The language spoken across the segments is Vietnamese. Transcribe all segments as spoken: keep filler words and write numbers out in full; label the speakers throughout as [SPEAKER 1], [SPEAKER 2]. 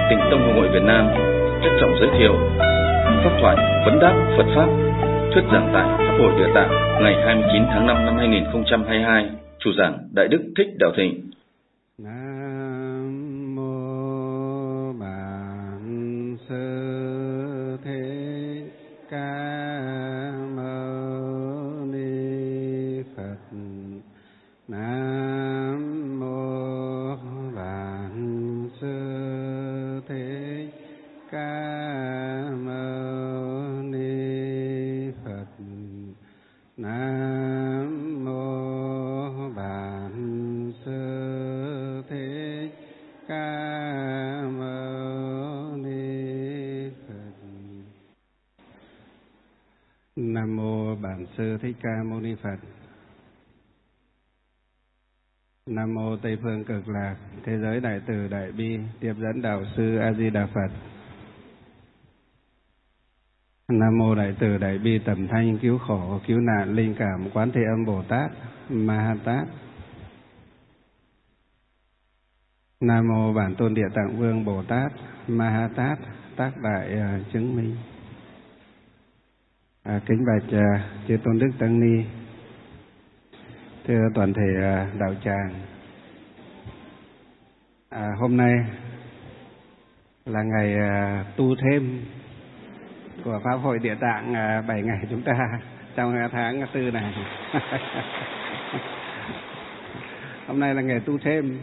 [SPEAKER 1] Tịnh Tông Hội Ngộ Việt Nam trân trọng giới thiệu pháp thoại vấn đáp Phật pháp thuyết giảng tại Pháp hội Địa Tạng ngày hai mươi chín tháng năm năm hai nghìn không trăm hai mươi hai. Chủ giảng Đại Đức Thích Đạo Thịnh.
[SPEAKER 2] Nam mô Bản Sư Thích Ca Mâu Ni Phật. Nam mô Bản Sư Thích Ca Mâu Ni Phật. Nam mô Bản Sư Thích Ca Mâu Ni Phật. Nam mô Bản Sư Thích Ca Mâu Ni Phật. Nam mô Tây phương Cực Lạc Thế giới Đại Từ Đại Bi Tiếp dẫn Đạo Sư A Di Đà Phật. Nam mô Đại Từ Đại Bi Tầm Thanh Cứu Khổ Cứu Nạn Linh Cảm Quán Thế Âm Bồ Tát Ma Ha Tát. Nam mô Bản Tôn Địa Tạng Vương Bồ Tát Ma Ha Tát Tác Đại uh, chứng minh. À, kính bạch uh, chư Tôn Đức Tăng Ni, thưa toàn thể uh, đạo tràng. À, hôm nay là ngày uh, tu thêm của Pháp hội Địa Tạng uh, bảy ngày chúng ta trong tháng tư này. Hôm nay là ngày tu thêm.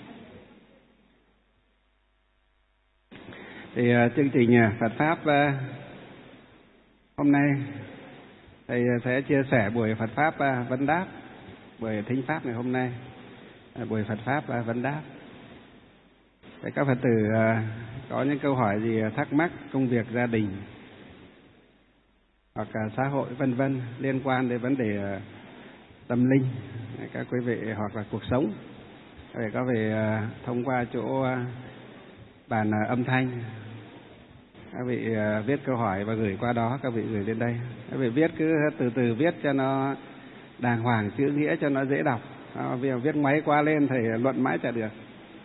[SPEAKER 2] Thì uh, chương trình uh, Phật Pháp uh, hôm nay thầy sẽ chia sẻ buổi Phật Pháp uh, vấn đáp, buổi thính Pháp ngày hôm nay, uh, buổi Phật Pháp uh, vấn đáp. Để các Phật tử uh, có những câu hỏi gì thắc mắc, công việc gia đình hoặc uh, xã hội vân vân liên quan đến vấn đề uh, tâm linh, các quý vị, hoặc là cuộc sống, để có thể uh, thông qua chỗ uh, bàn uh, âm thanh, các vị uh, viết câu hỏi và gửi qua đó, các vị gửi lên đây. Các vị viết cứ từ từ viết cho nó đàng hoàng, chữ nghĩa cho nó dễ đọc. À, vì viết máy qua lên thầy luận mãi chả được.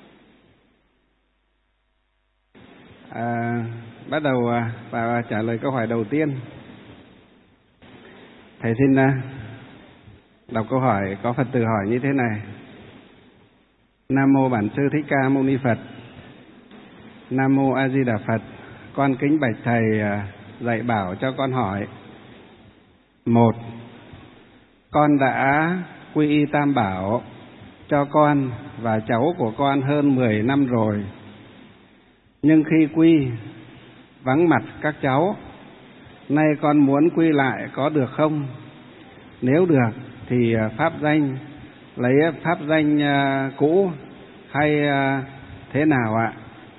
[SPEAKER 2] À, bắt đầu uh, vào trả lời câu hỏi đầu tiên. Thầy xin uh, đọc câu hỏi. Có Phật tử hỏi như thế này: Nam mô Bản Sư Thích Ca Mâu Ni Phật. Nam mô A Di Đà Phật. Con kính bạch thầy dạy bảo cho con hỏi. Một, con đã quy y Tam Bảo cho con và cháu của con hơn mười năm rồi. Nhưng khi quy vắng mặt các cháu, nay con muốn quy lại có được không? Nếu được thì pháp danh lấy pháp danh cũ hay thế nào ạ?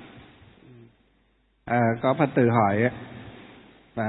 [SPEAKER 2] À, có Phật tử hỏi và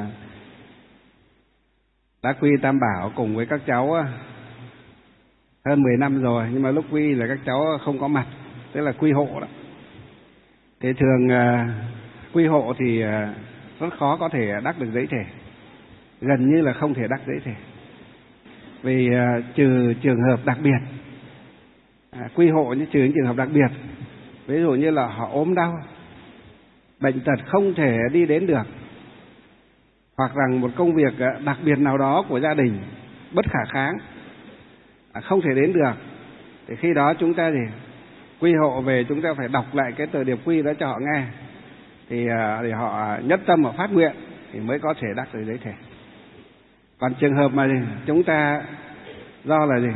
[SPEAKER 2] đã quy Tam Bảo cùng với các cháu hơn mười năm rồi, nhưng mà lúc quy là các cháu không có mặt, tức là quy hộ đó. Thế thường quy hộ thì rất khó có thể đắc được giấy thể, gần như là không thể đắc giấy thể, vì trừ trường hợp đặc biệt. À, quy hộ như trừ những trường hợp đặc biệt, ví dụ như là họ ốm đau, bệnh tật không thể đi đến được, hoặc rằng một công việc đặc biệt nào đó của gia đình bất khả kháng, không thể đến được, thì khi đó chúng ta thì quy hộ về, chúng ta phải đọc lại cái tờ điệp quy đó cho họ nghe, thì để họ nhất tâm và phát nguyện thì mới có thể đắc được giấy thể. Còn trường hợp mà chúng ta do là gì,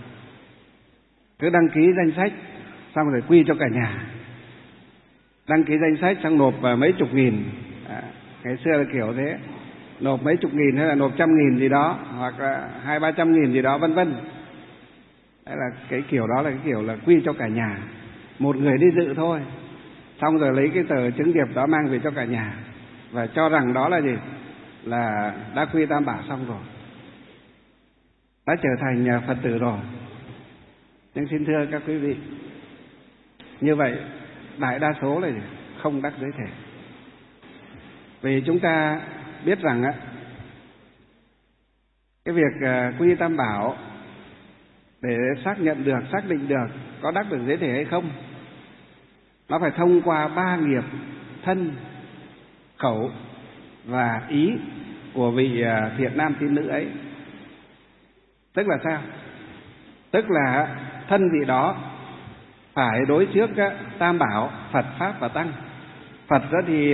[SPEAKER 2] cứ đăng ký danh sách xong rồi quy cho cả nhà, đăng ký danh sách xong nộp mấy chục nghìn, à, ngày xưa là kiểu thế, nộp mấy chục nghìn hay là nộp trăm nghìn gì đó, hoặc là hai ba trăm nghìn gì đó vân vân. Đấy là cái kiểu đó là cái kiểu là quy cho cả nhà, một người đi dự thôi, xong rồi lấy cái tờ chứng điệp đó mang về cho cả nhà và cho rằng đó là gì, là đã quy Tam Bảo xong rồi, đã trở thành Phật tử rồi. Nhưng xin thưa các quý vị, như vậy đại đa số là không đắc giới thể. Vì chúng ta biết rằng á, cái việc quy Tam Bảo để xác nhận được, xác định được có đắc được giới thể hay không, nó phải thông qua ba nghiệp thân, khẩu và ý của vị thiện nam tín nữ ấy. Tức là sao? Tức là thân vị đó phải đối trước tam bảo Phật, Pháp và Tăng. Phật đó thì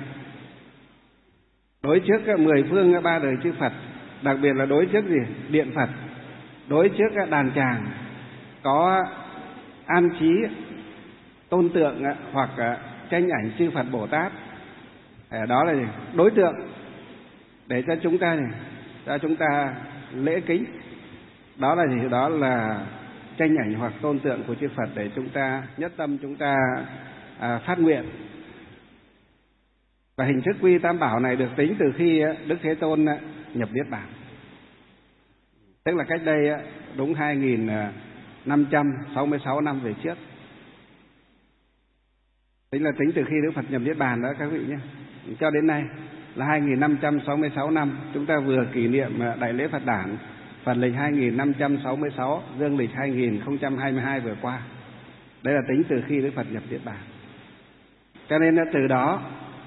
[SPEAKER 2] đối trước mười phương ba đời chư Phật, đặc biệt là đối trước gì? Điện Phật, đối trước đàn tràng có an trí tôn tượng hoặc tranh ảnh chư Phật Bồ Tát. Đó là gì? Đối tượng để cho chúng ta cho chúng ta lễ kính. Đó là gì? Đó là tranh ảnh hoặc tôn tượng của chư Phật để chúng ta nhất tâm chúng ta à, phát nguyện. Và hình thức quy tam bảo này được tính từ khi Đức Thế Tôn nhập Niết Bàn, tức là cách đây đúng hai nghìn năm trăm sáu mươi sáu năm về trước. Tính là tính từ khi Đức Phật nhập Niết Bàn đó các vị nhé. Cho đến nay là hai nghìn năm trăm sáu mươi sáu năm, chúng ta vừa kỷ niệm đại lễ Phật đản Phật lịch hai nghìn năm trăm sáu mươi sáu, dương lịch hai nghìn không trăm hai mươi hai vừa qua. Đây là tính từ khi Đức Phật nhập Niết Bàn. Cho nên từ đó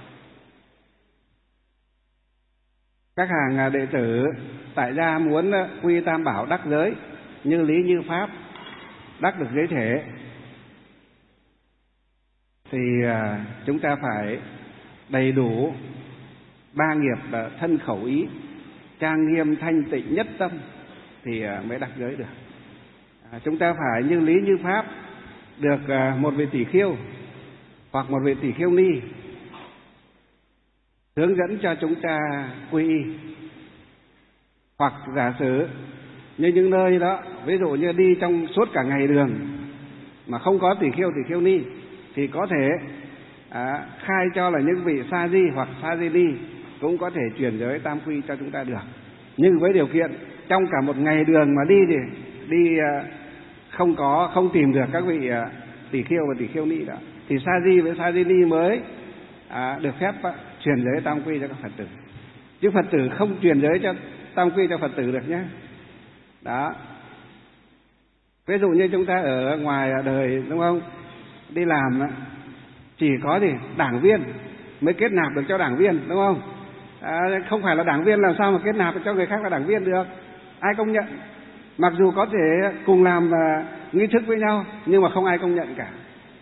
[SPEAKER 2] các hàng đệ tử tại gia muốn quy tam bảo đắc giới, như lý như pháp, đắc được giới thể, thì chúng ta phải đầy đủ ba nghiệp thân khẩu ý, trang nghiêm thanh tịnh nhất tâm thì mới đắc giới được. À, chúng ta phải như lý như pháp, được một vị tỷ khiêu hoặc một vị tỷ khiêu ni hướng dẫn cho chúng ta quy y. Hoặc giả sử như những nơi đó, ví dụ như đi trong suốt cả ngày đường mà không có tỷ khiêu tỷ khiêu ni, thì có thể à, khai cho là những vị sa di hoặc sa di ni cũng có thể truyền giới tam quy cho chúng ta được. Nhưng với điều kiện trong cả một ngày đường mà đi thì đi à, không có không tìm được các vị à, tỷ khiêu và tỷ khiêu ni đó, thì sa di với sa di ni mới à, được phép à, truyền giới tam quy cho các Phật tử. Chứ Phật tử không truyền giới cho tam quy cho Phật tử được nhé. Đó. Ví dụ như chúng ta ở ngoài đời đúng không? Đi làm chỉ có thì đảng viên mới kết nạp được cho đảng viên đúng không? À, không phải là đảng viên làm sao mà kết nạp được cho người khác là đảng viên được? Ai công nhận? Mặc dù có thể cùng làm uh, nghi thức với nhau nhưng mà không ai công nhận cả.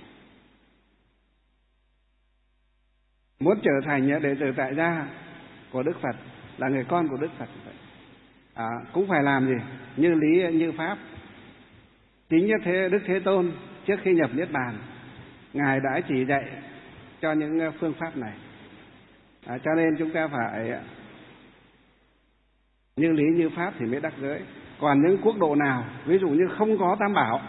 [SPEAKER 2] Muốn trở thành đệ tử tại gia của Đức Phật, là người con của Đức Phật, à, cũng phải làm gì? Như lý như pháp. Chính như thế Đức Thế Tôn trước khi nhập Niết Bàn, Ngài đã chỉ dạy cho những phương pháp này. À, cho nên chúng ta phải như lý như pháp thì mới đắc giới. Còn những quốc độ nào ví dụ như không có tam bảo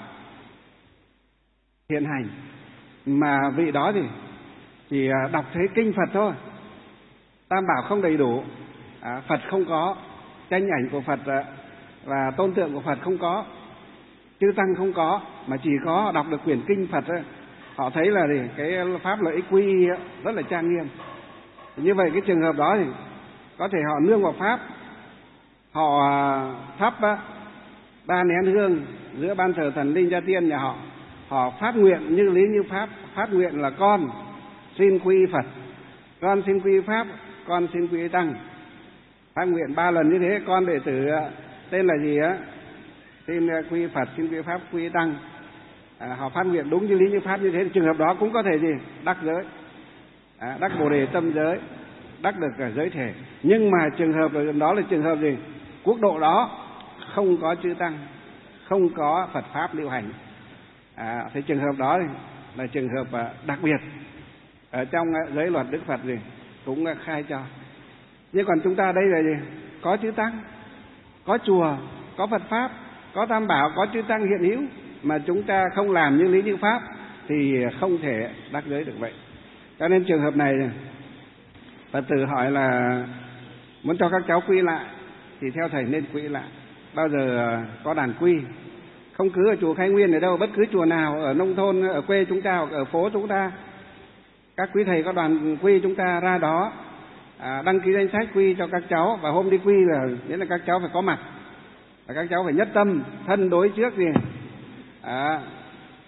[SPEAKER 2] hiện hành, mà vị đó thì chỉ đọc thấy kinh Phật thôi, tam bảo không đầy đủ, à, Phật không có, tranh ảnh của Phật và tôn tượng của Phật không có, chư tăng không có, mà chỉ có đọc được quyển kinh Phật ấy, họ thấy là gì? Cái pháp lợi ích quy rất là trang nghiêm. Như vậy cái trường hợp đó thì có thể họ nương vào pháp, họ thắp ba nén hương giữa ban thờ thần linh gia tiên nhà họ, họ phát nguyện như lý như pháp, phát nguyện là con xin quy Phật, con xin quy pháp, con xin quy tăng. Phát nguyện ba lần như thế, con đệ tử tên là gì á, xin quy Phật, xin quy pháp, quy tăng. À, họ phát nguyện đúng như lý như pháp như thế, trường hợp đó cũng có thể gì? Đắc giới, à, đắc bồ đề tâm giới, đắc được cả giới thể. Nhưng mà trường hợp đó là trường hợp gì? Quốc độ đó không có chư tăng, không có Phật pháp lưu hành. À, thì trường hợp đó là trường hợp đặc biệt ở trong giới luật Đức Phật gì cũng khai cho. Nhưng còn chúng ta đây là gì? Có chư tăng, có chùa, có Phật pháp, có tam bảo, có chư tăng hiện hữu, mà chúng ta không làm như lý như pháp thì không thể đắc giới được vậy. Cho nên trường hợp này Phật tử hỏi là muốn cho các cháu quy lại thì theo thầy nên quy lại. Bao giờ có đàn quy, không cứ ở chùa Khai Nguyên ở đâu, bất cứ chùa nào ở nông thôn, ở quê chúng ta, ở phố chúng ta, các quý thầy có đoàn quy chúng ta ra đó à, đăng ký danh sách quy cho các cháu, và hôm đi quy là nghĩa là các cháu phải có mặt, và các cháu phải nhất tâm thân đối trước gì à,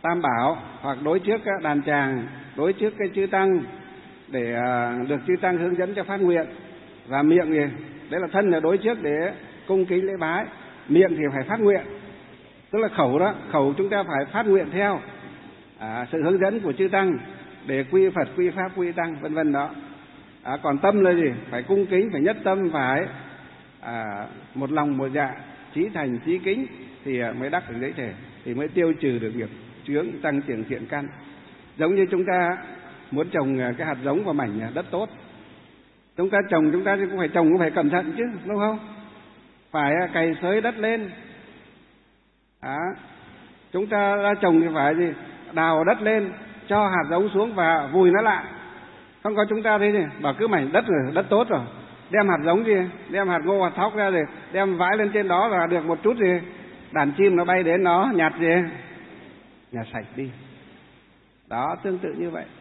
[SPEAKER 2] Tam Bảo, hoặc đối trước đàn tràng, đối trước cái chư tăng để được chư tăng hướng dẫn cho phát nguyện. Và miệng thì đấy là thân là đối trước để cung kính lễ bái, miệng thì phải phát nguyện, tức là khẩu đó, khẩu chúng ta phải phát nguyện theo à, sự hướng dẫn của chư tăng để quy Phật, quy Pháp, quy Tăng, vân vân đó. À, còn tâm là gì? Phải cung kính, phải nhất tâm, phải à, một lòng một dạ, chí thành chí kính thì mới đắc được giới thể, thì mới tiêu trừ được nghiệp chướng, tăng trưởng thiện căn. Giống như chúng ta muốn trồng cái hạt giống vào mảnh đất tốt, chúng ta trồng chúng ta cũng phải trồng cũng phải cẩn thận chứ, đúng không? Phải cày xới đất lên. À, chúng ta ra trồng thì phải gì? Đào đất lên, cho hạt giống xuống và vùi nó lại. Không có chúng ta thế gì, bảo cứ mảnh đất rồi, đất tốt rồi, đem hạt giống gì, đem hạt ngô, hạt thóc ra rồi, đem vãi lên trên đó là được một chút gì, đàn chim nó bay đến nó nhặt gì, nhặt sạch đi. Đó, tương tự như vậy.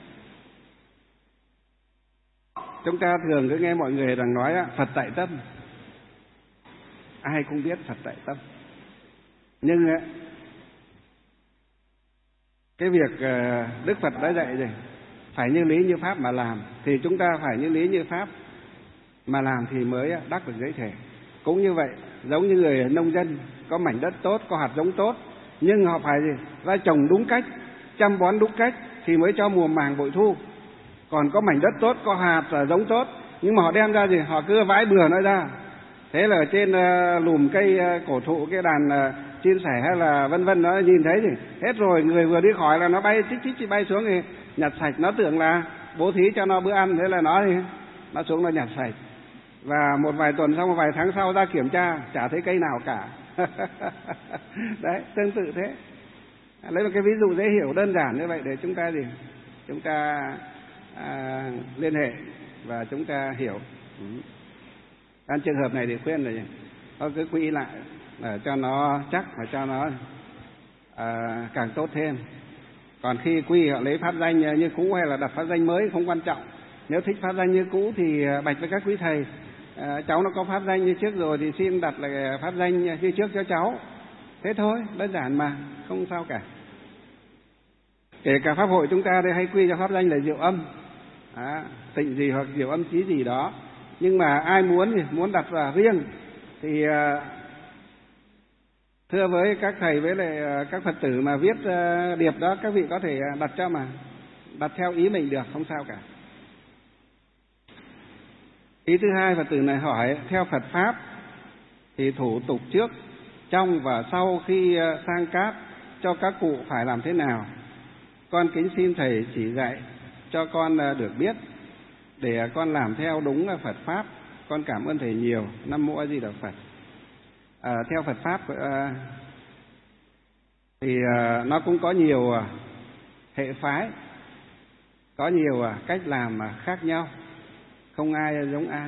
[SPEAKER 2] Chúng ta thường cứ nghe mọi người rằng nói Phật tại tâm. Ai cũng biết Phật tại tâm. Nhưng cái việc Đức Phật đã dạy rồi, phải như lý như pháp mà làm, thì chúng ta phải như lý như pháp mà làm thì mới đắc được giới thể. Cũng như vậy, giống như người nông dân có mảnh đất tốt, có hạt giống tốt, nhưng họ phải gì? Ra trồng đúng cách, chăm bón đúng cách thì mới cho mùa màng bội thu. Còn có mảnh đất tốt, có hạt và giống tốt, nhưng mà họ đem ra gì? Họ cứ vãi bừa nó ra. Thế là ở trên uh, lùm cây uh, cổ thụ, cái đàn uh, chim sẻ hay là vân vân, nó nhìn thấy gì? Hết rồi, người vừa đi khỏi là nó bay chích chích chích bay xuống thì nhặt sạch. Nó tưởng là bố thí cho nó bữa ăn, thế là nó thì nó xuống nó nhặt sạch. Và một vài tuần sau, một vài tháng sau ra kiểm tra, chả thấy cây nào cả. Đấy, tương tự thế. Lấy một cái ví dụ dễ hiểu đơn giản như vậy để chúng ta gì? Chúng ta à, liên hệ và chúng ta hiểu. Ừ. Trong trường hợp này thì khuyên là thôi cứ quy lại để cho nó chắc và cho nó à, càng tốt thêm. Còn khi quy họ lấy pháp danh như cũ hay là đặt pháp danh mới không quan trọng. Nếu thích pháp danh như cũ thì bạch với các quý thầy, à, cháu nó có pháp danh như trước rồi thì xin đặt là pháp danh như trước cho cháu. Thế thôi, đơn giản mà, không sao cả. Kể cả pháp hội chúng ta đây hay quy cho pháp danh là Diệu Âm, à, tịnh gì hoặc Diệu Âm Chí gì đó. Nhưng mà ai muốn thì muốn đặt vào riêng thì uh, thưa với các thầy với lại uh, các Phật tử mà viết uh, điệp đó, các vị có thể đặt cho mà đặt theo ý mình được, không sao cả. Ý thứ hai, Phật tử này hỏi theo Phật pháp thì thủ tục trước, trong và sau khi uh, sang cát cho các cụ phải làm thế nào? Con kính xin thầy chỉ dạy cho con uh, được biết để con làm theo đúng Phật pháp. Con cảm ơn thầy nhiều. Nam mô A Di Đà Phật. À, theo Phật pháp à, thì à, nó cũng có nhiều à, hệ phái, có nhiều à, cách làm à, khác nhau, không ai giống ai.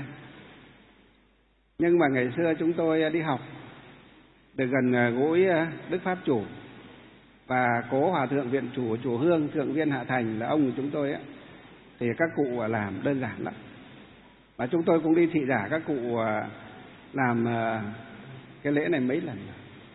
[SPEAKER 2] Nhưng mà ngày xưa chúng tôi đi học được gần à, gũi à, Đức Pháp Chủ và cố Hòa Thượng Viện Chủ Chùa Hương, Thượng Viên Hạ Thành là ông của chúng tôi ấy, thì các cụ làm đơn giản lắm. Và chúng tôi cũng đi thị giả các cụ làm cái lễ này mấy lần.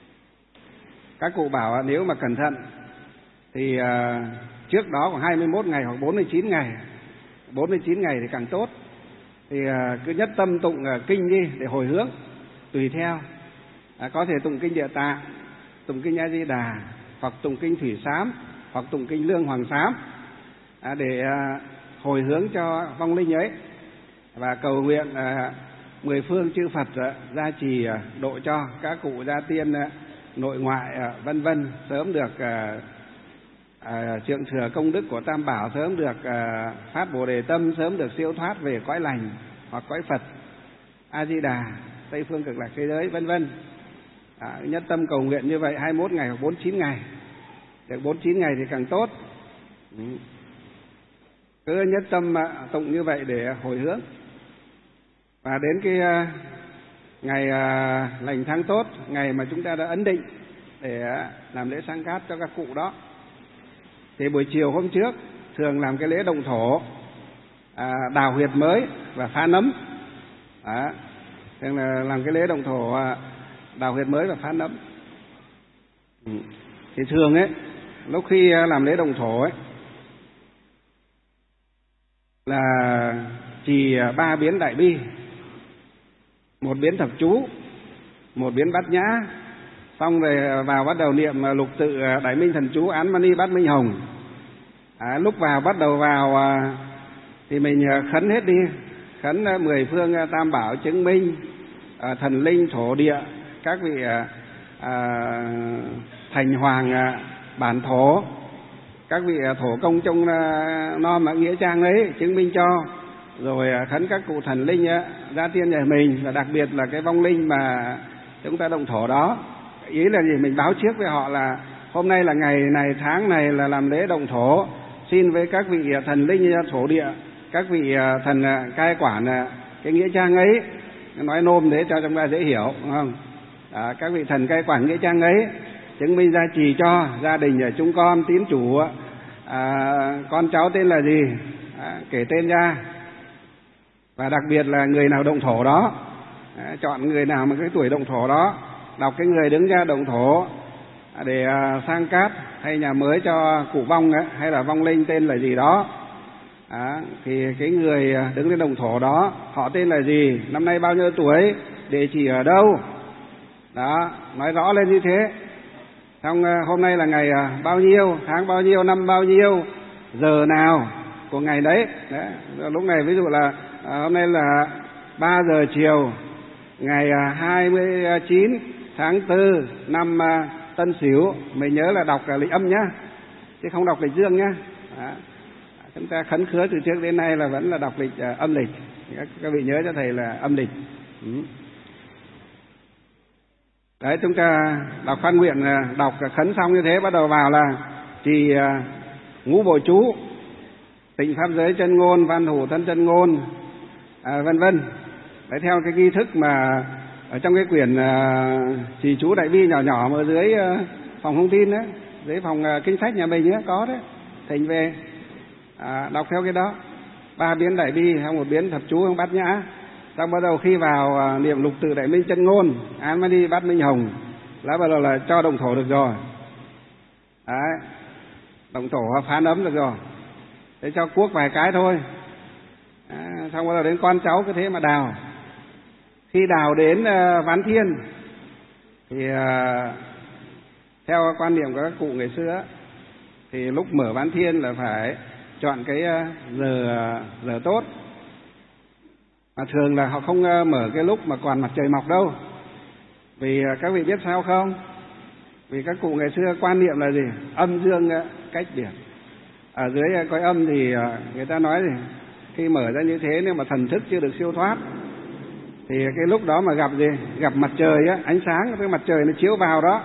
[SPEAKER 2] Các cụ bảo nếu mà cẩn thận thì trước đó khoảng hai mươi mốt ngày hoặc bốn mươi chín ngày, bốn mươi chín ngày thì càng tốt. Thì cứ nhất tâm tụng kinh đi để hồi hướng, tùy theo. Có thể tụng kinh Địa Tạng, tụng kinh A Di Đà, hoặc tụng kinh Thủy Sám, hoặc tụng kinh Lương Hoàng Sám, để hồi hướng cho vong linh ấy và cầu nguyện à, mười phương chư Phật à, gia trì à, độ cho các cụ gia tiên à, nội ngoại à, vân vân sớm được à, à, trượng thừa công đức của Tam Bảo, sớm được à, phát Bồ Đề tâm, sớm được siêu thoát về cõi lành hoặc cõi Phật, A Di Đà, Tây phương cực lạc thế giới vân vân. À, nhất tâm cầu nguyện như vậy hai mươi mốt ngày hoặc bốn mươi chín ngày, được bốn mươi chín ngày thì càng tốt. Ừ. Cứ nhất tâm tụng như vậy để hồi hướng. Và đến cái ngày lành tháng tốt, ngày mà chúng ta đã ấn định để làm lễ sang cát cho các cụ đó, thì buổi chiều hôm trước thường làm cái lễ động thổ, à, đào huyệt mới và phá nấm. Đó, thường là làm cái lễ động thổ, đào huyệt mới và phá nấm. Ừ. Thì thường ấy lúc khi làm lễ động thổ ấy là trì ba biến đại bi, một biến thập chú, một biến bát nhã, xong rồi vào bắt đầu niệm lục tự đại minh thần chú án mani bát minh hồng. À, lúc vào bắt đầu vào thì mình khấn hết đi, khấn mười phương tam bảo chứng minh, thần linh thổ địa, các vị à, thành hoàng bản thổ, các vị thổ công trong non mà nghĩa trang ấy chứng minh cho, rồi khấn các cụ thần linh gia tiên nhà mình, và đặc biệt là cái vong linh mà chúng ta động thổ đó. Ý là gì? Mình báo trước với họ là hôm nay là ngày này tháng này là làm lễ động thổ, xin với các vị thần linh thổ địa, các vị thần cai quản cái nghĩa trang ấy, nói nôm thế cho chúng ta dễ hiểu, đúng không? À, các vị thần cai quản nghĩa trang ấy chứng minh gia trì cho gia đình ở chúng con tín chủ, à, con cháu tên là gì, à, kể tên ra, và đặc biệt là người nào động thổ đó, à, chọn người nào mà cái tuổi động thổ đó, đọc cái người đứng ra động thổ để à, sang cát hay nhà mới cho cụ vong ấy, hay là vong linh tên là gì đó. À, thì cái người đứng lên động thổ đó họ tên là gì, năm nay bao nhiêu tuổi, địa chỉ ở đâu, đó, nói rõ lên như thế. Xong hôm nay là ngày bao nhiêu, tháng bao nhiêu, năm bao nhiêu, giờ nào của ngày đấy. Đấy, lúc này ví dụ là à, hôm nay là ba giờ chiều ngày hai mươi chín tháng tư năm Tân Sửu, mình nhớ là đọc lịch âm nhá, chứ không đọc lịch dương nhá. Đó. Chúng ta khấn khứa từ trước đến nay là vẫn là đọc lịch uh, âm lịch. Các, các vị nhớ cho thầy là âm lịch. Ừ. Đấy, chúng ta đọc khoan nguyện, đọc khấn xong như thế bắt đầu vào là trì uh, ngũ bộ chú, tịnh pháp giới chân ngôn, văn hủ thân chân ngôn, à, vân vân. Đấy, theo cái nghi thức mà ở trong cái quyển uh, trì chú đại bi nhỏ nhỏ mà ở dưới uh, phòng thông tin đấy, dưới phòng uh, kinh sách nhà mình ấy, có đấy, thỉnh về. À, đọc theo cái đó, ba biến đại bi hay một biến thập chú hay bát nhã. Xong bắt đầu khi vào à, niệm lục tự đại minh chân ngôn án mani bát minh hồng là bắt đầu là cho động thổ được rồi. Đấy, động thổ phán ấm được rồi, để cho cuốc vài cái thôi. À, xong bắt đầu đến con cháu cứ thế mà đào. Khi đào đến uh, Ván Thiên thì uh, theo quan niệm của các cụ ngày xưa thì lúc mở Ván Thiên là phải chọn cái giờ giờ tốt, mà thường là họ không mở cái lúc mà còn mặt trời mọc đâu. Vì các vị biết sao không? Vì các cụ ngày xưa quan niệm là gì? Âm dương cách biệt. Ở dưới cõi âm thì người ta nói gì? Khi mở ra như thế, nếu mà thần thức chưa được siêu thoát thì cái lúc đó mà gặp gì? Gặp mặt trời á, ánh sáng cái mặt trời nó chiếu vào đó.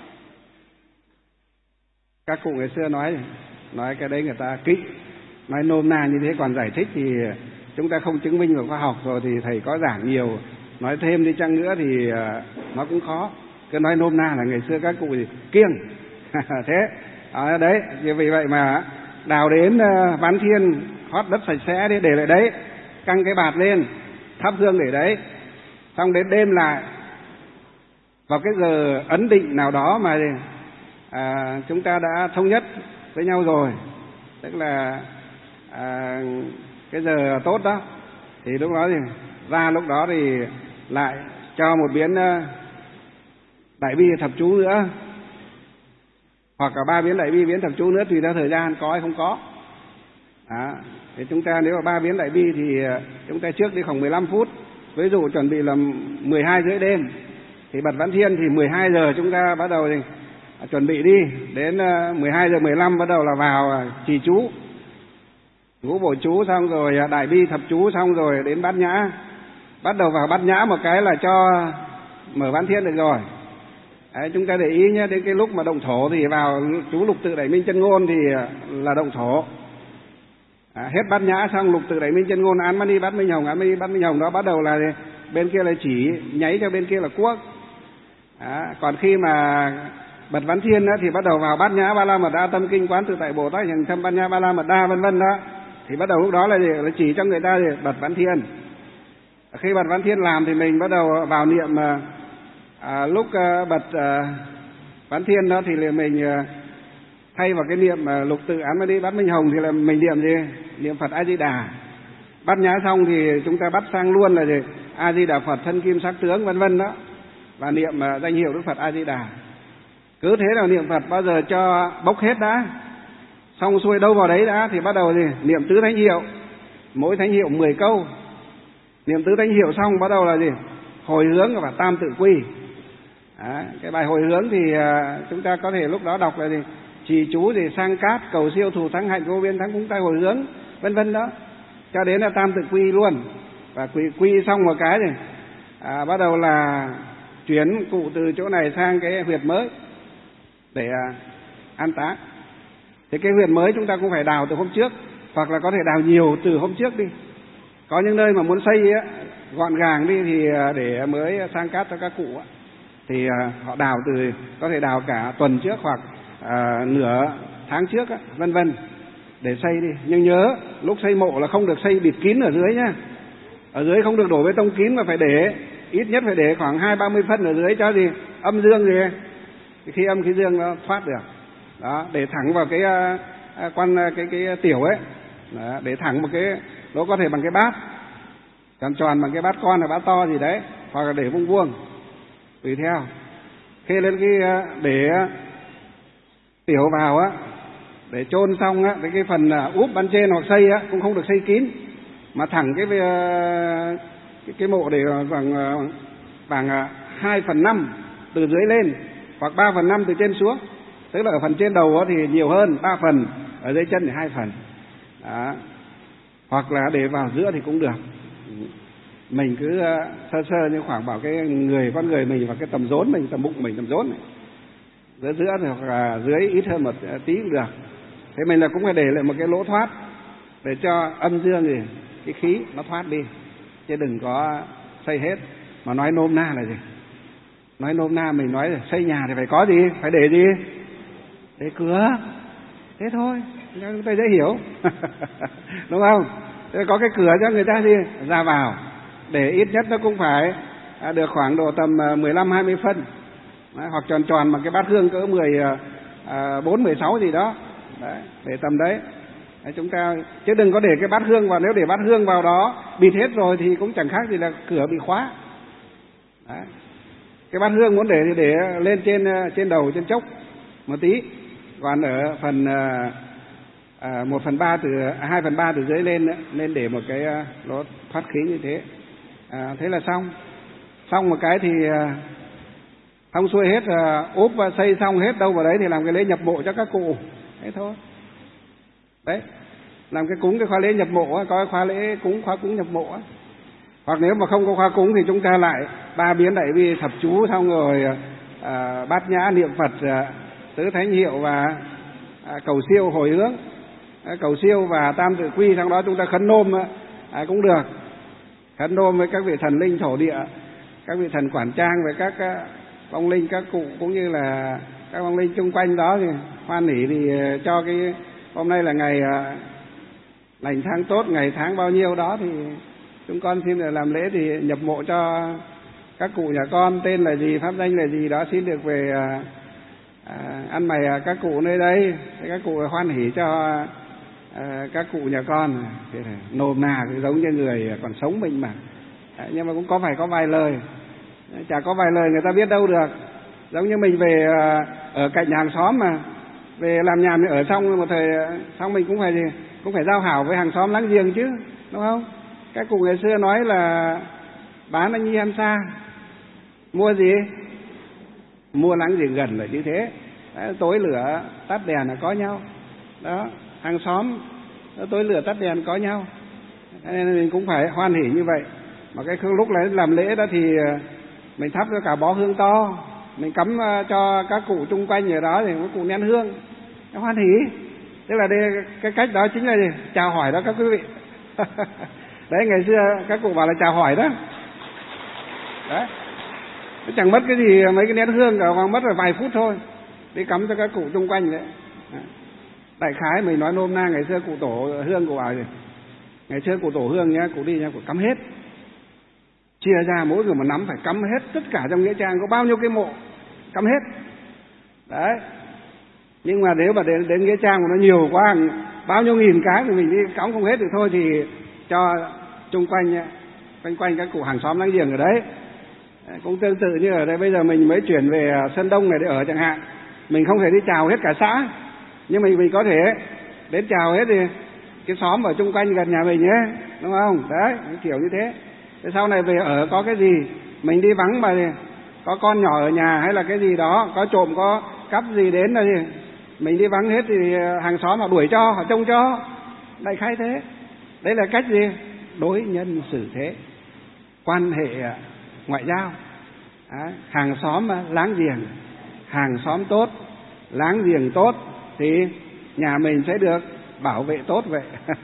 [SPEAKER 2] Các cụ ngày xưa nói gì? Nói cái đấy người ta kỹ, nói nôm na như thế, còn giải thích thì chúng ta không chứng minh vào khoa học rồi thì thầy có giảng nhiều, nói thêm đi chăng nữa thì nó cũng khó. Cứ nói nôm na là ngày xưa các cụ thì kiêng. Thế à, đấy, vì vậy mà đào đến uh, Ván Thiên, hót đất sạch sẽ đi để lại đấy, căng cái bạt lên, thắp hương để đấy, xong đến đêm lại vào cái giờ ấn định nào đó mà à, chúng ta đã thống nhất với nhau rồi, tức là à, cái giờ tốt đó, thì lúc đó thì ra lúc đó thì lại cho một biến uh, đại bi thập chú nữa, hoặc là ba biến đại bi biến thập chú nữa, tùy theo thời gian có hay không có. Đó. Thì chúng ta nếu mà ba biến đại bi thì chúng ta trước đi khoảng mười lăm phút, ví dụ chuẩn bị là mười hai rưỡi đêm thì bật Ván Thiên thì mười hai giờ chúng ta bắt đầu thì chuẩn bị đi, đến mười hai giờ mười lăm bắt đầu là vào trì chú, ngũ bộ chú xong rồi đại bi thập chú xong rồi đến bát nhã, bắt đầu vào bát nhã một cái là cho mở Ván Thiên được rồi. Đấy, chúng ta để ý nhé, đến cái lúc mà động thổ thì vào chú lục tự đại minh chân ngôn thì là động thổ. À, hết bát nhã xong lục tự đại minh chân ngôn án mani bát minh hồng, án mani bát minh hồng đó bắt đầu là bên kia là chỉ, nháy cho bên kia là cuốc. À, còn khi mà bật Ván Thiên đó thì bắt đầu vào bát nhã ba la mật đa tâm kinh quán tự tại Bồ Tát hành thâm bát nhã ba la mật đa vân vân đó, thì bắt đầu lúc đó là gì? Là chỉ cho người ta gì? Bật Ván Thiên. Khi bật Ván Thiên làm thì mình bắt đầu vào niệm. À, lúc uh, bật uh, Ván Thiên đó thì mình uh, thay vào cái niệm uh, lục tự án ma đi bát minh hồng thì là mình niệm gì? Niệm Phật A Di Đà. Bát nhã xong thì chúng ta bắt sang luôn là gì? A Di Đà Phật thân kim sắc tướng vân vân đó, và niệm uh, danh hiệu Đức Phật A Di Đà. Cứ thế nào niệm Phật bao giờ cho bốc hết đã, xong xuôi đâu vào đấy đã thì bắt đầu gì? Niệm tứ thánh hiệu, mỗi thánh hiệu mười câu. Niệm tứ thánh hiệu xong bắt đầu là gì? Hồi hướng và tam tự quy. Đó, cái bài hồi hướng thì uh, chúng ta có thể lúc đó đọc là gì? Trì chú thì sang cát cầu siêu thù thắng hạnh vô biên thắng cúng tay hồi hướng vân vân đó, cho đến là tam tự quy luôn. Và quy quy xong một cái thì à, bắt đầu là chuyển cụ từ chỗ này sang cái huyệt mới để à, an táng. Thì cái huyệt mới chúng ta cũng phải đào từ hôm trước, hoặc là có thể đào nhiều từ hôm trước đi. Có những nơi mà muốn xây á, gọn gàng đi thì để mới sang cát cho các cụ á, thì à, họ đào từ, có thể đào cả tuần trước hoặc à, nửa tháng trước á, vân vân, để xây đi. Nhưng nhớ lúc xây mộ là không được xây bịt kín ở dưới nhá, ở dưới không được đổ bê tông kín, mà phải để ít nhất phải để khoảng hai ba mươi phân ở dưới cho gì âm dương gì, khi âm khí dương nó thoát được đó, để thẳng vào cái uh, quan uh, cái cái tiểu ấy đó, để thẳng một cái, nó có thể bằng cái bát tròn tròn, bằng cái bát con hay bát to gì đấy, hoặc là để vuông vuông tùy theo. Khi lên cái uh, để uh, tiểu vào á, để chôn xong á, cái phần uh, úp ban trên hoặc xây á cũng không được xây kín, mà thẳng cái uh, cái, cái mộ để bằng uh, bằng hai phần năm từ dưới lên, hoặc ba phần năm từ trên xuống. Tức là ở phần trên đầu thì nhiều hơn ba phần, ở dưới chân thì hai phần đó. Hoặc là để vào giữa thì cũng được. Mình cứ sơ sơ như khoảng bảo cái người con người mình và cái tầm rốn mình, tầm bụng mình, tầm rốn này, giữa giữa thì hoặc là dưới ít hơn một tí cũng được. Thế mình là cũng phải để lại một cái lỗ thoát để cho âm dương gì cái khí nó thoát đi, chứ đừng có xây hết. Mà nói nôm na là gì? Nói nôm na mình nói là xây nhà thì phải có gì? Phải để gì? Để cửa. Thế thôi, chúng ta dễ hiểu. Đúng không? Thế có cái cửa cho người ta gì? Ra vào. Để ít nhất nó cũng phải được khoảng độ tầm mười lăm hai mươi phân. Đấy, hoặc tròn tròn mà cái bát hương cỡ mười bốn mười sáu gì đó. Đấy, để tầm đấy. Đấy, chúng ta chứ đừng có để cái bát hương vào, nếu để bát hương vào đó bịt hết rồi thì cũng chẳng khác gì là cửa bị khóa. Đấy. Cái bát hương muốn để thì để lên trên trên đầu, trên chốc một tí, còn ở phần à, một phần ba từ hai phần ba từ dưới lên lên để một cái lỗ thoát khí như thế. À, thế là xong. Xong một cái thì xong xuôi hết, ốp và xây xong hết đâu vào đấy thì làm cái lễ nhập mộ cho các cụ. Thế thôi. Đấy, làm cái cúng cái khóa lễ nhập mộ, có cái khóa lễ cúng, khóa cúng nhập mộ. Hoặc nếu mà không có khóa cúng thì chúng ta lại ba biến đại bi thập chú, xong rồi à, bát nhã niệm Phật à, tứ thánh hiệu và à, cầu siêu hồi hướng, à, cầu siêu và tam tự quy. Trong đó chúng ta khấn nôm à, cũng được, khấn nôm với các vị thần linh thổ địa, các vị thần quản trang, với các à, vong linh các cụ, cũng như là các vong linh chung quanh đó thì hoan hỉ thì cho cái hôm nay là ngày à, lành tháng tốt, ngày tháng bao nhiêu đó thì chúng con xin được làm lễ thì nhập mộ cho các cụ nhà con, tên là gì, pháp danh là gì đó, xin được về à, à, ăn mày à, các cụ nơi đây, các cụ hoan hỉ cho à, các cụ nhà con. Thế này, nôm na giống như người còn sống mình mà. À, nhưng mà cũng có phải có vài lời, chả có vài lời người ta biết đâu được. Giống như mình về à, ở cạnh nhà hàng xóm mà, về làm nhà mình ở xong một thời xong mình cũng phải gì, cũng phải giao hảo với hàng xóm láng giềng chứ, đúng không? Các cụ ngày xưa nói là bán anh nhi ăn xa, mua gì? Mua láng giềng gần là như thế. Đấy, tối lửa tắt đèn là có nhau. Đó, hàng xóm tối lửa tắt đèn có nhau. Nên mình cũng phải hoan hỉ như vậy. Mà cái lúc này làm lễ đó thì mình thắp cho cả bó hương to, mình cắm cho các cụ chung quanh ở đó thì các cụ nén hương, hoan hỉ. Tức là đây, cái cách đó chính là gì? Chào hỏi đó các quý vị. Đấy, ngày xưa các cụ bảo là chào hỏi đó. Đấy, nó chẳng mất cái gì, mấy cái nén hương cả, khoảng mất là vài phút thôi, đi cắm cho các cụ chung quanh đấy. Đại khái mình nói nôm na, ngày xưa cụ tổ hương cụ bảo gì? Ngày xưa cụ tổ hương nhá, cụ đi nhá, cụ cắm hết, chia ra mỗi người một nắm, phải cắm hết tất cả trong nghĩa trang có bao nhiêu cái mộ, cắm hết. Đấy, Nhưng mà nếu mà đến, đến nghĩa trang mà nó nhiều quá, bao nhiêu nghìn cái thì mình đi cõng không hết được thôi, thì cho chung quanh quanh quanh các cụ hàng xóm láng giềng ở đấy. Cũng tương tự như ở đây bây giờ mình mới chuyển về Sơn Đông này để ở chẳng hạn, mình không thể đi chào hết cả xã, nhưng mình mình có thể đến chào hết thì cái xóm ở chung quanh gần nhà mình nhé, đúng không? Đấy, kiểu như thế. Thế sau này về ở có cái gì mình đi vắng mà có con nhỏ ở nhà hay là cái gì đó, có trộm có cắp gì đến là gì, mình đi vắng hết thì hàng xóm họ đuổi cho, họ trông cho, đại khái thế. Đấy là cách gì? Đối nhân xử thế, quan hệ ngoại giao. À, hàng xóm láng giềng, hàng xóm tốt, láng giềng tốt thì nhà mình sẽ được bảo vệ tốt vậy.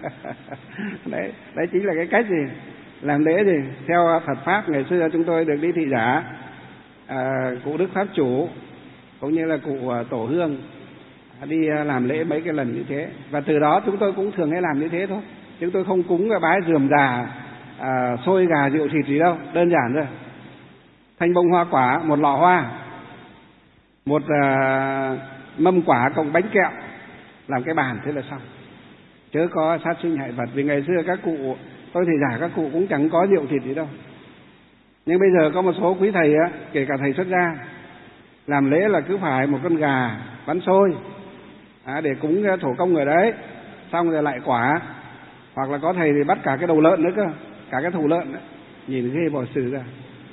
[SPEAKER 2] Đấy, đấy chính là cái cách gì làm lễ gì theo Phật pháp. Ngày xưa chúng tôi được đi thị giả, à, cụ Đức Pháp Chủ cũng như là cụ Tổ Hương đi làm lễ mấy cái lần như thế, và từ đó chúng tôi cũng thường hay làm như thế thôi. Chúng tôi không cúng bái rườm rà, à, xôi gà rượu thịt gì đâu, đơn giản thôi. Thanh bông hoa quả, một lọ hoa, một à, mâm quả cộng bánh kẹo, làm cái bàn thế là xong, chớ có sát sinh hại vật. Vì ngày xưa các cụ, tôi thì giả các cụ cũng chẳng có rượu thịt gì đâu. Nhưng bây giờ có một số quý thầy á, kể cả thầy xuất gia, làm lễ là cứ phải một con gà bắn xôi, à, để cúng thổ công ở đấy, xong rồi lại quả, hoặc là có thầy thì bắt cả cái đầu lợn nữa cơ, cả cái thù lợn đó. Nhìn ghê bỏ xử ra.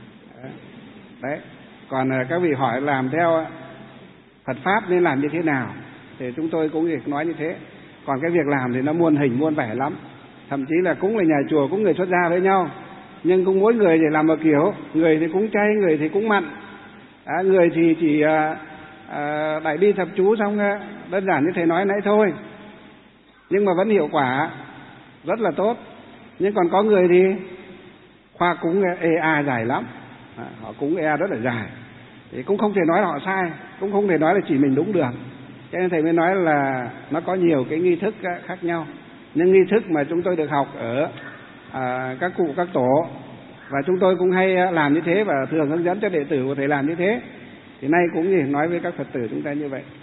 [SPEAKER 2] Đấy. Còn các vị hỏi làm theo Phật pháp nên làm như thế nào thì chúng tôi cũng nói như thế. Còn cái việc làm thì nó muôn hình muôn vẻ lắm, thậm chí là cũng là nhà chùa cũng người xuất gia với nhau, nhưng cũng mỗi người thì làm một kiểu, người thì cũng chay, người thì cũng mặn, à, người thì chỉ à, à, đại bi thập chú xong đơn giản như thầy nói nãy thôi, nhưng mà vẫn hiệu quả rất là tốt. Nhưng còn có người thì khoa cúng ê a dài lắm, à, họ cúng ê a rất là dài, thì cũng không thể nói là họ sai, cũng không thể nói là chỉ mình đúng được. Cho nên thầy mới nói là nó có nhiều cái nghi thức khác nhau. Nhưng nghi thức mà chúng tôi được học ở à, các cụ các tổ, và chúng tôi cũng hay làm như thế và thường hướng dẫn cho đệ tử của thầy làm như thế, thì nay cũng nói với các Phật tử chúng ta như vậy.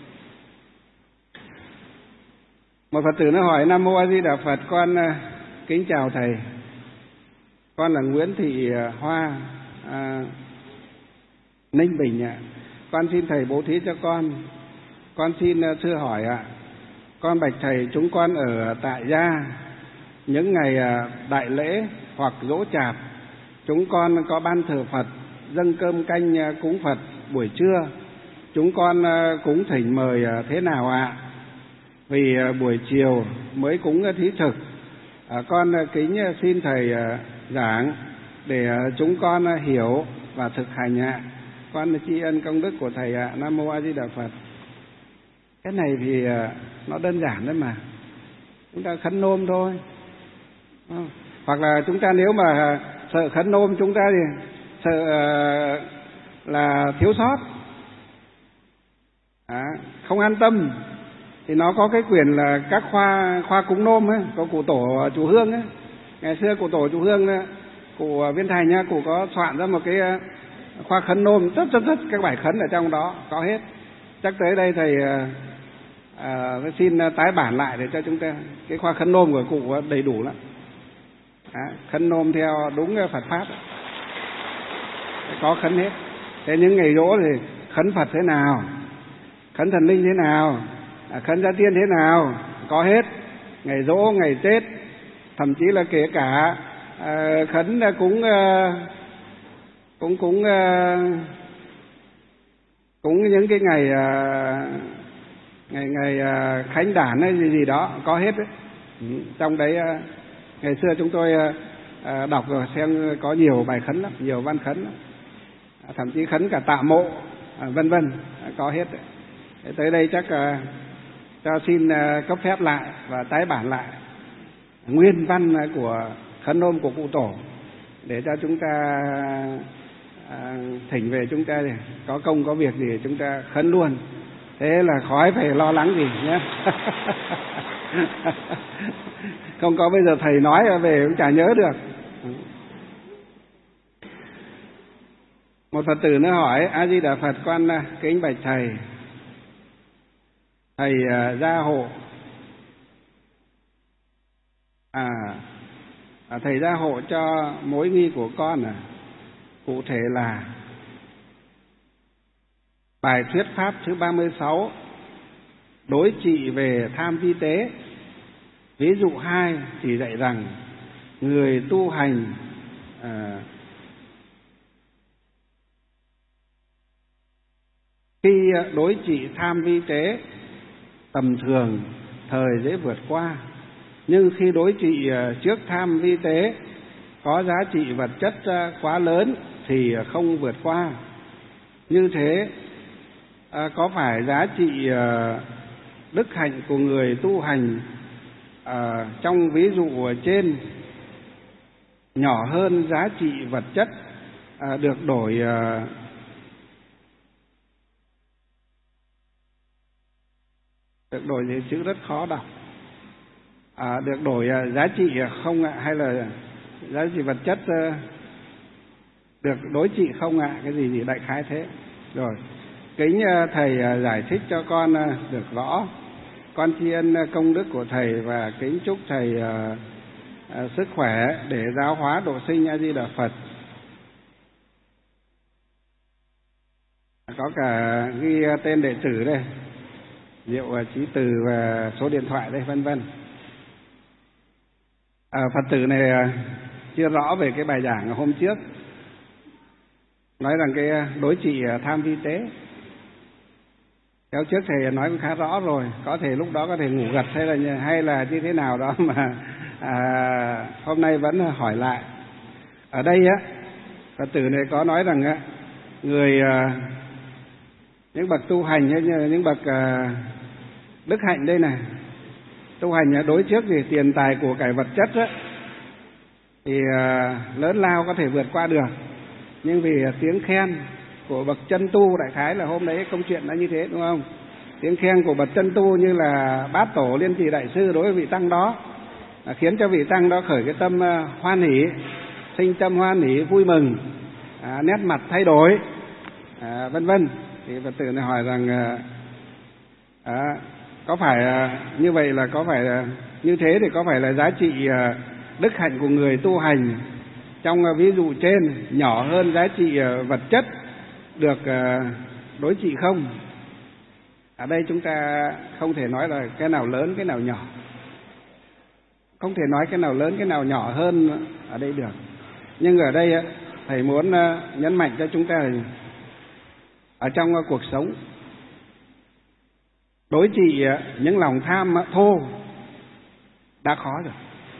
[SPEAKER 2] Một Phật tử nó hỏi: Nam Mô A Di Đà Phật, con kính chào thầy, con là Nguyễn Thị Hoa, à, Ninh Bình ạ. Con xin thầy bố thí cho con. Con xin thưa hỏi ạ, con bạch thầy, chúng con ở tại gia, những ngày đại lễ hoặc giỗ chạp, chúng con có ban thờ Phật, dâng cơm canh cúng Phật buổi trưa. Chúng con cúng thỉnh mời thế nào ạ? Vì buổi chiều mới cúng thí thực. Con kính xin thầy giảng để chúng con hiểu và thực hành ạ. Con tri ân công đức của thầy ạ. Nam Mô A Di Đà Phật. Cái này thì nó đơn giản đấy mà, chúng ta khấn nôm thôi. Hoặc là chúng ta nếu mà sợ khấn nôm, chúng ta thì sợ là thiếu sót, à, không an tâm, thì nó có cái quyển là các khoa khoa cúng nôm ấy, có cụ Tổ Chùa Hương ấy. Ngày xưa cụ Tổ Chùa Hương ấy, cụ Viên Thành nhá, cụ có soạn ra một cái khoa khấn nôm rất rất rất các bài khấn ở trong đó có hết. Chắc tới đây thầy à, xin tái bản lại để cho chúng ta cái khoa khấn nôm của cụ đầy đủ lắm. À, khấn nôm theo đúng Phật pháp có khấn hết. Thế những ngày giỗ thì khấn Phật thế nào, khấn thần linh thế nào, à, khấn gia tiên thế nào, có hết. Ngày giỗ, ngày Tết, thậm chí là kể cả à, khấn cúng à, cũng cũng cũng những cái ngày ngày ngày khánh đản hay gì gì đó có hết đấy. Trong đấy ngày xưa chúng tôi đọc rồi xem có nhiều bài khấn lắm, nhiều văn khấn lắm. Thậm chí khấn cả tạ mộ vân vân có hết đấy. Tới đây chắc cho xin cấp phép lại và tái bản lại nguyên văn của khấn nôm của cụ Tổ để cho chúng ta à, thỉnh về, chúng ta có công có việc gì chúng ta khấn luôn, thế là khỏi phải lo lắng gì nhé. Không có bây giờ thầy nói về cũng chả nhớ được. Một Phật tử nó hỏi: A Di Đà Phật, con kính bạch thầy, thầy uh, gia hộ à, à thầy gia hộ cho mối nghi của con à cụ thể là bài thuyết pháp thứ ba mươi sáu, đối trị về tham vi tế. Ví dụ hai thì dạy rằng người tu hành à, khi đối trị tham vi tế tầm thường thời dễ vượt qua, nhưng khi đối trị trước tham vi tế có giá trị vật chất quá lớn thì không vượt qua. Như thế à, có phải giá trị à, đức hạnh của người tu hành à, trong ví dụ trên nhỏ hơn giá trị vật chất à, được đổi à, được đổi thì chữ rất khó đọc à, được đổi à, giá trị không ạ, hay là giá trị vật chất à, được đối trị không ạ, cái gì gì đại khái thế. Rồi kính à, thầy à, giải thích cho con à, được rõ. Con tri ân công đức của thầy và kính chúc thầy à, à, sức khỏe để giáo hóa độ sinh. A Di Đà Phật. Có cả ghi tên đệ tử đây, Diệu Chí Từ và số điện thoại đây, vân vân. À, Phật tử này chưa rõ về cái bài giảng hôm trước, nói rằng cái đối trị tham vi tế. Theo trước thầy nói cũng khá rõ rồi, có thể lúc đó có thể ngủ gật hay là hay là như thế nào đó mà à, hôm nay vẫn hỏi lại. Ở đây á, Phật tử này có nói rằng á, người à, những bậc tu hành hay những bậc à, đức hạnh đây này, tu hành đối trước thì tiền tài của cải vật chất á, thì à, lớn lao có thể vượt qua được, nhưng vì tiếng khen của bậc chân tu, đại khái là hôm đấy câu chuyện đã như thế đúng không? Tiếng khen của bậc chân tu như là bát tổ liên trì đại sư đối với vị tăng đó, à, khiến cho vị tăng đó khởi cái tâm à, hoan hỷ, sinh tâm hoan hỷ vui mừng, à, nét mặt thay đổi, à, vân vân. Thì Phật tử này hỏi rằng à, à, có phải à, như vậy là có phải à, như thế thì có phải là giá trị à, đức hạnh của người tu hành trong à, ví dụ trên nhỏ hơn giá trị à, vật chất được à, đối trị không? Ở đây chúng ta không thể nói là cái nào lớn cái nào nhỏ, không thể nói cái nào lớn cái nào nhỏ hơn ở đây được. Nhưng ở đây thầy muốn nhấn mạnh cho chúng ta ở trong cuộc sống đối trị những lòng tham thô đã khó rồi.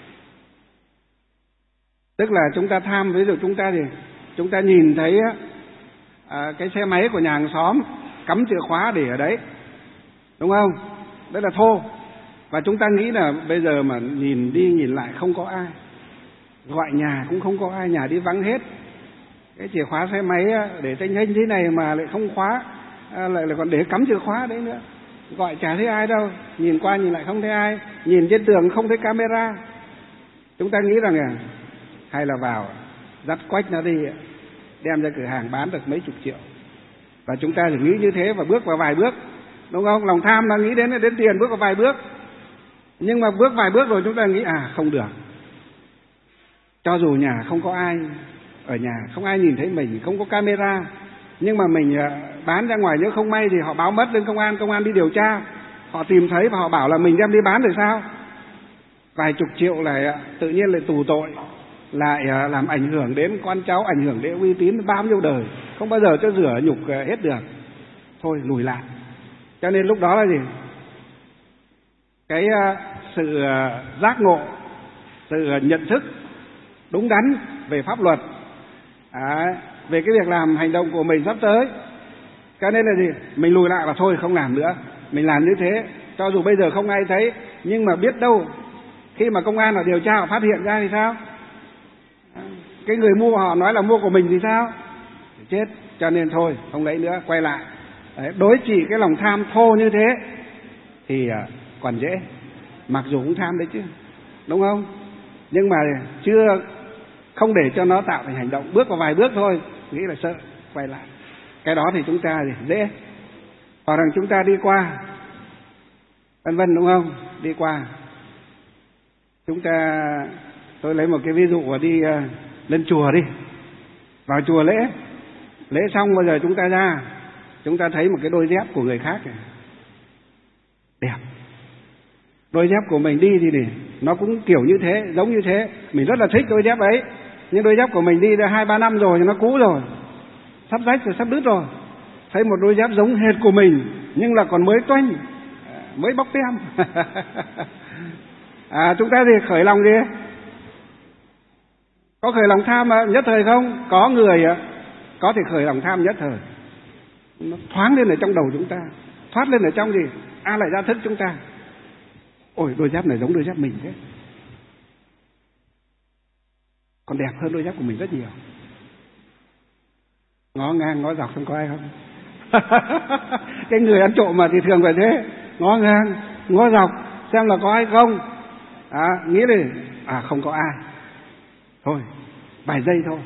[SPEAKER 2] Tức là chúng ta tham, ví dụ chúng ta thì chúng ta nhìn thấy à, cái xe máy của nhà hàng xóm cắm chìa khóa để ở đấy, đúng không? Đấy là thô. Và chúng ta nghĩ là bây giờ mà nhìn đi nhìn lại không có ai, gọi nhà cũng không có ai, nhà đi vắng hết. Cái chìa khóa xe máy để tranh hình thế này mà lại không khóa, à, lại là còn để cắm chìa khóa đấy nữa. Gọi chả thấy ai đâu, nhìn qua nhìn lại không thấy ai, nhìn trên tường không thấy camera. Chúng ta nghĩ rằng à, hay là vào dắt quách nó đi, đem ra cửa hàng bán được mấy chục triệu. Và chúng ta chỉ nghĩ như thế và bước vào vài bước, đúng không? Lòng tham nó nghĩ đến đến tiền, bước vào vài bước. Nhưng mà bước vài bước rồi chúng ta nghĩ à không được. Cho dù nhà không có ai ở nhà, không ai nhìn thấy mình, không có camera, nhưng mà mình bán ra ngoài, nếu không may thì họ báo mất lên công an, công an đi điều tra, họ tìm thấy và họ bảo là mình đem đi bán thì sao? Vài chục triệu lại tự nhiên lại tù tội, lại làm ảnh hưởng đến con cháu, ảnh hưởng đến uy tín bao nhiêu đời, không bao giờ cho rửa nhục hết được. Thôi lùi lại. Cho nên lúc đó là gì? Cái sự giác ngộ, sự nhận thức đúng đắn về pháp luật, à, về cái việc làm hành động của mình sắp tới. Cho nên là gì? Mình lùi lại và thôi không làm nữa. Mình làm như thế, cho dù bây giờ không ai thấy, nhưng mà biết đâu khi mà công an họ điều tra họ phát hiện ra thì sao? Cái người mua họ nói là mua của mình thì sao? Chết. Cho nên thôi không lấy nữa, quay lại. Đấy, đối trị cái lòng tham thô như thế thì còn dễ, mặc dù cũng tham đấy chứ, đúng không? Nhưng mà chưa không để cho nó tạo thành hành động, bước vào vài bước thôi nghĩ là sợ, quay lại. Cái đó thì chúng ta thì dễ. Hoặc rằng chúng ta đi qua vân vân, đúng không? Đi qua. Chúng ta, tôi lấy một cái ví dụ là đi uh, lên chùa đi, vào chùa lễ, lễ xong bao giờ chúng ta ra, chúng ta thấy một cái đôi dép của người khác này, đẹp. Đôi dép của mình đi thì, thì nó cũng kiểu như thế, giống như thế, mình rất là thích đôi dép ấy. Nhưng đôi dép của mình đi đã hai ba năm rồi, nó cũ rồi, sắp rách rồi, sắp đứt rồi. Thấy một đôi dép giống hệt của mình nhưng là còn mới toanh, mới bóc tem. À, chúng ta thì khởi lòng gì? Có khởi lòng tham nhất thời không? Có người có thể khởi lòng tham nhất thời, nó thoáng lên ở trong đầu chúng ta, thoát lên ở trong gì? A lại ra thức chúng ta. Ôi, đôi dép này giống đôi dép mình thế, còn đẹp hơn đôi dép của mình rất nhiều. Ngó ngang ngó dọc xem có ai không. Cái người ăn trộm mà thì thường phải thế, ngó ngang ngó dọc xem là có ai không. À, nghĩ đi, à không có ai, thôi vài giây thôi.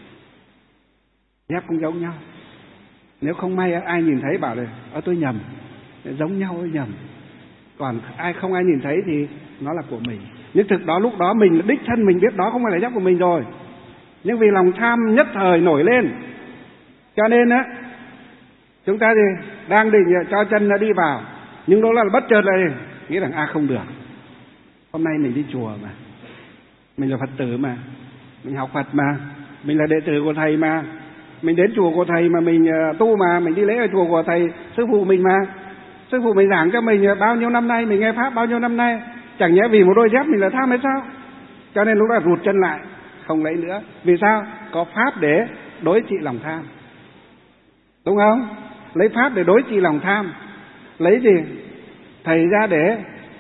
[SPEAKER 2] Dép cũng giống nhau, nếu không may ai nhìn thấy bảo là ở tôi nhầm, giống nhau tôi nhầm. Còn ai không ai nhìn thấy thì nó là của mình. Nhưng thực đó lúc đó mình đích thân mình biết đó không phải là dép của mình rồi, nhưng vì lòng tham nhất thời nổi lên, cho nên á chúng ta thì đang định cho chân nó đi vào, nhưng đó là bất chợt là nghĩ rằng a không được, hôm nay mình đi chùa mà, mình là Phật tử mà, mình học Phật mà, mình là đệ tử của thầy mà, mình đến chùa của thầy mà mình tu mà, mình đi lễ ở chùa của thầy sư phụ mình mà, sư phụ mình giảng cho mình bao nhiêu năm nay, mình nghe pháp bao nhiêu năm nay, chẳng nhẽ vì một đôi dép mình là tham hay sao? Cho nên lúc đó rụt chân lại, không lấy nữa. Vì sao? Có pháp để đối trị lòng tham, đúng không? Lấy pháp để đối trị lòng tham, lấy gì? Thầy ra để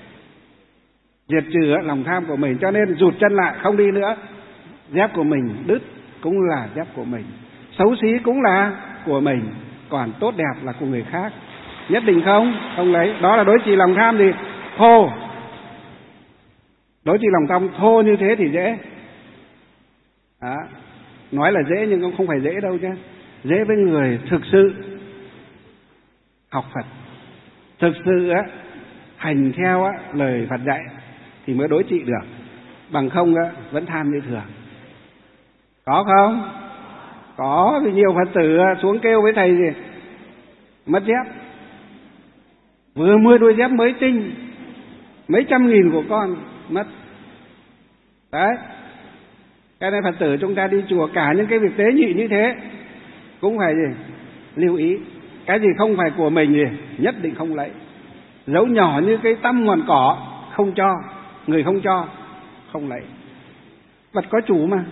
[SPEAKER 2] diệt trừ lòng tham của mình, cho nên rụt chân lại không đi nữa. Dép của mình đứt cũng là dép của mình, xấu xí cũng là của mình, còn tốt đẹp là của người khác. Nhất định không? Không lấy. Đó là đối trị lòng tham gì? Thô. Đối trị lòng tham thô như thế thì dễ. Đó. Nói là dễ nhưng cũng không phải dễ đâu chứ. Dễ với người thực sự học Phật, thực sự á, hành theo á, lời Phật dạy thì mới đối trị được. Bằng không á, vẫn tham như thường. Có không? Có. Vì nhiều Phật tử xuống kêu với thầy gì? Mất dép. Vừa mua đôi dép mới tinh, mấy trăm nghìn của con, mất. Đấy. Cái này Phật tử chúng ta đi chùa, cả những cái việc tế nhị như thế cũng phải gì? Lưu ý. Cái gì không phải của mình gì nhất định không lấy. Dấu nhỏ như cái tăm ngọn cỏ không cho, người không cho, không lấy. Vật có chủ mà.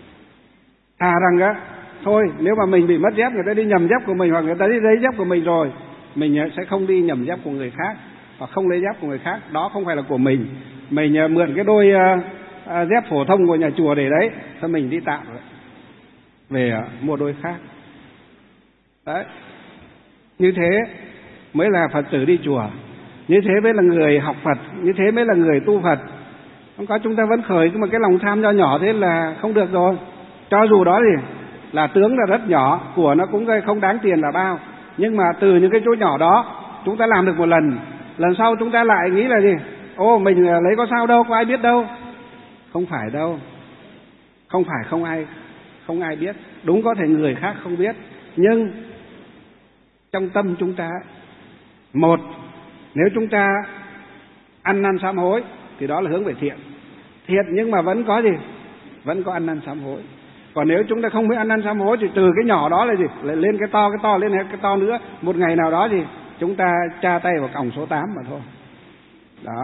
[SPEAKER 2] Thà rằng á, thôi nếu mà mình bị mất dép, người ta đi nhầm dép của mình, hoặc người ta đi lấy dép của mình rồi, mình sẽ không đi nhầm dép của người khác, hoặc không lấy dép của người khác. Đó không phải là của mình. Mình mượn cái đôi uh, dép phổ thông của nhà chùa để đấy, thôi mình đi tạm rồi, về uh, mua đôi khác. Đấy. Như thế mới là Phật tử đi chùa, như thế mới là người học Phật, như thế mới là người tu Phật. Không có chúng ta vẫn khởi mà cái lòng tham nho nhỏ thế là không được rồi. Cho dù đó thì là tướng là rất nhỏ, của nó cũng không đáng tiền là bao, nhưng mà từ những cái chỗ nhỏ đó chúng ta làm được một lần, lần sau chúng ta lại nghĩ là gì? Ô, mình lấy có sao đâu, có ai biết đâu. Không phải đâu. Không phải không ai không ai biết. Đúng, có thể người khác không biết, nhưng trong tâm chúng ta, một, nếu chúng ta ăn năn sám hối thì đó là hướng về thiện. Thiện nhưng mà vẫn có gì? Vẫn có ăn năn sám hối. Còn nếu chúng ta không biết ăn năn sám hối thì từ cái nhỏ đó là gì? Lại lên cái to, cái to, lên cái to nữa. Một ngày nào đó thì chúng ta tra tay vào còng số tám mà thôi. Đó.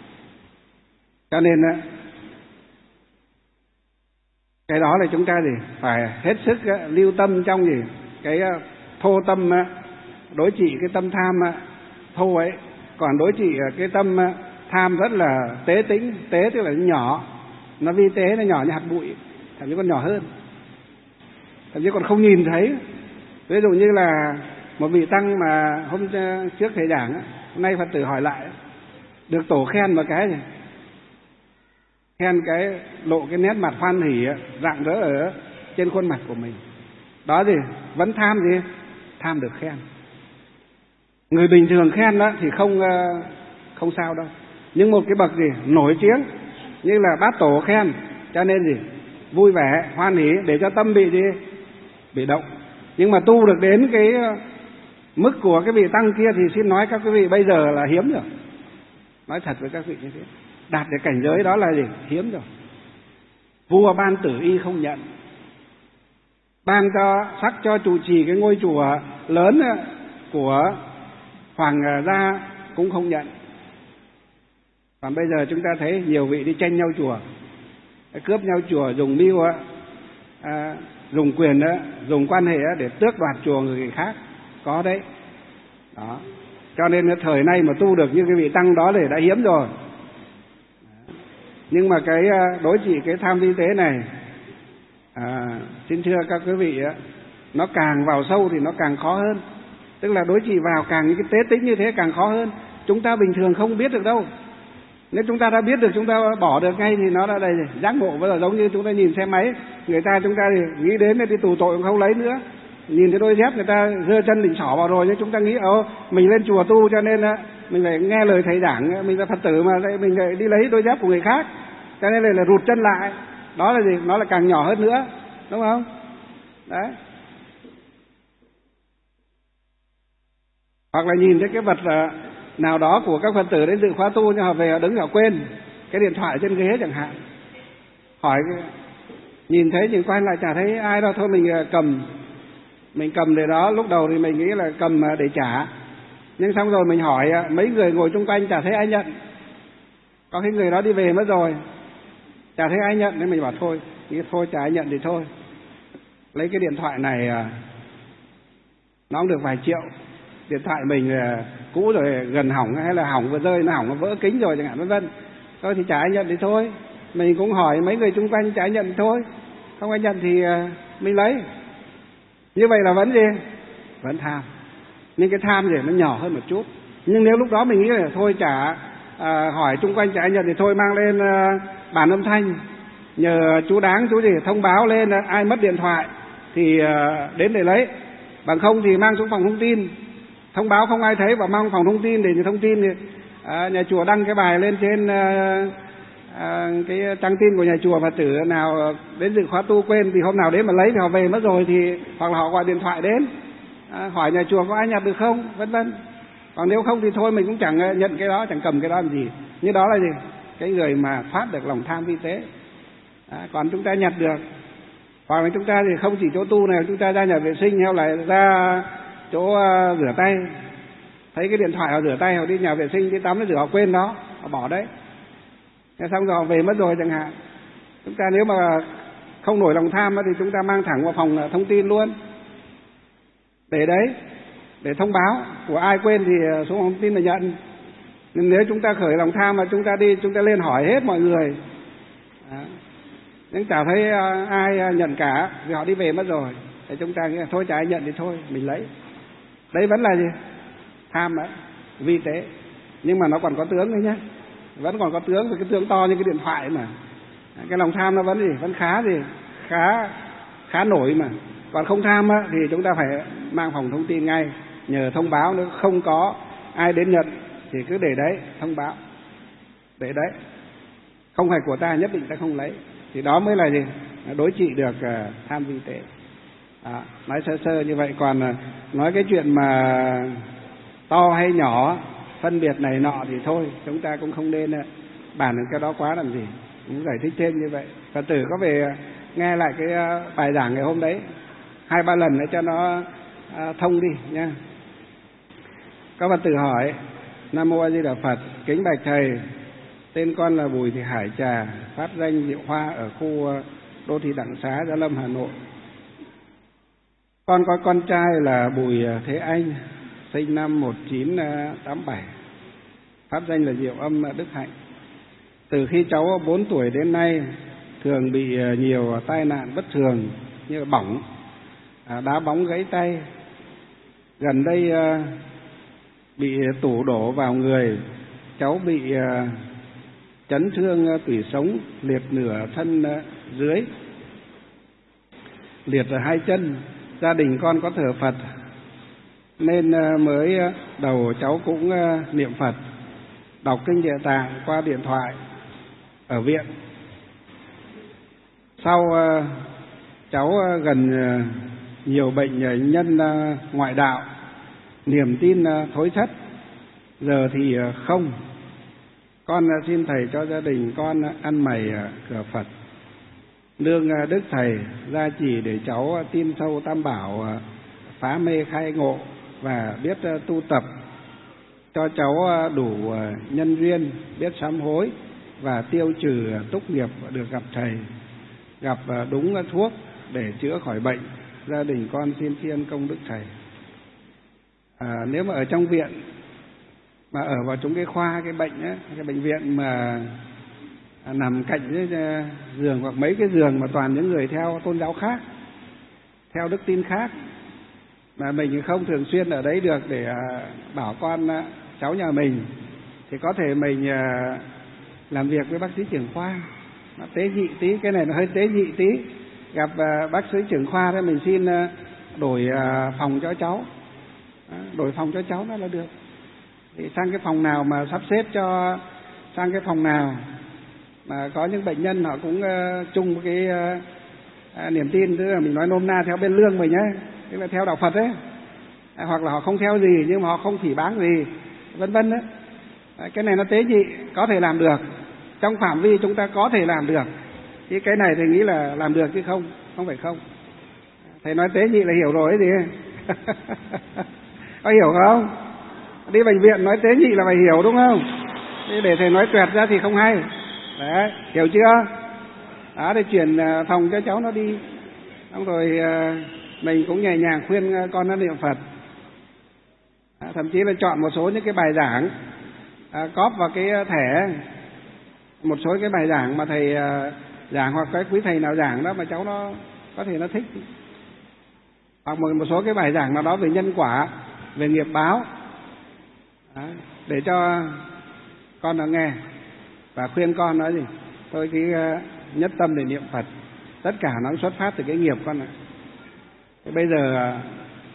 [SPEAKER 2] Cho nên cái đó là chúng ta gì? Phải hết sức lưu tâm trong gì? Cái thô tâm, đối trị cái tâm tham thô ấy. Còn đối trị cái tâm tham rất là tế tính. Tế tức là nhỏ, nó vi tế, nó nhỏ như hạt bụi, thậm chí còn nhỏ hơn, thậm chí còn không nhìn thấy. Ví dụ như là một vị tăng mà hôm trước thầy giảng, hôm nay Phật tử hỏi lại, được tổ khen một cái gì? Khen cái lộ cái nét mặt hoan hỉ rạng rỡ ở trên khuôn mặt của mình. Đó gì? Vẫn tham gì? Tham được khen. Người bình thường khen đó thì không không sao đâu. Nhưng một cái bậc gì nổi tiếng như là bát tổ khen, cho nên gì vui vẻ hoan hỉ để cho tâm bị gì bị động. Nhưng mà tu được đến cái mức của cái vị tăng kia thì xin nói các quý vị bây giờ là hiếm rồi. Nói thật với các vị như thế, đạt được cảnh giới đó là gì hiếm rồi. Vua ban tử y không nhận, ban cho sắc cho trụ trì cái ngôi chùa lớn của hoàng gia cũng không nhận. Còn bây giờ chúng ta thấy nhiều vị đi tranh nhau chùa, cướp nhau chùa, dùng mưu à, dùng quyền đó, dùng quan hệ để tước đoạt chùa người khác, có đấy. Đó. Cho nên thời nay mà tu được như cái vị tăng đó thì đã hiếm rồi. Nhưng mà cái đối trị cái tham vi tế này, à, xin thưa các quý vị, nó càng vào sâu thì nó càng khó hơn. Tức là đối trị vào càng những cái tế tính như thế càng khó hơn. Chúng ta bình thường không biết được đâu. Nếu chúng ta đã biết được, chúng ta bỏ được ngay thì nó đã đây rồi. Giác ngộ bây giờ giống như chúng ta nhìn xe máy, người ta chúng ta thì nghĩ đến đi tù tội cũng không lấy nữa. Nhìn cái đôi dép người ta giơ chân định xỏ vào rồi, nhưng chúng ta nghĩ ồ mình lên chùa tu cho nên mình phải nghe lời thầy giảng, mình là Phật tử mà mình lại đi lấy đôi dép của người khác, cho nên là, là rụt chân lại. Đó là gì? Nó là càng nhỏ hơn nữa, đúng không? Đấy. Hoặc là nhìn thấy cái vật nào đó của các Phật tử đến dự khóa tu nhưng họ về họ đứng họ quên cái điện thoại trên ghế chẳng hạn, hỏi nhìn thấy nhìn quay lại chả thấy ai đâu, thôi mình cầm mình cầm để đó. Lúc đầu thì mình nghĩ là cầm để trả, nhưng xong rồi mình hỏi mấy người ngồi chung quanh chả thấy ai nhận. Có cái người đó đi về mất rồi, chả thấy ai nhận, nên mình bảo thôi nghĩ thôi chả ai nhận thì thôi, lấy cái điện thoại này nó cũng được vài triệu. Điện thoại mình cũ rồi, gần hỏng hay là hỏng vừa rơi, nó hỏng nó vỡ kính rồi chẳng hạn vân vân. Thôi thì chả ai nhận thì thôi. Mình cũng hỏi mấy người chung quanh chả ai nhận thì thôi, không ai nhận thì mình lấy. Như vậy là vẫn gì? Vẫn tham. Nhưng cái tham thì nó nhỏ hơn một chút. Nhưng nếu lúc đó mình nghĩ là thôi chả à, hỏi chung quanh chả ai nhận thì thôi mang lên à, bản âm thanh, nhờ chú Đáng chú gì thông báo lên à, ai mất điện thoại thì à, đến để lấy. Bằng không thì mang xuống phòng thông tin, thông báo không ai thấy và mang phòng thông tin để thông tin thì à, nhà chùa đăng cái bài lên trên à, à, cái trang tin của nhà chùa, Phật tử nào đến dự khóa tu quên thì hôm nào đến mà lấy thì họ về mất rồi, thì hoặc là họ gọi điện thoại đến à, hỏi nhà chùa có ai nhặt được không, vân vân. Còn nếu không thì thôi mình cũng chẳng nhận cái đó, chẳng cầm cái đó làm gì. Như đó là gì? Cái người mà thoát được lòng tham vi tế. À, còn chúng ta nhặt được, hoặc là chúng ta thì không chỉ chỗ tu này, chúng ta ra nhà vệ sinh hay là ra chỗ uh, rửa tay, thấy cái điện thoại họ rửa tay, họ đi nhà vệ sinh đi tắm nó rửa họ quên đó, họ bỏ đấy. Thế xong rồi họ về mất rồi chẳng hạn. Chúng ta nếu mà không nổi lòng tham thì chúng ta mang thẳng vào phòng thông tin luôn, để đấy để thông báo của ai quên thì xuống phòng thông tin mà nhận. Nhưng nếu chúng ta khởi lòng tham mà chúng ta đi chúng ta lên hỏi hết mọi người đó, nhưng chả thấy ai nhận cả vì họ đi về mất rồi, thì chúng ta nghĩ là thôi chả ai nhận thì thôi mình lấy. Đấy vẫn là gì? Tham đấy, vi tế. Nhưng mà nó còn có tướng đấy nhé, vẫn còn có tướng, vì cái tướng to như cái điện thoại mà. Cái lòng tham nó vẫn gì? Vẫn khá gì? Khá khá nổi mà. Còn không tham á, thì chúng ta phải mang phòng thông tin ngay, nhờ thông báo. Nếu không có ai đến nhận thì cứ để đấy, thông báo để đấy, không phải của ta nhất định ta không lấy. Thì đó mới là gì? Đối trị được uh, tham vi tế. À, nói sơ sơ như vậy. Còn uh, nói cái chuyện mà to hay nhỏ, phân biệt này nọ thì thôi, chúng ta cũng không nên uh, bàn đến cái đó quá làm gì. Cũng giải thích thêm như vậy. Phật tử có về uh, nghe lại cái uh, bài giảng ngày hôm đấy hai ba lần để cho nó uh, thông đi nha. Các Phật tử hỏi: Nam Mô A Di Đà Phật, kính bạch thầy, tên con là Bùi Thị Hải Trà, pháp danh Diệu Hoa ở khu đô thị Đặng Xá, Gia Lâm, Hà Nội. Con có con trai là Bùi Thế Anh, sinh năm một nghìn chín trăm tám mươi bảy, pháp danh là Diệu Âm Đức Hạnh. Từ khi cháu bốn tuổi đến nay, thường bị nhiều tai nạn bất thường như bỏng, đá bóng gãy tay. Gần đây bị tủ đổ vào người, cháu bị chấn thương tủy sống, liệt nửa thân dưới, liệt ở hai chân. Gia đình con có thờ Phật nên mới đầu cháu cũng niệm Phật, đọc kinh Địa Tạng qua điện thoại ở viện. Sau uh, cháu uh, gần uh, nhiều bệnh uh, nhân uh, ngoại đạo, niềm tin uh, thối thất, giờ thì uh, không. Con uh, xin thầy cho gia đình con uh, ăn mày uh, cửa Phật. Nương uh, Đức Thầy gia chỉ để cháu uh, tin sâu Tam Bảo, uh, phá mê khai ngộ và biết uh, tu tập, cho cháu uh, đủ uh, nhân duyên, biết sám hối và tiêu trừ uh, túc nghiệp, được gặp Thầy, gặp uh, đúng uh, thuốc để chữa khỏi bệnh. Gia đình con xin tri ân công Đức Thầy. À, nếu mà ở trong viện mà ở vào chúng cái khoa, cái bệnh ấy, cái bệnh viện mà à, nằm cạnh với uh, giường hoặc mấy cái giường mà toàn những người theo tôn giáo khác, theo đức tin khác, mà mình không thường xuyên ở đấy được để uh, bảo con uh, cháu nhà mình, thì có thể mình uh, làm việc với bác sĩ trưởng khoa. Nó tế nhị tí, cái này nó hơi tế nhị tí. Gặp uh, bác sĩ trưởng khoa đó, mình xin uh, đổi uh, phòng cho cháu, uh, đổi phòng cho cháu đó là được. Thì sang cái phòng nào mà sắp xếp cho sang cái phòng nào mà có những bệnh nhân họ cũng uh, chung cái uh, uh, niềm tin, tức là mình nói nôm na theo bên lương mình nhé, tức là theo đạo Phật ấy, à, hoặc là họ không theo gì nhưng mà họ không phỉ báng gì, vân vân đấy. À, cái này nó tế nhị, có thể làm được trong phạm vi chúng ta có thể làm được. Chứ cái này thì nghĩ là làm được chứ không không phải không. Thầy nói tế nhị là hiểu rồi ấy gì. Có hiểu không? Đi bệnh viện nói tế nhị là phải hiểu đúng không? Thế để thầy nói tuyệt ra thì không hay. Đấy, hiểu chưa? Đó, để chuyển phòng cho cháu nó đi. Xong rồi mình cũng nhẹ nhàng khuyên con nó niệm Phật. À, thậm chí là chọn một số những cái bài giảng, à, cóp vào cái thẻ một số cái bài giảng mà thầy à, giảng, hoặc cái quý thầy nào giảng đó mà cháu nó có thể nó thích, hoặc một, một số cái bài giảng nào đó về nhân quả, về nghiệp báo, đó, để cho con nó nghe và khuyên con nói gì thôi cái uh, nhất tâm để niệm Phật, tất cả nó xuất phát từ cái nghiệp con này. Thế bây giờ uh,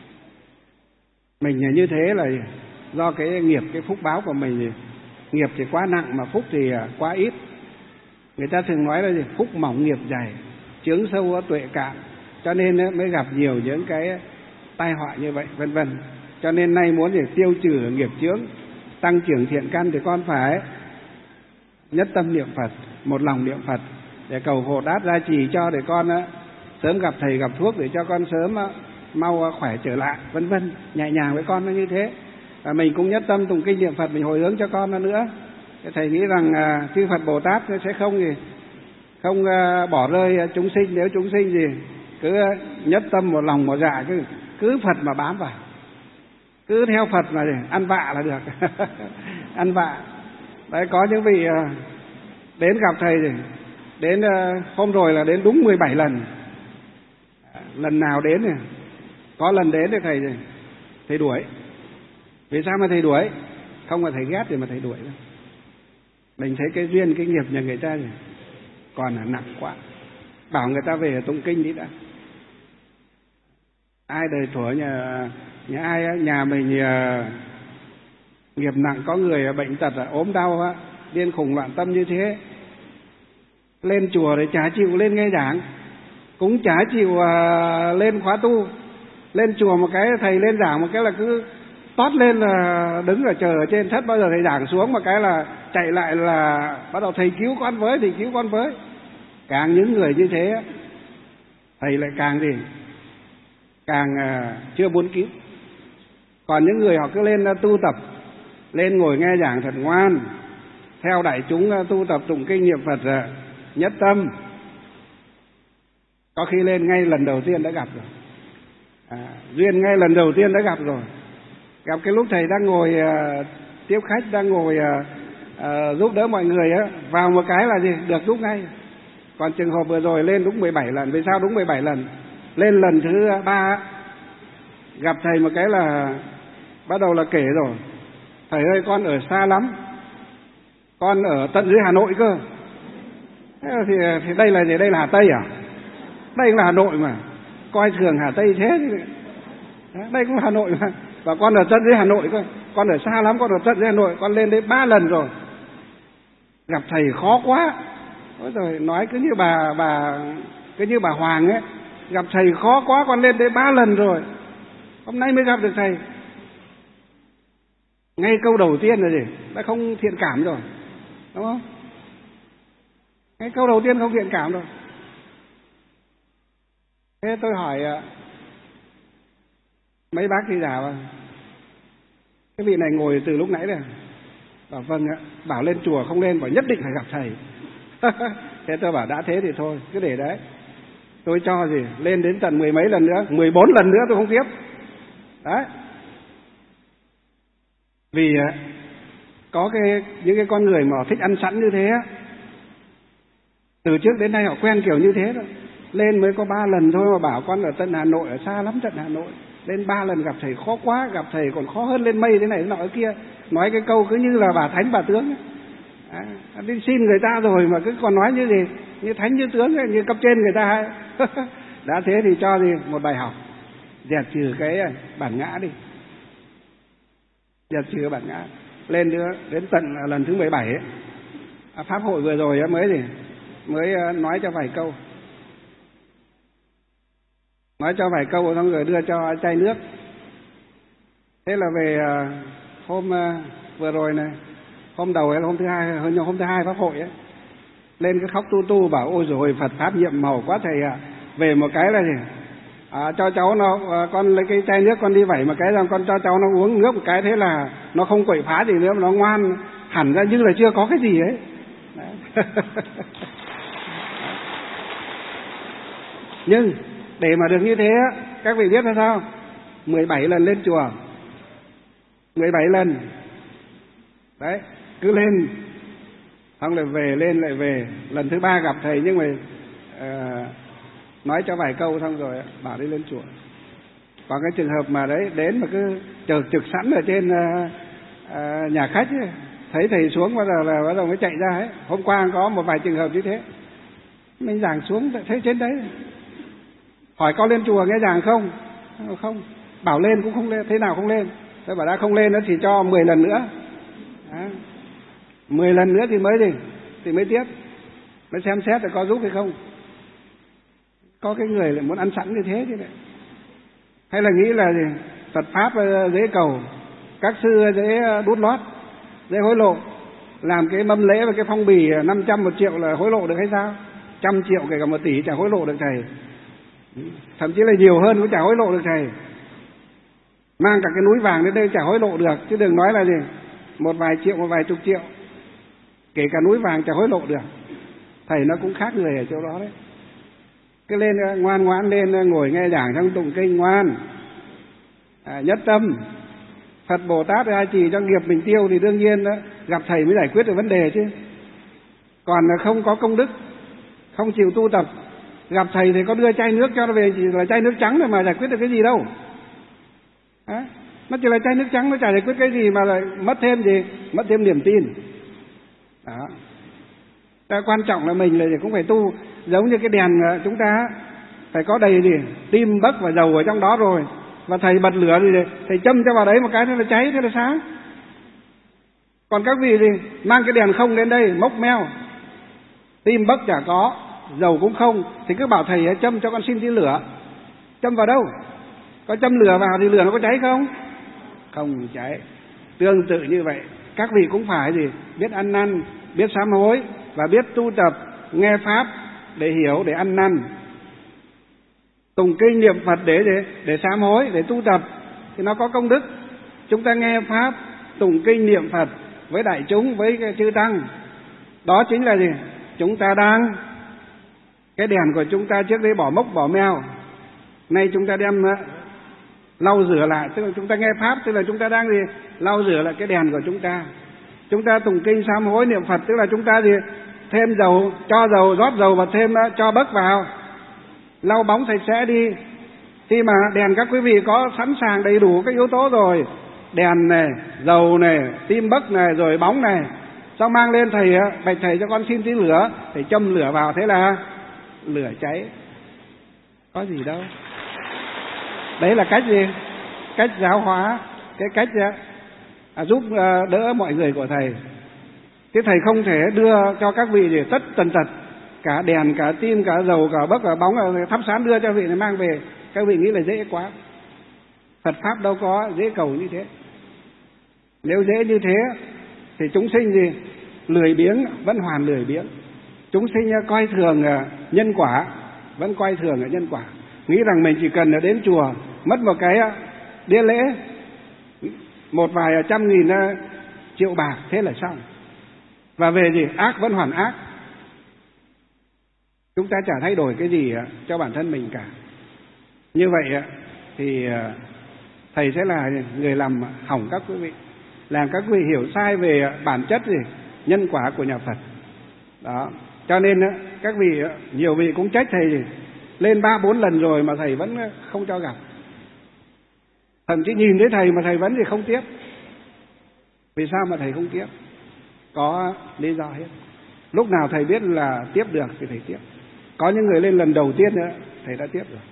[SPEAKER 2] mình như thế là do cái nghiệp, cái phúc báo của mình, nghiệp thì quá nặng mà phúc thì uh, quá ít. Người ta thường nói là gì? Phúc mỏng nghiệp dày, chướng sâu tuệ cạn, cho nên mới gặp nhiều những cái tai họa như vậy, vân vân. Cho nên nay muốn để tiêu trừ nghiệp chướng, tăng trưởng thiện căn thì con phải nhất tâm niệm Phật, một lòng niệm Phật để cầu hộ đát gia trì cho, để con sớm gặp thầy gặp thuốc, để cho con sớm mau khỏe trở lại, vân vân. Nhẹ nhàng với con nó như thế. Và mình cũng nhất tâm tụng kinh niệm Phật, mình hồi hướng cho con nó nữa. Thầy nghĩ rằng uh, chư Phật Bồ Tát sẽ không gì không uh, bỏ rơi chúng sinh, nếu chúng sinh gì cứ uh, nhất tâm một lòng một dạ, cứ cứ Phật mà bám vào, cứ theo Phật mà ăn vạ là được. Ăn vạ. Đấy, có những vị uh, đến gặp thầy thì đến uh, hôm rồi là đến đúng mười bảy lần. Lần nào đến thì có lần đến thì thầy thầy đuổi. Vì sao mà thầy đuổi? Không là thầy ghét thì mà thầy đuổi. Mình thấy cái duyên, cái nghiệp nhà người ta thì còn là nặng quá, bảo người ta về tụng kinh đi đã. Ai đời thuở nhà nhà ai nhà mình nhà, nghiệp nặng, có người bệnh tật ốm đau điên khùng loạn tâm như thế, lên chùa để chả chịu lên nghe giảng, cũng chả chịu uh, lên khóa tu. Lên chùa một cái thầy lên giảng một cái là cứ tót lên là đứng ở chờ ở trên thất, bao giờ thầy giảng xuống một cái là chạy lại là bắt đầu thầy cứu con với, thầy cứu con với. Càng những người như thế thầy lại càng gì càng uh, chưa muốn cứu. Còn những người họ cứ lên uh, tu tập, lên ngồi nghe giảng thật ngoan, theo đại chúng uh, tu tập tụng kinh niệm Phật uh, nhất tâm, có khi lên ngay lần đầu tiên đã gặp rồi, à, duyên ngay lần đầu tiên đã gặp rồi. Gặp cái lúc thầy đang ngồi uh, tiếp khách, đang ngồi uh, uh, giúp đỡ mọi người á, vào một cái là gì được giúp ngay. Còn trường hợp vừa rồi lên đúng mười bảy lần. Vì sao đúng mười bảy lần? Lên lần thứ ba gặp thầy một cái là bắt đầu là kể rồi: thầy ơi, con ở xa lắm, con ở tận dưới Hà Nội cơ. Thế thì, thì đây là gì? Đây là Hà Tây à? Đây là Hà Nội mà, coi thường Hà Tây thế. Đây cũng là Hà Nội mà. Và con ở tận dưới Hà Nội cơ, con ở xa lắm, con ở tận dưới Hà Nội, con lên đấy ba lần rồi. gặp thầy khó quá. Ôi rồi nói cứ như bà bà cứ như bà Hoàng ấy, gặp thầy khó quá, con lên đây ba lần rồi, hôm nay mới gặp được thầy. Ngay câu đầu tiên là gì? Đã không thiện cảm rồi, đúng không? Ngay câu đầu tiên không thiện cảm rồi. Thế tôi hỏi mấy bác thì giả, cái vị này ngồi từ lúc nãy rồi. Bảo vâng ạ. Bảo lên chùa không lên, bảo nhất định phải gặp thầy. Thế tôi bảo đã thế thì thôi, cứ để đấy. Tôi cho gì, lên đến tận mười mấy lần nữa, mười bốn lần nữa tôi không tiếp. Đấy. Vì có cái những cái con người mà thích ăn sẵn như thế, từ trước đến nay họ quen kiểu như thế rồi. Lên mới có ba lần thôi mà bảo con ở tận Hà Nội, ở xa lắm tận Hà Nội, lên ba lần gặp thầy khó quá, gặp thầy còn khó hơn lên mây thế này thế nọ thế kia. Nói cái câu cứ như là bà thánh bà tướng ấy. À, đi xin người ta rồi mà cứ còn nói như gì, như thánh như tướng ấy, như cấp trên người ta ấy. Đã thế thì cho gì một bài học, dẹp trừ cái bản ngã đi, dẹp trừ cái bản ngã. Lên nữa đến tận lần thứ mười bảy ấy, à, pháp hội vừa rồi ấy, mới gì mới nói cho vài câu, nói cho vài câu xong rồi đưa cho chai nước. Thế là về hôm vừa rồi này, hôm đầu hay hôm thứ hai, hôm thứ hai pháp hội ấy, lên cái khóc tu tu bảo ôi rồi Phật pháp nhiệm màu quá thầy ạ. À. Về một cái là gì, à, cho cháu nó, con lấy cái chai nước con đi vẩy một cái rồi con cho cháu nó uống nước một cái, thế là nó không quậy phá gì nữa, nó ngoan hẳn ra như là chưa có cái gì ấy. Nhưng để mà được như thế, các vị biết là sao? mười bảy lần lên chùa, mười bảy lần. Đấy, cứ lên, xong lại về, lên lại về. Lần thứ ba gặp thầy nhưng mà uh, nói cho vài câu xong rồi bảo đi lên chùa. Còn cái trường hợp mà đấy đến mà cứ chờ trực sẵn ở trên uh, uh, nhà khách ấy, thấy thầy xuống bắt đầu là bắt đầu mới chạy ra ấy. Hôm qua có một vài trường hợp như thế, mình giảng xuống thấy trên đấy, hỏi con lên chùa nghe giảng không? Không. Bảo lên cũng không lên, thế nào không lên? Tôi bảo đã không lên nữa thì cho mười lần nữa. À, mười lần nữa thì mới gì? Thì mới tiếp. Mới xem xét là có giúp hay không. Có cái người lại muốn ăn sẵn như thế chứ đấy. Hay là nghĩ là gì? Phật pháp dễ cầu, các sư dễ đút lót, dễ hối lộ. Làm cái mâm lễ và cái phong bì năm trăm một triệu là hối lộ được hay sao? Trăm triệu kể cả một tỷ chả hối lộ được thầy. Thậm chí là nhiều hơn cũng chả hối lộ được thầy. Mang cả cái núi vàng đến đây chả hối lộ được, chứ đừng nói là gì một vài triệu, một vài chục triệu, kể cả núi vàng chả hối lộ được. Thầy nó cũng khác người ở chỗ đó đấy. Cứ lên ngoan ngoãn lên ngồi nghe giảng trong tụng kinh ngoan, à, nhất tâm. Phật Bồ Tát ai chỉ cho nghiệp mình tiêu thì đương nhiên đó, gặp thầy mới giải quyết được vấn đề chứ. Còn không có công đức, không chịu tu tập, gặp thầy thì có đưa chai nước cho nó về chỉ là chai nước trắng rồi mà giải quyết được cái gì đâu. À, nó chỉ là chai nước trắng, nó chả giải quyết cái gì mà lại mất thêm gì, mất thêm niềm tin. Đó. Ta quan trọng là mình là cũng phải tu, giống như cái đèn chúng ta phải có đầy gì tim bấc và dầu ở trong đó rồi, và thầy bật lửa thì thầy châm cho vào đấy một cái nó là cháy, thế là sáng. Còn các vị thì mang cái đèn không đến đây mốc meo, tim bấc chả có, dầu cũng không, thì cứ bảo thầy châm cho con xin tí lửa. Châm vào đâu? Có châm lửa vào thì lửa nó có cháy không? Không cháy. Tương tự như vậy, các vị cũng phải gì biết ăn năn, biết sám hối và biết tu tập, nghe pháp để hiểu, để ăn năn, tụng kinh niệm Phật để để để sám hối, để tu tập thì nó có công đức. Chúng ta nghe pháp, tụng kinh niệm Phật với đại chúng, với chư tăng, đó chính là gì? Chúng ta đang, cái đèn của chúng ta trước đây bỏ mốc bỏ meo, nay chúng ta đem lau rửa lại, tức là chúng ta nghe pháp, tức là chúng ta đang gì lau rửa lại cái đèn của chúng ta. Chúng ta tụng kinh sám hối niệm Phật, tức là chúng ta gì thêm dầu, cho dầu, rót dầu và thêm cho bấc vào, lau bóng sạch sẽ đi. Khi mà đèn các quý vị có sẵn sàng đầy đủ các yếu tố rồi, đèn này, dầu này, tim bấc này, rồi bóng này, xong mang lên thầy, bạch thầy cho con xin tí lửa, thầy châm lửa vào, thế là lửa cháy. Có gì đâu. Đấy là cách gì? Cách giáo hóa, cái cách à, giúp đỡ mọi người của thầy. Chứ thầy không thể đưa cho các vị để tất tần tật, cả đèn, cả tim, cả dầu, cả bấc, cả bóng, thắp sáng đưa cho vị này mang về. Các vị nghĩ là dễ quá. Phật Pháp đâu có dễ cầu như thế. Nếu dễ như thế thì chúng sinh gì? Lười biếng, vẫn hoàn lười biếng. Chúng sinh coi thường nhân quả, vẫn coi thường nhân quả. Nghĩ rằng mình chỉ cần đến chùa, mất một cái đĩa lễ, một vài trăm nghìn triệu bạc, thế là xong. Và về gì? Ác vẫn hoàn ác. Chúng ta chả thay đổi cái gì cho bản thân mình cả. Như vậy thì thầy sẽ là người làm hỏng các quý vị, làm các quý vị hiểu sai về bản chất gì? Nhân quả của nhà Phật. Đó. Cho nên các vị, nhiều vị cũng trách thầy gì? Lên ba bốn lần rồi mà thầy vẫn không cho gặp. Thậm chí nhìn thấy thầy mà thầy vẫn thì không tiếp. Vì sao mà thầy không tiếp? Có lý do hết. Lúc nào thầy biết là tiếp được thì thầy tiếp. Có những người lên lần đầu tiên nữa, thầy đã tiếp rồi.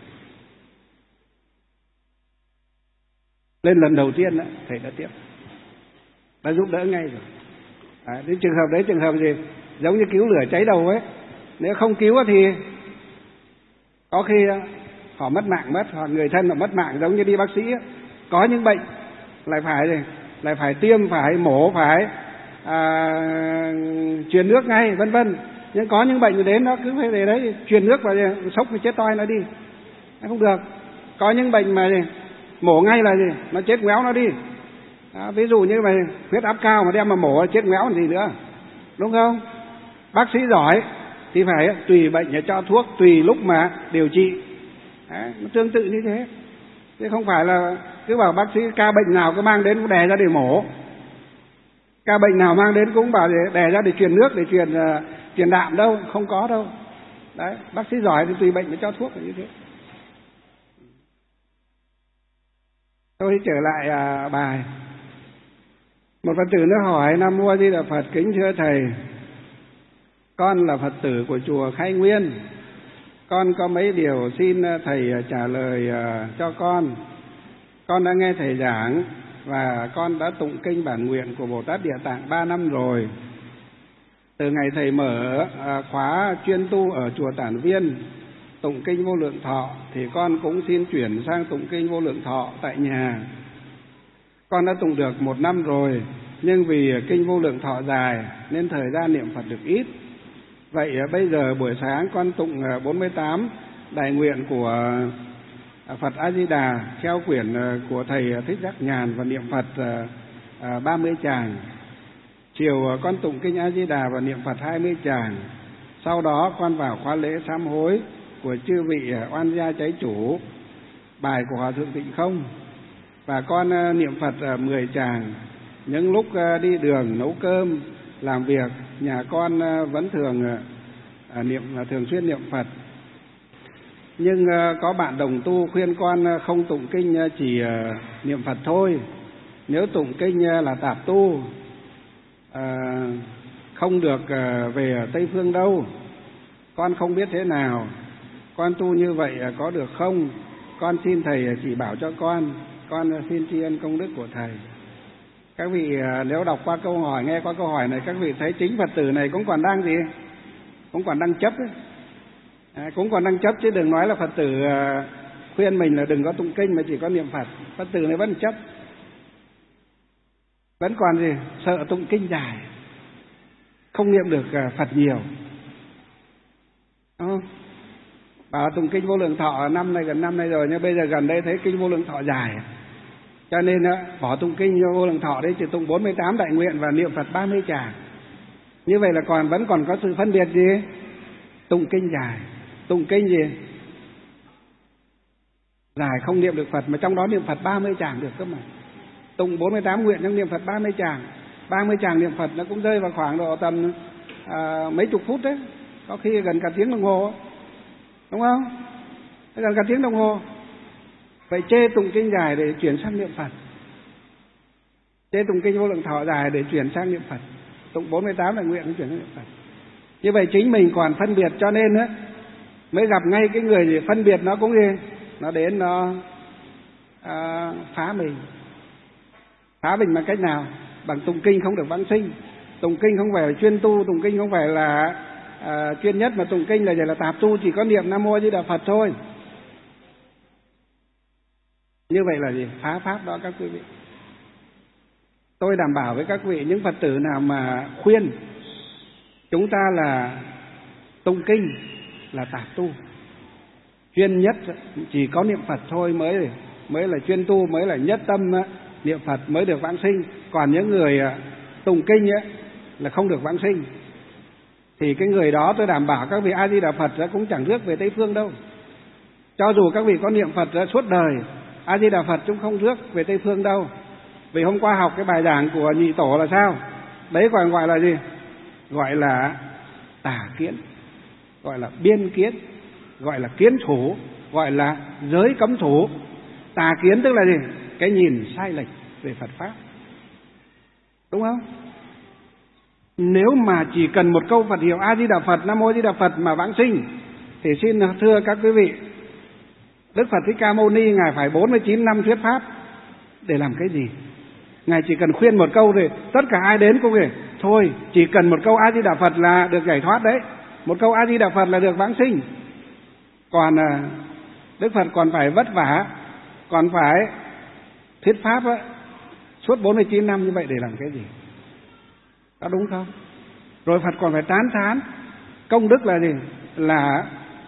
[SPEAKER 2] Lên lần đầu tiên nữa, thầy đã tiếp, đã giúp đỡ ngay rồi. À, cái trường hợp đấy trường hợp gì? Giống như cứu lửa cháy đầu ấy. Nếu không cứu thì có khi họ mất mạng mất, hoặc người thân họ mất mạng. Giống như đi bác sĩ, có những bệnh lại phải lại phải tiêm, phải mổ, phải à, truyền nước ngay, vân vân. Nhưng có những bệnh đến nó cứ phải về đấy truyền nước vào sốc thì chết toi nó đi, nó không được. Có những bệnh mà gì? Mổ ngay là gì? Nó chết ngoéo nó đi. À, ví dụ như mà huyết áp cao mà đem mà mổ chết ngoéo gì nữa, đúng không? Bác sĩ giỏi thì phải tùy bệnh để cho thuốc, tùy lúc mà điều trị. Đấy, nó tương tự như thế. Chứ không phải là cứ bảo bác sĩ ca bệnh nào cứ mang đến cũng đè ra để mổ, ca bệnh nào mang đến cũng bảo đè ra để truyền nước, để truyền uh, truyền đạm đâu, không có đâu. Đấy, bác sĩ giỏi thì tùy bệnh để cho thuốc là như thế. Tôi trở lại à, bài. Một Phật tử nó hỏi: Nam Mô A Di Đà Phật, kính thưa thầy, con là Phật tử của chùa Khai Nguyên. Con có mấy điều xin thầy trả lời cho con. Con đã nghe thầy giảng và con đã tụng kinh bản nguyện của Bồ Tát Địa Tạng ba năm rồi. Từ ngày thầy mở khóa chuyên tu ở chùa Tản Viên tụng kinh Vô Lượng Thọ thì con cũng xin chuyển sang tụng kinh Vô Lượng Thọ tại nhà. Con đã tụng được một năm rồi, nhưng vì kinh Vô Lượng Thọ dài nên thời gian niệm Phật được ít. Vậy bây giờ buổi sáng con tụng bốn mươi tám đại nguyện của Phật A Di Đà theo quyển của thầy Thích Giác Nhàn và niệm Phật ba mươi tràng. Chiều con tụng kinh A Di Đà và niệm Phật hai mươi tràng. Sau đó con vào khóa lễ sám hối của chư vị oan gia cháy chủ, bài của Hòa Thượng Tịnh Không, và con niệm Phật mười tràng. Những lúc đi đường nấu cơm làm việc, nhà con vẫn thường niệm thường xuyên niệm Phật. Nhưng có bạn đồng tu khuyên con không tụng kinh, chỉ niệm Phật thôi. Nếu tụng kinh là tạp tu, không được về Tây Phương đâu. Con không biết thế nào, con tu như vậy có được không? Con xin thầy chỉ bảo cho con. Con xin tri ân công đức của thầy. Các vị nếu đọc qua câu hỏi, nghe qua câu hỏi này, các vị thấy chính Phật tử này cũng còn đang gì? Cũng còn đang chấp ấy. À, cũng còn đang chấp, chứ đừng nói là Phật tử khuyên mình là đừng có tụng kinh mà chỉ có niệm Phật. Phật tử này vẫn chấp, vẫn còn gì? Sợ tụng kinh dài, không niệm được Phật nhiều. Đúng không? Bảo tụng kinh Vô Lượng Thọ năm nay gần năm nay rồi, nhưng bây giờ gần đây thấy kinh Vô Lượng Thọ dài, cho nên bỏ tụng kinh Vô Lượng Thọ đấy, chỉ tụng bốn mươi tám đại nguyện và niệm Phật ba mươi tràng. Như vậy là còn vẫn còn có sự phân biệt gì? Tụng kinh dài, tụng kinh gì? Dài không niệm được Phật, mà trong đó niệm Phật ba mươi tràng được cơ mà. Tụng bốn mươi tám nguyện trong niệm Phật ba mươi tràng. ba mươi tràng niệm Phật nó cũng rơi vào khoảng độ tầm à, mấy chục phút đấy, có khi gần cả tiếng đồng hồ, đúng không? Gần cả tiếng đồng hồ. Vậy chê tụng kinh dài để chuyển sang niệm Phật, chê tụng kinh Vô Lượng Thọ dài để chuyển sang niệm Phật, tụng bốn mươi tám đại nguyện để chuyển sang niệm Phật. Như vậy chính mình còn phân biệt, cho nên á mới gặp ngay cái người gì phân biệt nó cũng gì, nó đến nó à, phá mình. Phá mình bằng cách nào? Bằng tụng kinh không được vãng sinh. Tụng kinh không phải là chuyên tu, tụng kinh không phải là à, chuyên nhất, mà tụng kinh là là tạp tu, chỉ có niệm Nam Mô A Di Đà Phật thôi. Như vậy là gì? Phá pháp đó các quý vị. Tôi đảm bảo với các vị, những Phật tử nào mà khuyên chúng ta là tụng kinh là tạp tu, chuyên nhất chỉ có niệm Phật thôi mới mới là chuyên tu, mới là nhất tâm niệm Phật mới được vãng sinh. Còn những người tụng kinh ấy, là không được vãng sinh, thì cái người đó tôi đảm bảo các vị A Di Đà Phật cũng chẳng rước về Tây Phương đâu. Cho dù các vị có niệm Phật suốt đời, A Di Đà Phật cũng không rước về Tây Phương đâu. Vì hôm qua học cái bài giảng của nhị tổ là sao? Đấy gọi gọi là gì? Gọi là tà kiến, gọi là biên kiến, gọi là kiến thủ, gọi là giới cấm thủ. Tà kiến tức là gì? Cái nhìn sai lệch về Phật pháp, đúng không? Nếu mà chỉ cần một câu Phật hiệu A Di Đà Phật, Nam Mô A Di Đà Phật mà vãng sinh, thì xin thưa các quý vị, Đức Phật Thích Ca Mâu Ni ngài phải bốn mươi chín năm thuyết pháp để làm cái gì? Ngài chỉ cần khuyên một câu thì tất cả ai đến cũng kể thôi, chỉ cần một câu A Di Đà Phật là được giải thoát đấy, một câu A Di Đà Phật là được vãng sinh. Còn Đức Phật còn phải vất vả, còn phải thuyết pháp ấy, suốt bốn mươi chín năm như vậy để làm cái gì? Có đúng không? Rồi Phật còn phải tán thán công đức là gì? Là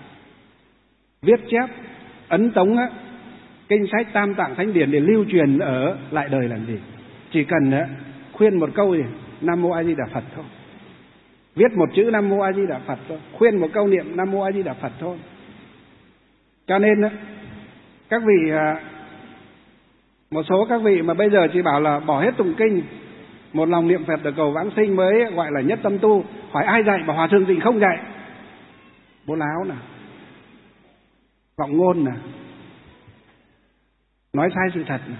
[SPEAKER 2] viết chép, ấn tống á, kinh sách Tam Tạng Thánh Điển để lưu truyền ở lại đời làm gì? Chỉ cần á, khuyên một câu gì? Nam Mô A Di Đà Phật thôi, viết một chữ Nam Mô A Di Đà Phật thôi, khuyên một câu niệm Nam Mô A Di Đà Phật thôi. Cho nên á, các vị, một số các vị mà bây giờ chỉ bảo là bỏ hết tụng kinh, một lòng niệm Phật để cầu vãng sinh mới gọi là nhất tâm tu. Hỏi ai dạy? Bảo Hòa Thượng Tịnh không dạy. Bố láo nè, vọng ngôn nè, nói sai sự thật nè.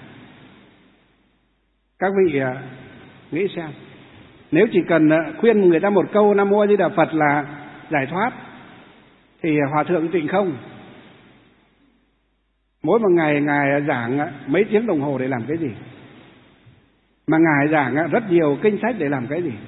[SPEAKER 2] Các vị nghĩ xem, nếu chỉ cần khuyên người ta một câu Nam Mô A Di Đà Phật là giải thoát, thì Hòa Thượng Tịnh không mỗi một ngày ngài giảng mấy tiếng đồng hồ để làm cái gì? Mà ngài giảng rất nhiều kinh sách để làm cái gì?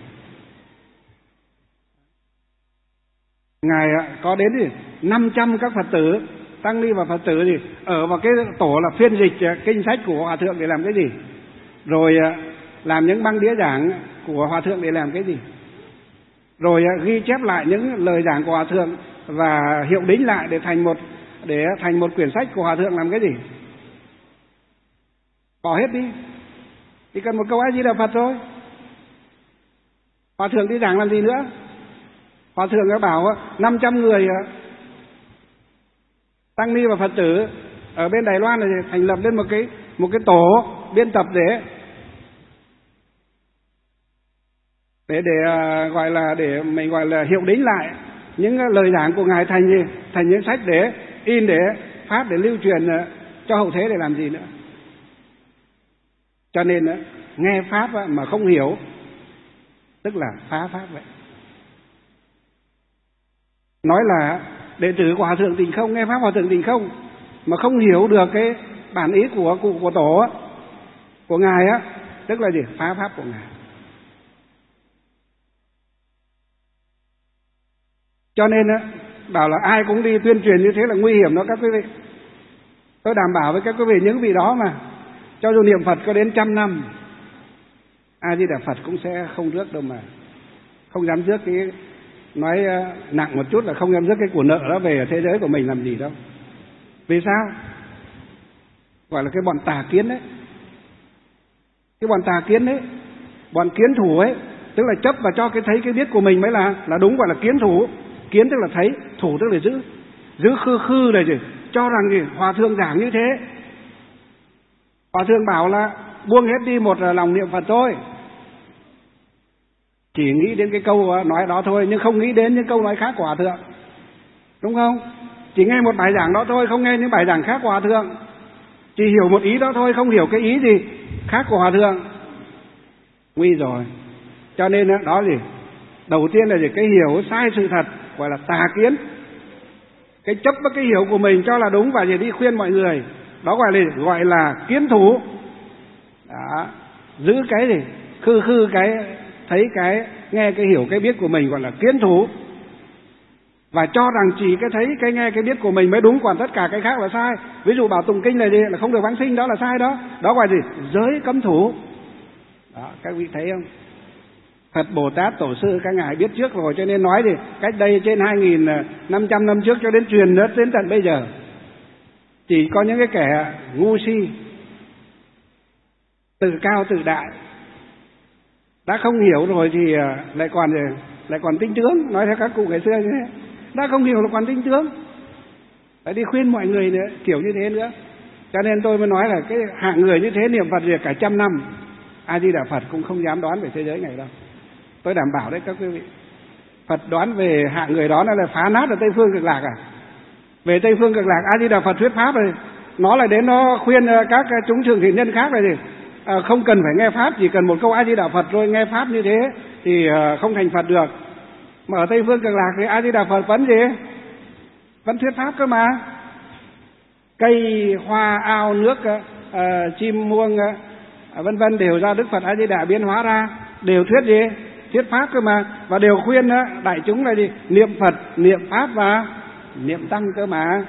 [SPEAKER 2] Ngài có đến thì năm trăm các Phật tử, tăng ni và Phật tử thì ở vào cái tổ là phiên dịch kinh sách của Hòa Thượng để làm cái gì? Rồi làm những băng đĩa giảng của Hòa Thượng để làm cái gì? Rồi ghi chép lại những lời giảng của Hòa Thượng và hiệu đính lại để thành một để thành một quyển sách của Hòa Thượng làm cái gì? Bỏ hết đi, chỉ cần một câu A Di Đà Phật thôi. Hòa Thượng đi giảng làm gì nữa? Hòa Thượng đã bảo năm trăm người tăng ni và Phật tử ở bên Đài Loan này thành lập lên một cái một cái tổ biên tập để để để gọi là để mình gọi là hiệu đính lại những lời giảng của ngài thành gì? Thành những sách để in, để phát, để lưu truyền cho hậu thế để làm gì nữa? Cho nên nghe pháp mà không hiểu tức là phá pháp vậy. Nói là đệ tử của Hòa Thượng Tịnh không, nghe pháp Hòa Thượng Tịnh không mà không hiểu được cái bản ý của cụ của tổ của ngài á, tức là gì? Phá pháp của ngài. Cho nên á, bảo là ai cũng đi tuyên truyền như thế là nguy hiểm đó các quý vị. Tôi đảm bảo với các quý vị, những vị đó mà cho dù niệm Phật có đến trăm năm, A Di Đà Phật cũng sẽ không rước đâu, mà không dám rước cái, nói nặng một chút là không dám rước cái của nợ đó về ở thế giới của mình làm gì đâu. Vì sao? Gọi là cái bọn tà kiến đấy. Cái bọn tà kiến đấy, bọn kiến thủ ấy, tức là chấp và cho cái thấy cái biết của mình mới là là đúng, gọi là kiến thủ. Kiến tức là thấy, thủ tức là giữ. Giữ khư khư này chứ, cho rằng gì? Hòa Thượng giảng như thế. Hòa Thượng bảo là buông hết đi một lòng niệm Phật thôi, chỉ nghĩ đến cái câu nói đó thôi, nhưng không nghĩ đến những câu nói khác của Hòa Thượng, đúng không? Chỉ nghe một bài giảng đó thôi, không nghe những bài giảng khác của Hòa Thượng. Chỉ hiểu một ý đó thôi, không hiểu cái ý gì khác của Hòa Thượng. Nguy rồi. Cho nên đó gì? Đầu tiên là gì? Cái hiểu sai sự thật, gọi là tà kiến. Cái chấp với cái hiểu của mình cho là đúng và gì đi khuyên mọi người, đó gọi là gọi là kiến thủ. Đó. Giữ cái gì? Khư khư cái thấy cái nghe cái hiểu cái biết của mình gọi là kiến thủ, và cho rằng chỉ cái thấy cái nghe cái biết của mình mới đúng, còn tất cả cái khác là sai. Ví dụ bảo tụng kinh là gì, là không được vãng sinh, đó là sai đó, đó gọi gì, giới cấm thủ. Đó, các vị thấy không? Phật Bồ Tát Tổ sư các ngài biết trước rồi, cho nên nói thì cách đây trên hai nghìn năm trăm năm trước cho đến truyền nữa đến tận bây giờ, chỉ có những cái kẻ ngu si, tự cao tự đại, đã không hiểu rồi thì lại còn lại còn tinh tướng, nói theo các cụ ngày xưa như thế, đã không hiểu là còn tinh tướng, phải đi khuyên mọi người nữa, kiểu như thế nữa. Cho nên tôi mới nói là cái hạng người như thế niệm Phật việc cả trăm năm, A Di Đà Phật cũng không dám đoán về thế giới này đâu. Tôi đảm bảo đấy các quý vị. Phật đoán về hạng người đó là phá nát ở Tây Phương Cực Lạc à? Về Tây Phương Cực Lạc, A Di Đà Phật thuyết pháp rồi, nó lại đến nó khuyên các chúng thường thiện nhân khác này thì à, không cần phải nghe pháp, chỉ cần một câu A Di Đà Phật rồi nghe pháp như thế thì à, không thành Phật được. Mà ở Tây Phương Cực Lạc thì A Di Đà Phật vẫn gì? Vẫn thuyết pháp cơ mà. Cây, hoa, ao, nước, à, chim muông, à, vân vân đều do Đức Phật A Di Đà biến hóa ra, đều thuyết gì? Thuyết pháp cơ mà, và đều khuyên á, đại chúng là gì? Niệm Phật, niệm pháp và niệm tăng cơ mà.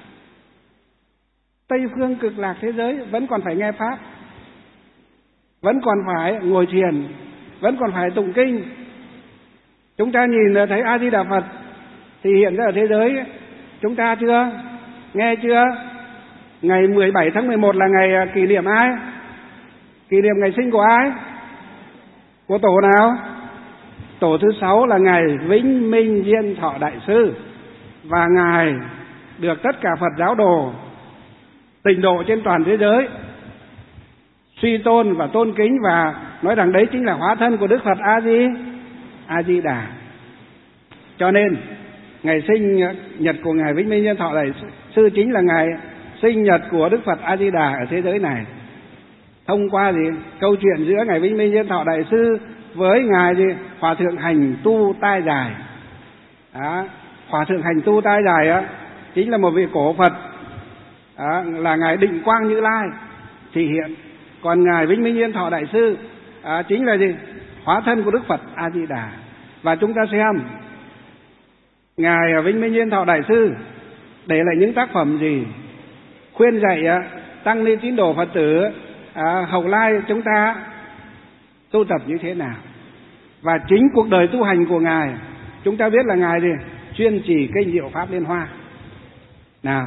[SPEAKER 2] Tây Phương Cực Lạc thế giới vẫn còn phải nghe pháp, vẫn còn phải ngồi thiền, vẫn còn phải tụng kinh. Chúng ta nhìn thấy A Di Đà Phật thì hiện ra ở thế giới chúng ta chưa? Nghe chưa? Ngày mười bảy tháng mười một là ngày kỷ niệm ai? Kỷ niệm ngày sinh của ai? Của tổ nào? Tổ thứ sáu là ngày Vĩnh Minh Diên Thọ Đại Sư, và ngài được tất cả Phật giáo đồ tịnh độ trên toàn thế giới suy tôn và tôn kính, và nói rằng đấy chính là hóa thân của Đức Phật A Di A Di Đà. Cho nên ngày sinh nhật của ngài Vĩnh Minh Diên Thọ Đại Sư chính là ngày sinh nhật của Đức Phật A Di Đà ở thế giới này. Thông qua gì? Câu chuyện giữa ngài Vĩnh Minh Diên Thọ Đại Sư với ngài gì? Hòa thượng Hành Tu Tai Dài. Đó, Hòa thượng Hành Tu Tai Dài á chính là một vị cổ Phật, đó, là ngài Định Quang Như Lai thị hiện. Còn ngài Vĩnh Minh Diên Thọ Đại Sư à, chính là gì? Hóa thân của Đức Phật A Di Đà. Và chúng ta xem ngài Vĩnh Minh Diên Thọ Đại Sư để lại những tác phẩm gì, khuyên dạy à, tăng ni tín đồ Phật tử à, hậu lai chúng ta tu tập như thế nào. Và chính cuộc đời tu hành của ngài chúng ta biết là ngài gì? Chuyên trì kinh diệu pháp Liên Hoa. Nào,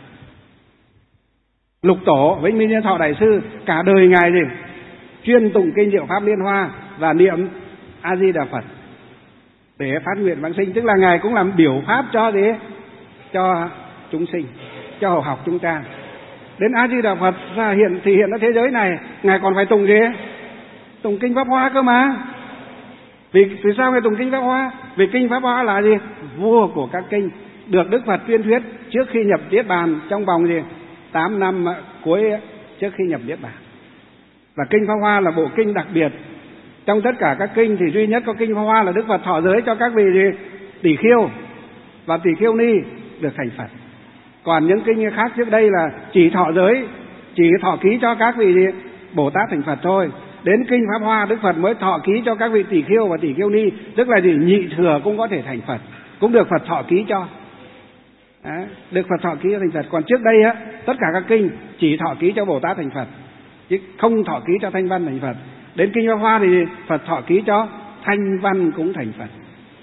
[SPEAKER 2] Lục Tổ Vĩnh Minh Diên Thọ Đại Sư cả đời ngài gì? Chuyên tụng kinh diệu pháp Liên Hoa và niệm A Di Đà Phật để phát nguyện vãng sinh, tức là ngài cũng làm biểu pháp cho gì? Cho chúng sinh, cho hậu học chúng ta. Đến A Di Đà Phật ra hiện thì hiện ở thế giới này, ngài còn phải tụng gì? Tụng kinh Pháp Hoa cơ mà. Vì, vì sao ngài tụng kinh Pháp Hoa? Vì kinh Pháp Hoa là gì? Vua của các kinh, được Đức Phật tuyên thuyết trước khi nhập Niết Bàn trong vòng gì? tám năm cuối trước khi nhập Niết Bàn. Và kinh Pháp Hoa là bộ kinh đặc biệt. Trong tất cả các kinh thì duy nhất có kinh Pháp Hoa là Đức Phật thọ giới cho các vị gì? Tỷ Khiêu và Tỷ Khiêu Ni được thành Phật. Còn những kinh khác trước đây là chỉ thọ giới, chỉ thọ ký cho các vị gì? Bồ Tát thành Phật thôi. Đến kinh Pháp Hoa Đức Phật mới thọ ký cho các vị Tỷ Khiêu và Tỷ Khiêu Ni, tức là gì? Nhị thừa cũng có thể thành Phật, cũng được Phật thọ ký cho. Đấy, được Phật thọ ký cho thành Phật. Còn trước đây á, tất cả các kinh chỉ thọ ký cho Bồ Tát thành Phật, chứ không thọ ký cho Thanh Văn thành Phật. Đến kinh Pháp Hoa thì Phật thọ ký cho Thanh Văn cũng thành Phật.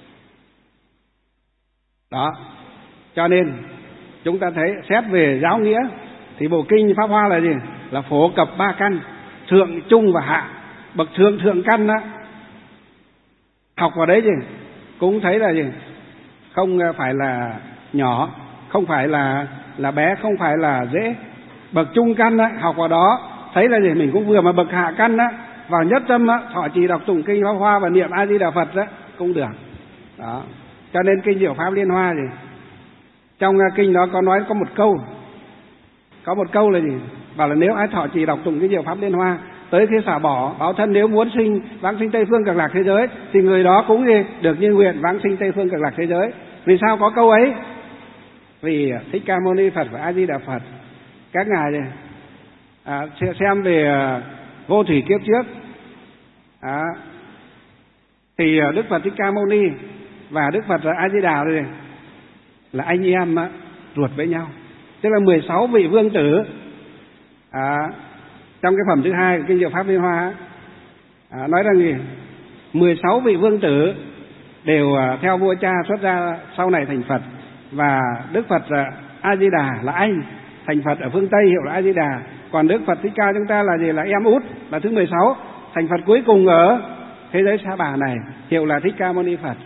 [SPEAKER 2] Đó, cho nên chúng ta thấy xét về giáo nghĩa thì bộ kinh Pháp Hoa là gì? Là phổ cập ba căn, thượng, trung và hạ. Bậc thượng thượng căn đó, học vào đấy gì? Cũng thấy là gì? Không phải là nhỏ, không phải là là bé, không phải là dễ. Bậc trung căn đó, học vào đó thấy là gì? Mình cũng vừa. Mà bậc hạ căn đó, vào nhất tâm đó, thọ trì đọc tụng kinh Pháp Hoa và niệm A Di Đà Phật đó cũng được. Đó, cho nên kinh diệu pháp Liên Hoa gì? Trong kinh đó có nói có một câu, có một câu là gì? Bảo là nếu ai thọ trì đọc tụng kinh diệu pháp Liên Hoa, tới khi xả bỏ báo thân, nếu muốn sinh vãng sinh Tây Phương Cực Lạc thế giới thì người đó cũng gì? Được như nguyện vãng sinh Tây Phương Cực Lạc thế giới. Vì sao có câu ấy? Vì Thích Ca Mâu Ni Phật và A Di Đà Phật các ngài này, à, xem về vô thủy kiếp trước, à, Thì Đức Phật Thích Ca Mâu Ni và Đức Phật A Di Đà đây là anh em ruột với nhau. Tức là mười sáu vị vương tử à, trong cái phẩm thứ hai của kinh Diệu Pháp Liên Hoa à, nói rằng gì? mười sáu vị vương tử đều à, theo vua cha xuất ra sau này thành Phật, và Đức Phật A Di Đà là anh thành Phật ở phương Tây hiệu là A Di Đà, còn Đức Phật Thích Ca chúng ta là gì? Là em út, là thứ mười sáu thành Phật cuối cùng ở thế giới Sa Bà này, hiệu là Thích Ca Mâu Ni Phật.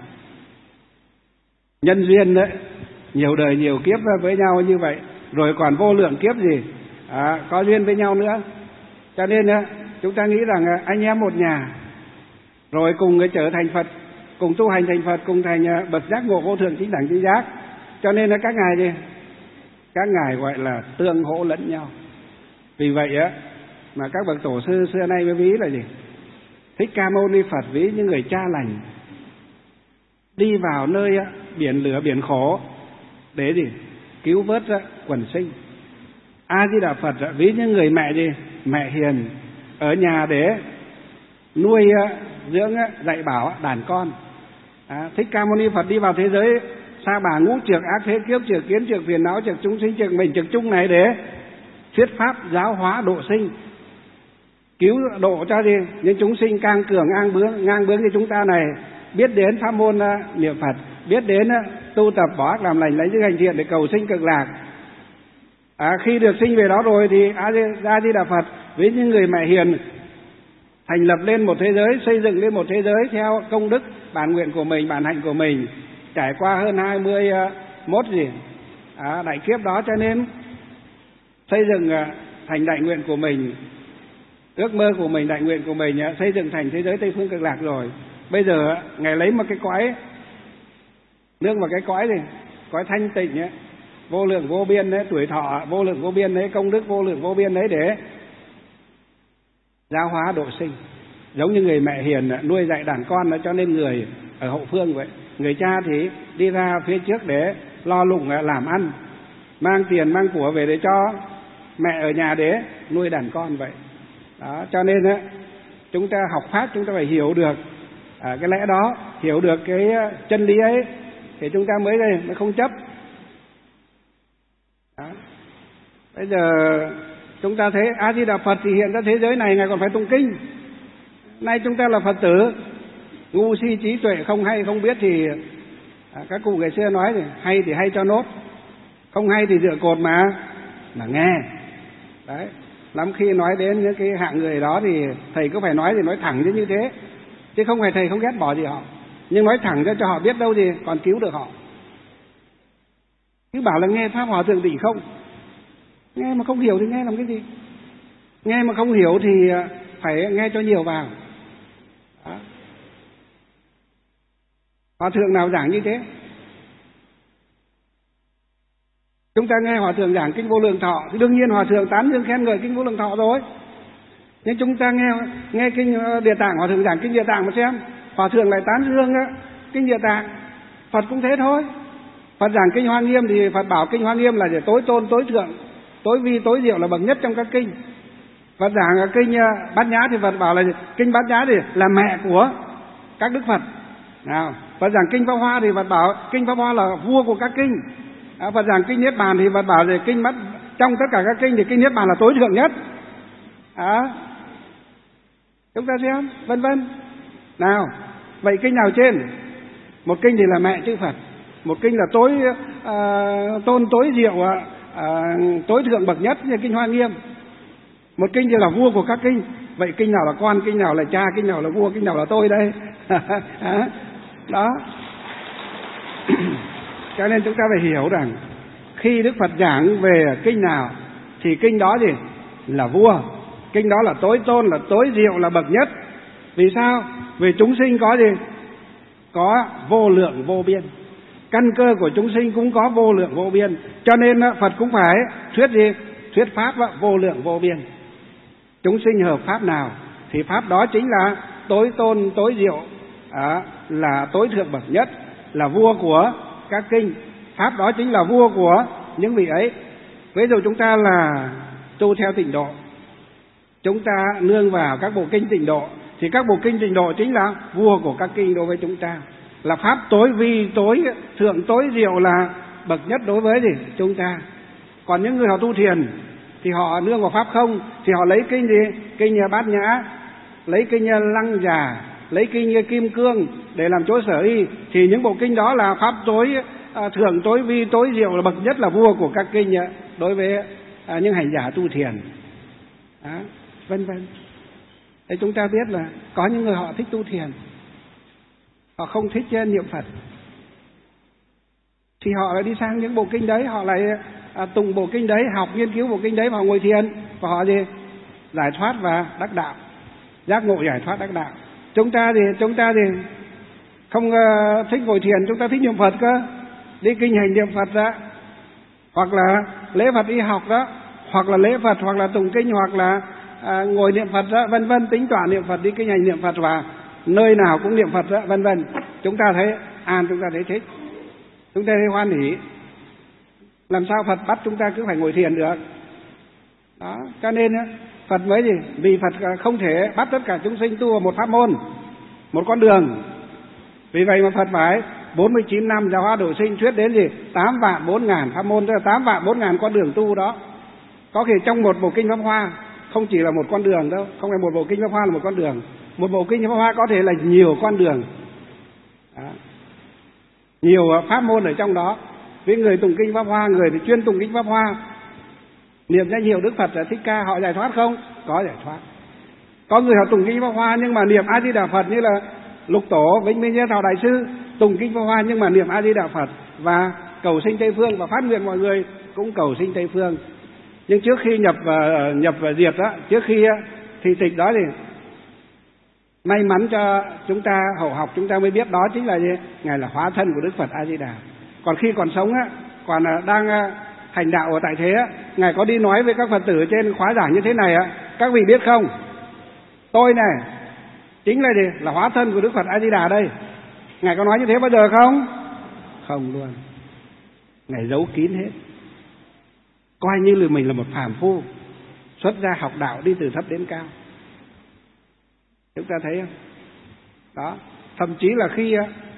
[SPEAKER 2] Nhân duyên đấy, nhiều đời nhiều kiếp với nhau như vậy, rồi còn vô lượng kiếp gì à, có duyên với nhau nữa. Cho nên chúng ta nghĩ rằng anh em một nhà, rồi cùng trở thành Phật, cùng tu hành thành Phật, cùng thành bậc giác ngộ vô thượng chính đẳng chính giác. Cho nên là các ngài gì? Các ngài gọi là tương hỗ lẫn nhau. Vì vậy á mà các bậc tổ sư xưa nay mới ví là gì? Thích Ca Mâu Ni Phật ví như người cha lành đi vào nơi á, biển lửa biển khổ để gì? Cứu vớt á, quần sinh. A Di Đà Phật á, ví như người mẹ gì? Mẹ hiền ở nhà để nuôi á, dưỡng á, dạy bảo á, đàn con. À, Thích Ca Mâu Ni Phật đi vào thế giới Sa Bà ngũ trược ác thế kiếp, trược kiến, trược phiền não, trược chúng sinh, trược mình, trược chung này để thuyết pháp giáo hóa độ sinh, cứu độ cho gì những chúng sinh càng cường ngang bướng ngang bướng như chúng ta này biết đến pháp môn uh, niệm Phật, biết đến uh, tu tập bỏ ác làm lành, lấy những hành thiện để cầu sinh cực lạc. À, khi được sinh về đó rồi thì A Di Đà Phật với những người mẹ hiền thành lập lên một thế giới, xây dựng lên một thế giới theo công đức bản nguyện của mình, bản hạnh của mình, trải qua hơn hai mươi mốt gì à, đại kiếp đó, cho nên xây dựng uh, thành đại nguyện của mình, ước mơ của mình, đại nguyện của mình uh, xây dựng thành thế giới Tây Phương Cực Lạc rồi. Bây giờ uh, ngài lấy một cái cõi nương vào cái cõi gì cõi thanh tịnh ấy, vô lượng vô biên đấy, tuổi thọ vô lượng vô biên đấy, công đức vô lượng vô biên đấy để giáo hóa độ sinh, giống như người mẹ hiền nuôi dạy đàn con đó. Cho nên người ở hậu phương vậy, người cha thì đi ra phía trước để lo lụng làm ăn, mang tiền mang của về để cho mẹ ở nhà để nuôi đàn con vậy đó. Cho nên á chúng ta học pháp chúng ta phải hiểu được à, cái lẽ đó, hiểu được cái chân lý ấy thì chúng ta mới đây mới không chấp đó. Bây giờ chúng ta thấy A Di Đà Phật thì hiện ra thế giới này ngài còn phải tụng kinh. Nay chúng ta là Phật tử ngu si trí tuệ không hay không biết thì à, các cụ ngày xưa nói thì hay thì hay cho nốt, không hay thì dựa cột mà mà nghe đấy. Lắm khi nói đến những cái hạng người đó thì thầy cứ phải nói thì nói thẳng như thế, chứ không phải thầy không ghét bỏ gì họ, nhưng nói thẳng cho cho họ biết đâu thì còn cứu được họ. Cứ bảo là nghe pháp hòa thượng tỷ không, nghe mà không hiểu thì nghe làm cái gì? Nghe mà không hiểu thì phải nghe cho nhiều vào đó. Hòa thượng nào giảng như thế? Chúng ta nghe hòa thượng giảng kinh Vô Lượng Thọ thì đương nhiên hòa thượng tán dương khen ngợi kinh Vô Lượng Thọ rồi. Nhưng chúng ta nghe nghe kinh Địa Tạng, hòa thượng giảng kinh Địa Tạng mà xem, hòa thượng lại tán dương kinh Địa Tạng. Phật cũng thế thôi. Phật giảng kinh Hoa Nghiêm thì Phật bảo kinh Hoa Nghiêm là để tối tôn, tối thượng, tối vi, tối diệu, là bậc nhất trong các kinh. Phật giảng kinh Bát Nhã thì Phật bảo là kinh Bát Nhã thì là mẹ của các đức Phật. Nào, Phật giảng kinh Pháp Hoa thì Phật bảo kinh Pháp Hoa là vua của các kinh. À, Phật giảng kinh Niết Bàn thì Phật bảo là kinh Bát, trong tất cả các kinh thì kinh Niết Bàn là tối thượng nhất. À, chúng ta xem, vân vân. Nào, vậy kinh nào trên? Một kinh thì là mẹ chư Phật, một kinh là tối uh, tôn tối diệu, uh, tối thượng bậc nhất như kinh Hoa Nghiêm. Một kinh thì là vua của các kinh. Vậy kinh nào là con, kinh nào là cha, kinh nào là vua, kinh nào là tôi đây? Đó. Cho nên chúng ta phải hiểu rằng khi Đức Phật giảng về kinh nào thì kinh đó gì là vua, kinh đó là tối tôn, là tối diệu, là bậc nhất. Vì sao? Vì chúng sinh có gì? Có vô lượng vô biên. Căn cơ của chúng sinh cũng có vô lượng vô biên. Cho nên Phật cũng phải thuyết gì? Thuyết pháp vô lượng vô biên. Chúng sinh hợp pháp nào thì pháp đó chính là tối tôn, tối diệu, à, là tối thượng bậc nhất, là vua của các kinh. Pháp đó chính là vua của những vị ấy. Ví dụ chúng ta là tu theo tịnh độ, chúng ta nương vào các bộ kinh tịnh độ Thì các bộ kinh tịnh độ chính là vua của các kinh đối với chúng ta, là pháp tối vi tối thượng tối diệu, là bậc nhất đối với gì chúng ta. Còn những người họ tu thiền thì họ nương vào pháp không, thì họ lấy kinh gì? Kinh Bát Nhã, lấy kinh Lăng Già, lấy kinh Kim Cương để làm chỗ sở y. Thì những bộ kinh đó là pháp tối à, thượng tối vi tối diệu, là bậc nhất, là vua của các kinh đối với à, những hành giả tu thiền, à, vân vân. Thế chúng ta biết là có những người họ thích tu thiền, họ không thích niệm Phật, thì họ lại đi sang những bộ kinh đấy, họ lại à, tụng bộ kinh đấy, học nghiên cứu bộ kinh đấy, và họ ngồi thiền, và họ gì giải thoát và đắc đạo, giác ngộ giải thoát đắc đạo. Chúng ta thì chúng ta thì không uh, thích ngồi thiền, chúng ta thích niệm Phật cơ, đi kinh hành niệm Phật đó, hoặc là lễ Phật y học đó, hoặc là lễ Phật, hoặc là tụng kinh, hoặc là à, ngồi niệm Phật đó, vân vân, tính toán niệm Phật, đi kinh hành niệm Phật, và nơi nào cũng niệm Phật đó, vân vân. Chúng ta thấy an, chúng ta thấy thích, chúng ta thấy hoan hỉ. Làm sao Phật bắt chúng ta cứ phải ngồi thiền được? Đó, cho nên Phật mới gì? Vì Phật không thể bắt tất cả chúng sinh tu vào một pháp môn, một con đường. Vì vậy mà Phật phải bốn mươi chín năm giáo hóa độ sinh, thuyết đến gì? tám vạn bốn ngàn pháp môn, tức là tám vạn bốn ngàn con đường tu đó. Có khi trong một bộ kinh Pháp Hoa không chỉ là một con đường đâu, không phải một bộ kinh Pháp Hoa là một con đường. Một bộ kinh Pháp Hoa có thể là nhiều con đường. Đó. Nhiều pháp môn ở trong đó. Với người tụng kinh Pháp Hoa, người thì chuyên tụng kinh Pháp Hoa, niệm danh hiệu Đức Phật Thích Ca, họ giải thoát không? Có giải thoát. Có người họ tụng kinh Pháp Hoa nhưng mà niệm A Di Đà Phật, như là Lục Tổ Vĩnh Minh Thảo Đại Sư, tụng kinh Pháp Hoa nhưng mà niệm A Di Đà Phật và cầu sinh Tây Phương, và phát nguyện mọi người cũng cầu sinh Tây Phương. Nhưng trước khi nhập và nhập và diệt đó, trước khi thì tịch đó thì may mắn cho chúng ta hậu học, chúng ta mới biết đó chính là gì? Ngài là hóa thân của Đức Phật A Di Đà. Còn khi còn sống á, còn đang hành đạo ở tại thế á, Ngài có đi nói với các Phật tử trên khóa giảng như thế này á: các vị biết không, tôi này chính là gì? Là hóa thân của Đức Phật A Di Đà đây. Ngài có nói như thế bao giờ không? Không luôn. Ngài giấu kín hết, coi như là mình là một phàm phu xuất gia học đạo, đi từ thấp đến cao. Chúng ta thấy không? Đó, thậm chí là khi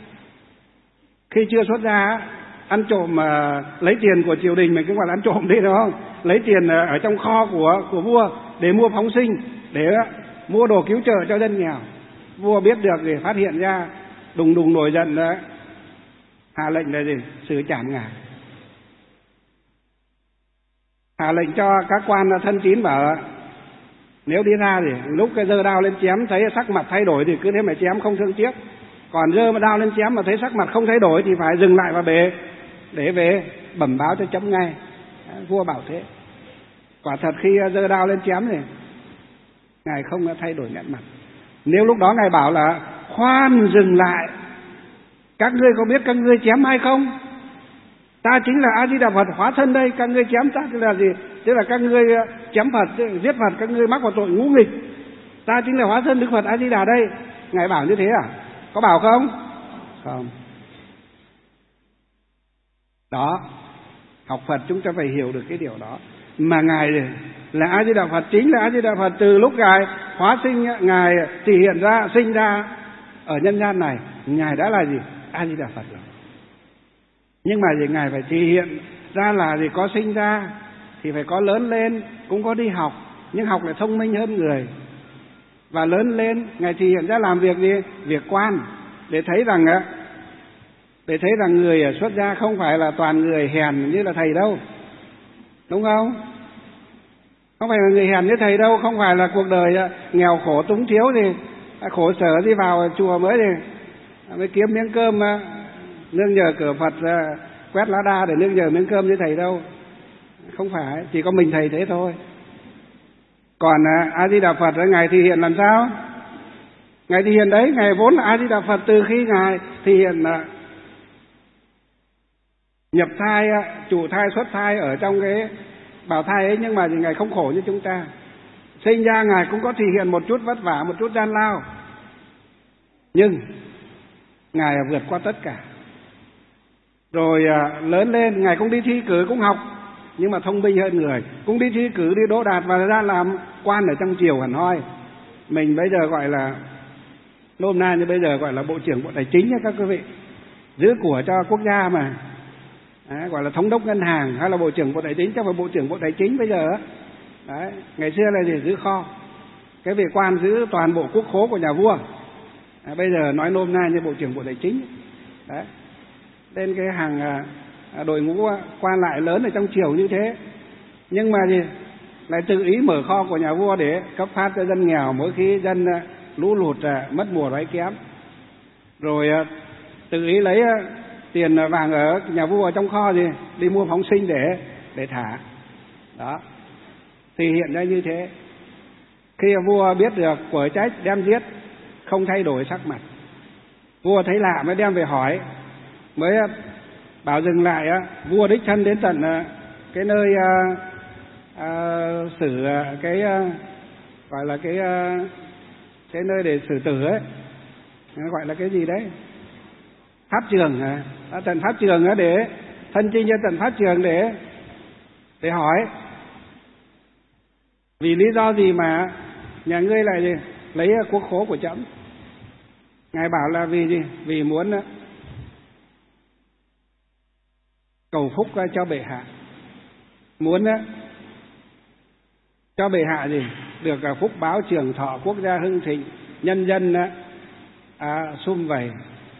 [SPEAKER 2] khi chưa xuất gia ăn trộm mà lấy tiền của triều đình, mình cũng gọi là ăn trộm đi, đúng không? Lấy tiền ở trong kho của của vua để mua phóng sinh, để mua đồ cứu trợ cho dân nghèo. Vua biết được thì phát hiện ra, đùng đùng nổi giận đó, hạ lệnh là gì? Xử trảm Ngài. Hạ lệnh cho các quan thân tín bảo nếu đi ra thì lúc cái giơ đao lên chém thấy sắc mặt thay đổi thì cứ thế mà chém, không thương tiếc. Còn giơ mà đao lên chém mà thấy sắc mặt không thay đổi thì phải dừng lại và bề để về bẩm báo cho chấm ngay. Vua bảo thế. Quả thật khi giơ đao lên chém thì Ngài không thay đổi nét mặt. Nếu lúc đó Ngài bảo là khoan, dừng lại, các ngươi có biết các ngươi chém hay không? Ta chính là A Di Đà Phật hóa thân đây, các ngươi chém ta tức là gì? Tức là các ngươi chém Phật, giết Phật, các ngươi mắc vào tội ngũ nghịch. Ta chính là hóa thân Đức Phật A Di Đà đây. Ngài bảo như thế à? Có bảo không? Không. Đó, học Phật chúng ta phải hiểu được cái điều đó. Mà Ngài là A Di Đà Phật, chính là A Di Đà Phật, từ lúc Ngài hóa sinh, Ngài thể hiện ra, sinh ra ở nhân gian này, Ngài đã là gì? A Di Đà Phật rồi. Nhưng mà gì? Ngài phải thể hiện ra là gì? Có sinh ra thì phải có lớn lên, cũng có đi học, nhưng học lại thông minh hơn người. Và lớn lên Ngài thể hiện ra làm việc gì? Việc quan, để thấy rằng để thấy rằng người xuất gia không phải là toàn người hèn như là thầy đâu, đúng không? Không phải là người hèn như thầy đâu, không phải là cuộc đời nghèo khổ túng thiếu thì khổ sở đi vào chùa mới thì mới kiếm miếng cơm nương nhờ cửa Phật quét lá đa để nương nhờ miếng cơm như thầy đâu. Không phải, chỉ có mình thầy thế thôi. Còn A Di Đà Phật Ngài thể hiện làm sao? Ngài thể hiện đấy, Ngài vốn là A Di Đà Phật từ khi Ngài thể hiện nhập thai, chủ thai, xuất thai ở trong cái bào thai ấy, nhưng mà thì Ngài không khổ như chúng ta. Sinh ra Ngài cũng có thể hiện một chút vất vả, một chút gian lao, nhưng Ngài vượt qua tất cả. Rồi lớn lên Ngài cũng đi thi cử, cũng học, nhưng mà thông minh hơn người, cũng đi thi cử, đi đỗ đạt và ra làm quan ở trong triều hẳn hoi. mình bây giờ gọi là nôm na như bây giờ gọi là Bộ trưởng Bộ Tài chính nhé các quý vị, giữ của cho quốc gia mà. Đấy, gọi là thống đốc ngân hàng hay là Bộ trưởng Bộ Tài chính, chắc phải Bộ trưởng Bộ Tài chính bây giờ. Đấy, ngày xưa là gì? Giữ kho. Cái vị quan giữ toàn bộ quốc khố của nhà vua. À, bây giờ nói nôm na như Bộ trưởng Bộ Tài chính. Đấy. Lên cái hàng à, đội ngũ quan lại lớn ở trong triều như thế. Nhưng mà gì? Lại tự ý mở kho của nhà vua để cấp phát cho dân nghèo mỗi khi dân à, lũ lụt à, mất mùa đói kém. Rồi à, tự ý lấy à, tiền vàng ở nhà vua ở trong kho gì đi mua phóng sinh để để thả. Đó. Thì hiện ra như thế. Khi vua biết được quở trách đem giết, không thay đổi sắc mặt. Vua thấy lạ mới đem về hỏi, mới bảo dừng lại. Vua đích thân đến tận cái nơi uh, uh, xử cái uh, gọi là cái uh, cái nơi để xử tử ấy, gọi là cái gì đấy, pháp trường, à, tận pháp trường để thân chinh cho tận pháp trường để để hỏi vì lý do gì mà nhà ngươi lại lấy quốc khố của trẫm. Ngài bảo là vì gì? Vì muốn cầu phúc cho bệ hạ, muốn cho bệ hạ gì được phúc báo trường thọ, quốc gia hưng thịnh, nhân dân à, sum vầy,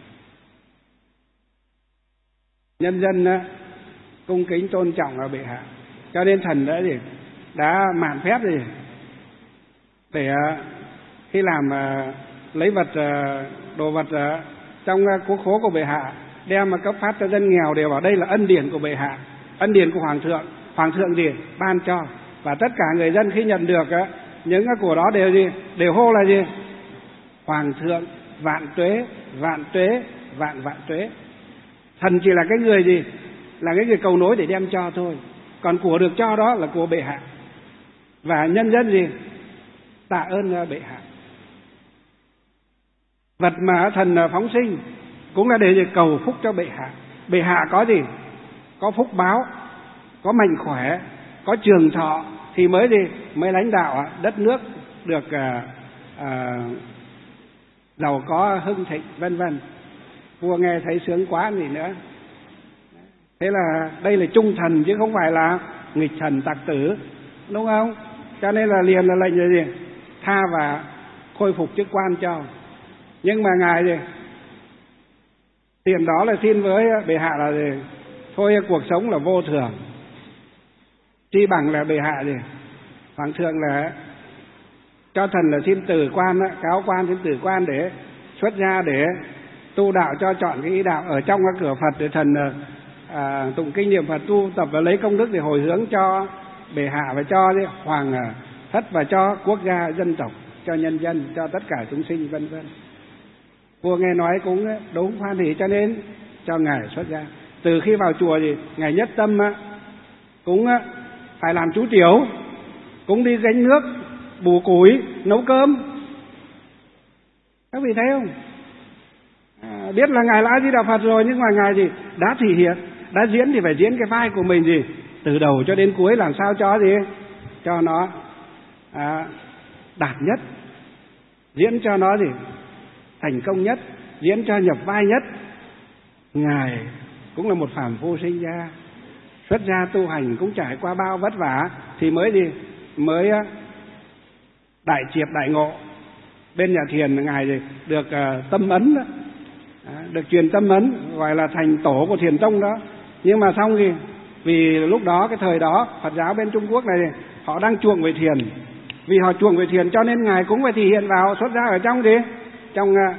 [SPEAKER 2] nhân dân cung kính tôn trọng ở bệ hạ. Cho nên thần đã gì đã mạn phép gì để khi làm lấy vật đồ vật trong quốc khố của bệ hạ đem mà cấp phát cho dân nghèo đều bảo đây là ân điển của bệ hạ, ân điển của hoàng thượng. Hoàng thượng gì ban cho, và tất cả người dân khi nhận được những cái của đó đều gì đều hô là gì hoàng thượng vạn tuế, vạn tuế, vạn vạn tuế. Thần chỉ là cái người gì là cái người cầu nối để đem cho thôi, còn của được cho đó là của bệ hạ, và nhân dân gì tạ ơn bệ hạ. Vật mà thần phóng sinh cũng là để gì cầu phúc cho bệ hạ. Bệ hạ có gì có phúc báo, có mạnh khỏe, có trường thọ thì mới gì mới lãnh đạo đất nước được à, à, giàu có hưng thịnh vân vân. Vua nghe thấy sướng quá gì nữa. Thế là đây là trung thần chứ không phải là nghịch thần tặc tử, đúng không? Cho nên là liền là lệnh là gì tha và khôi phục chức quan cho. Nhưng mà ngài gì tiền đó là xin với bệ hạ là gì thôi, cuộc sống là vô thường, chi bằng là bệ hạ gì hoàng thượng là cho thần là xin từ quan, cáo quan xin từ quan để xuất gia để tu đạo, cho chọn cái ý đạo ở trong cái cửa Phật để thần à, tụng kinh niệm Phật tu tập và lấy công đức để hồi hướng cho bệ hạ và cho đi, hoàng thất và cho quốc gia dân tộc, cho nhân dân, cho tất cả chúng sinh vân vân. Vua nghe nói cũng đúng hoan hỉ cho nên cho ngài xuất gia. Từ khi vào chùa thì ngài nhất tâm cũng phải làm chú tiểu, cũng đi gánh nước, bù củi, nấu cơm. Các vị thấy không? À, biết là ngài là A Di Đà Phật rồi, nhưng mà ngài gì đã thể hiện, đã diễn thì phải diễn cái vai của mình gì từ đầu cho đến cuối, làm sao cho gì cho nó à, đạt nhất, diễn cho nó gì thành công nhất, diễn cho nhập vai nhất. Ngài cũng là một phàm phu sinh ra, xuất gia tu hành cũng trải qua bao vất vả thì mới gì mới đại triệt đại ngộ. Bên nhà thiền ngài gì được uh, tâm ấn đó, à, được truyền tâm ấn, gọi là thành tổ của thiền tông đó. Nhưng mà xong gì vì lúc đó cái thời đó Phật giáo bên Trung Quốc này họ đang chuộng về thiền, vì họ chuộng về thiền cho nên ngài cũng phải thể hiện vào xuất gia ở trong gì trong uh,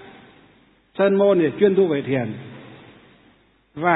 [SPEAKER 2] sơn môn để chuyên tu về thiền. Và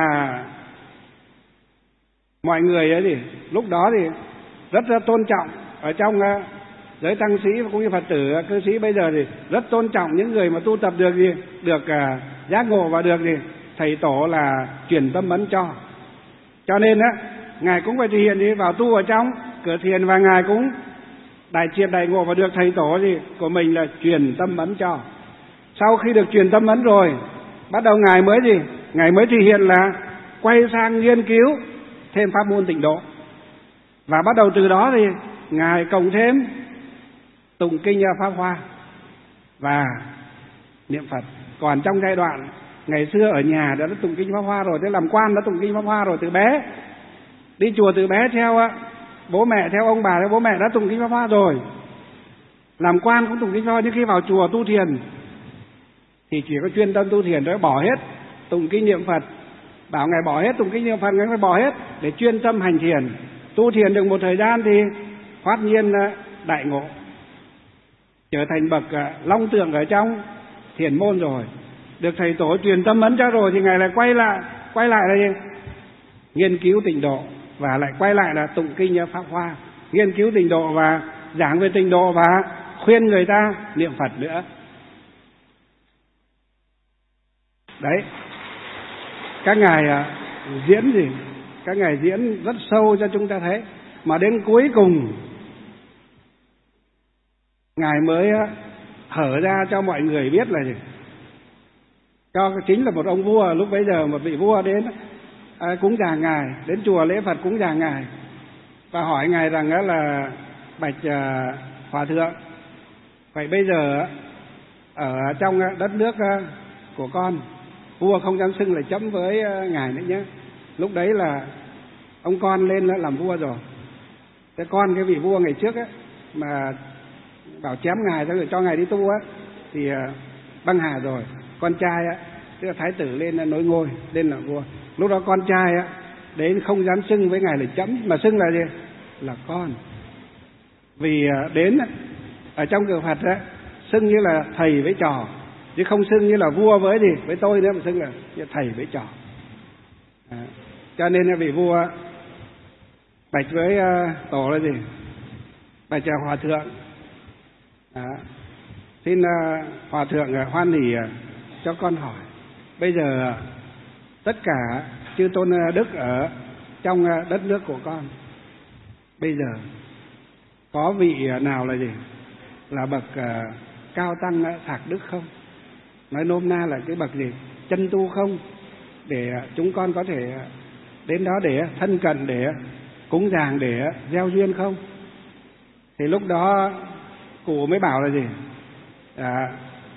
[SPEAKER 2] mọi người ấy thì lúc đó thì rất rất tôn trọng ở trong uh, giới tăng sĩ cũng như Phật tử cư sĩ bây giờ thì rất tôn trọng những người mà tu tập được gì được uh, giác ngộ và được gì thầy tổ là truyền tâm ấn cho. Cho nên á ngài cũng phải thể hiện đi vào tu ở trong cửa thiền, và ngài cũng đại triệt đại ngộ và được thầy tổ gì của mình là truyền tâm ấn cho. Sau khi được truyền tâm ấn rồi, bắt đầu ngài mới gì ngài mới thể hiện là quay sang nghiên cứu thêm pháp môn tịnh độ, và bắt đầu từ đó thì ngài cộng thêm tụng kinh Pháp Hoa và niệm Phật. Còn trong giai đoạn ngày xưa ở nhà đã tụng kinh Pháp Hoa rồi, thế làm quan đã tụng kinh Pháp Hoa rồi từ bé. Đi chùa từ bé theo bố mẹ, theo ông bà, theo bố mẹ đã tụng kinh Pháp Hoa rồi. Làm quan cũng tụng kinh Pháp Hoa, nhưng khi vào chùa tu thiền thì chỉ có chuyên tâm tu thiền đó, bỏ hết tụng kinh niệm Phật. Bảo ngài bỏ hết tụng kinh niệm Phật, ngài phải bỏ hết để chuyên tâm hành thiền. Tu thiền được một thời gian thì phát nhiên đại ngộ, trở thành bậc long tượng ở trong thiền môn rồi, được thầy tổ truyền tâm ấn cho rồi, thì ngài lại quay lại quay lại là gì? Nghiên cứu tịnh độ, và lại quay lại là tụng kinh Pháp Hoa, nghiên cứu tịnh độ và giảng về tịnh độ và khuyên người ta niệm Phật nữa. Đấy, các ngài diễn gì? Các ngài diễn rất sâu cho chúng ta thấy, mà đến cuối cùng ngài mới hở ra cho mọi người biết là gì? Cho chính là một ông vua, lúc bấy giờ một vị vua đến à, cúng dường ngài, đến chùa lễ Phật cúng dường ngài và hỏi ngài rằng đó là bạch à, hòa thượng, vậy bây giờ ở trong đất nước của con, vua không dám xưng là chấm với ngài nữa nhé. Lúc đấy là ông con lên làm vua rồi. Thế con cái vị vua ngày trước á mà bảo chém ngài rồi cho ngài đi tu á thì băng hà rồi. Con trai á, tức là thái tử lên nối ngôi, lên làm vua. Lúc đó con trai á đến không dám xưng với ngài là chấm, mà xưng là gì? Là con. Vì đến ở trong cửa Phật á xưng như là thầy với trò, chứ không xưng như là vua với gì với tôi nữa, mà xưng là thầy với trò. À, cho nên là vị vua bạch với uh, tổ là gì? Bạch uh, hòa thượng, à, xin uh, hòa thượng uh, hoan hỉ uh, cho con hỏi, bây giờ uh, tất cả chư tôn uh, đức ở trong uh, đất nước của con, bây giờ có vị uh, nào là gì? Là bậc uh, cao tăng uh, thạc đức không? Nói nôm na là cái bậc gì? Chân tu không? Để uh, chúng con có thể uh, đến đó để uh, thân cận, để uh, cúng dường, để uh, gieo duyên không? Thì lúc đó cụ mới bảo là gì? À,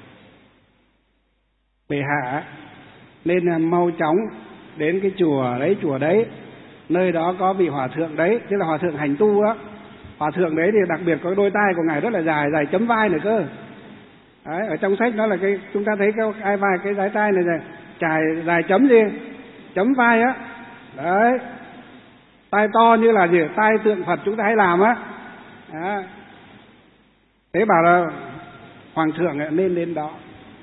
[SPEAKER 2] bệ hạ nên uh, mau chóng đến cái chùa đấy, chùa đấy, nơi đó có vị hòa thượng đấy, tức là hòa thượng hành tu á. Hòa thượng đấy thì đặc biệt có đôi tai của ngài rất là dài, dài chấm vai nữa cơ. Đấy, ở trong sách nó là cái chúng ta thấy cái ai vai cái dái tai này này dài dài chấm gì? Chấm vai á. Đấy. Tai to như là gì? Tai tượng Phật chúng ta hay làm á. Đó. Thế bảo là hoàng thượng nên đến đó.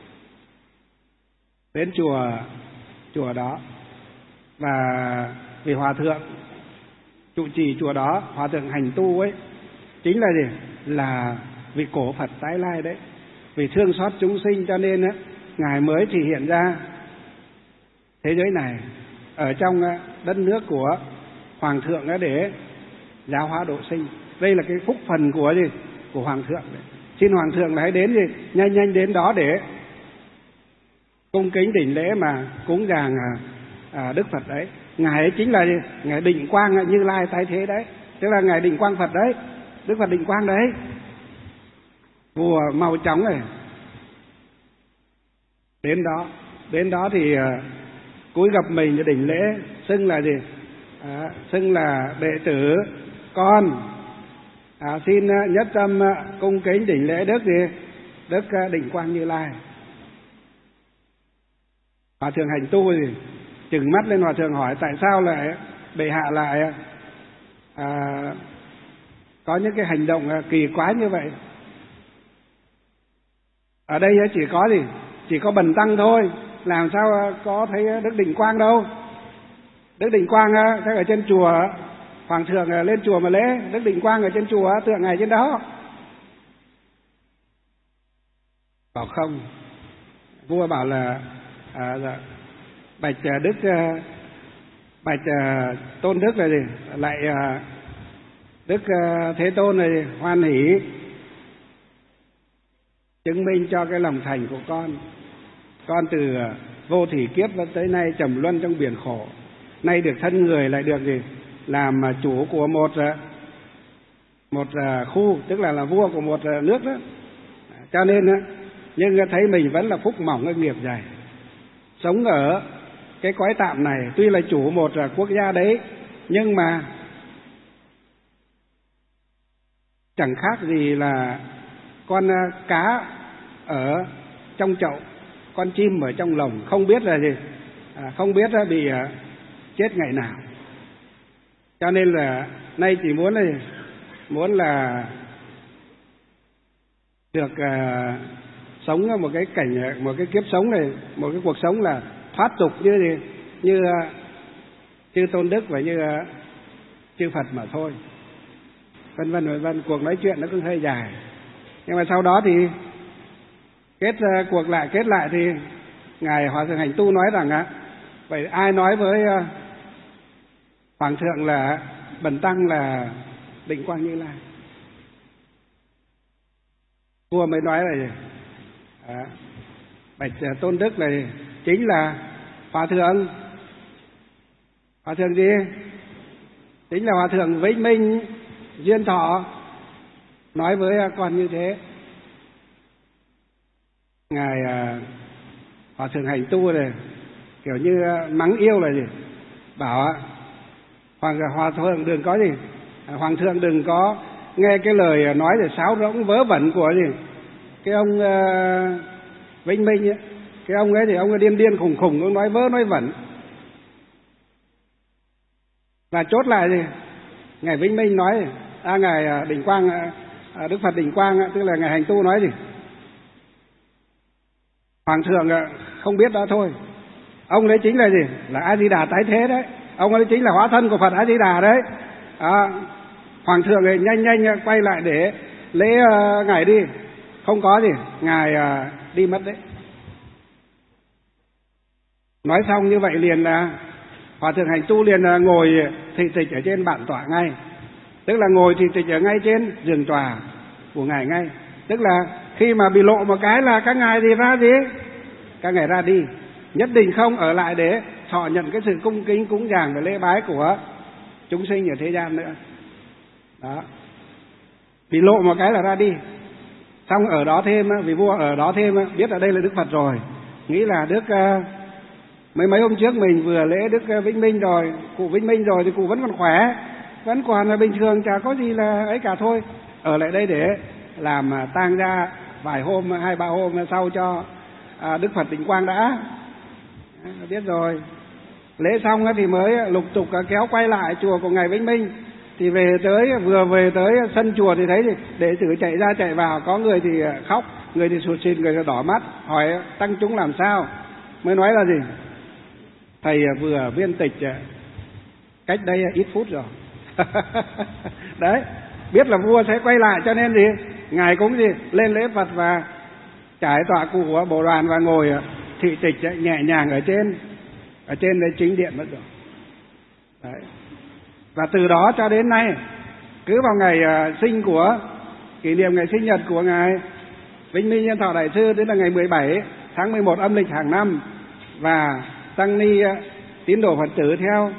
[SPEAKER 2] Đến chùa chùa đó. Và vì hòa thượng trụ trì chùa đó, hòa thượng hành tu ấy, chính là gì? Là vị cổ Phật tái lai đấy. Vì thương xót chúng sinh cho nên á, ngài mới thể hiện ra thế giới này ở trong đất nước của hoàng thượng á, để giáo hóa độ sinh. Đây là cái phúc phần của gì? Của hoàng thượng đấy. Xin hoàng thượng là hãy đến gì? Nhanh nhanh đến đó để cung kính đỉnh lễ mà cúng dường à, à, Đức Phật đấy. Ngài ấy chính là gì? Ngài Định Quang Như Lai tái thế đấy, tức là ngài Định Quang Phật đấy, Đức Phật Định Quang đấy. Vua mau chóng này đến đó, đến đó thì uh, cúi gặp mình để đỉnh lễ, xưng là gì? À, xưng là đệ tử con, à, xin uh, nhất tâm uh, cung kính đỉnh lễ Đức gì? Đức uh, Định Quang Như Lai. Hòa thượng hành tu gì? Trừng mắt lên hòa thượng hỏi tại sao lại bệ hạ lại à, có những cái hành động uh, kỳ quái như vậy? Ở đây chỉ có gì? Chỉ có bần tăng thôi, làm sao có thấy Đức Định Quang đâu. Đức Định Quang thế ở trên chùa, hoàng thượng lên chùa mà lễ, Đức Định Quang ở trên chùa tượng ngài trên đó. Bảo không. Vua bảo là à, dạ, bạch Đức bạch Tôn Đức là gì? Lại Đức Thế Tôn này hoan hỷ chứng minh cho cái lòng thành của con. Con từ vô thủy kiếp tới nay trầm luân trong biển khổ, nay được thân người lại được gì? Làm chủ của một một khu, tức là là vua của một nước đó. Cho nên nhưng thấy mình vẫn là phúc mỏng, cái nghiệp dày, sống ở cái cõi tạm này, tuy là chủ một quốc gia đấy, nhưng mà chẳng khác gì là con cá ở trong chậu, con chim ở trong lồng, không biết là gì, à, không biết bị chết ngày nào. Cho nên là nay chỉ muốn là muốn là được uh, sống một cái cảnh, một cái kiếp sống này, một cái cuộc sống là thoát tục như gì, như uh, chư Tôn Đức và như uh, chư Phật mà thôi, vân vân vân vân. Cuộc nói chuyện nó cũng hơi dài, nhưng mà sau đó thì kết uh, cuộc lại kết lại thì ngài Hòa Thượng Hành Tu nói rằng á, uh, vậy ai nói với uh, Hoàng thượng là bần tăng là Định Quang Như Lai? Vua mới nói là gì? À, bạch Tôn Đức này chính là Hòa thượng, Hòa thượng gì? Chính là Hòa thượng Vĩnh Minh Duyên Thọ nói với con như thế. Ngài à, Hòa Thượng Hành Tu này kiểu như mắng yêu là gì? Bảo Hoàng Hòa thượng đừng có gì, Hoàng thượng đừng có nghe cái lời nói để sáo rỗng vớ vẩn của gì cái ông uh, Vĩnh Minh ấy. Cái ông ấy thì ông ấy điên điên khùng khùng, ông nói vớ nói vẩn. Và chốt lại gì, ngài Vĩnh Minh nói, à ngài Định Quang, à, Đức Phật Định Quang, tức là ngài Hành Tu nói gì, Hoàng thượng không biết đó thôi, ông ấy chính là gì, là A Di Đà tái thế đấy, ông ấy chính là hóa thân của Phật A Di Đà đấy. À, Hoàng thượng ấy nhanh nhanh quay lại để lễ uh, ngài đi, không có gì, ngài uh, đi mất đấy. Nói xong như vậy liền là Hòa Thượng Hành Tu liền uh, ngồi thị tịch ở trên bản tọa ngay, tức là ngồi thị tịch ở ngay trên giường tòa của ngài ngay, tức là khi mà bị lộ một cái là các ngài thì ra gì, các ngài ra đi, nhất định không ở lại để thọ nhận cái sự cung kính cúng dường và lễ bái của chúng sinh ở thế gian nữa. Đó, bị lộ một cái là ra đi. Xong ở đó thêm, vì vua ở đó thêm biết ở đây là Đức Phật rồi, nghĩ là Đức mấy mấy hôm trước mình vừa lễ Đức Vĩnh Minh rồi, cụ Vĩnh Minh rồi thì cụ vẫn còn khỏe, vẫn còn là bình thường, chả có gì là ấy cả thôi, ở lại đây để làm tang ra vài hôm, hai ba hôm sau cho Đức Phật Định Quang đã. Biết rồi, lễ xong thì mới lục tục kéo quay lại chùa của ngài Vĩnh Minh. Thì về tới, vừa về tới sân chùa thì thấy thì đệ tử chạy ra chạy vào, có người thì khóc, người thì sụt sịt, người thì đỏ mắt, hỏi tăng chúng làm sao. Mới nói là gì, thầy vừa viên tịch cách đây ít phút rồi. Đấy, biết là vua sẽ quay lại cho nên gì, ngài cũng gì lên lễ Phật và trải tọa cụ của bộ đoàn và ngồi thị tịch nhẹ nhàng ở trên ở trên đấy chính điện mất rồi. Đấy. Và từ đó cho đến nay, cứ vào ngày uh, sinh của kỷ niệm ngày sinh nhật của ngài Vĩnh Minh Duyên Thọ Đại sư, tức là ngày mười bảy tháng mười một âm lịch hàng năm, và tăng ni uh, tín đồ Phật tử theo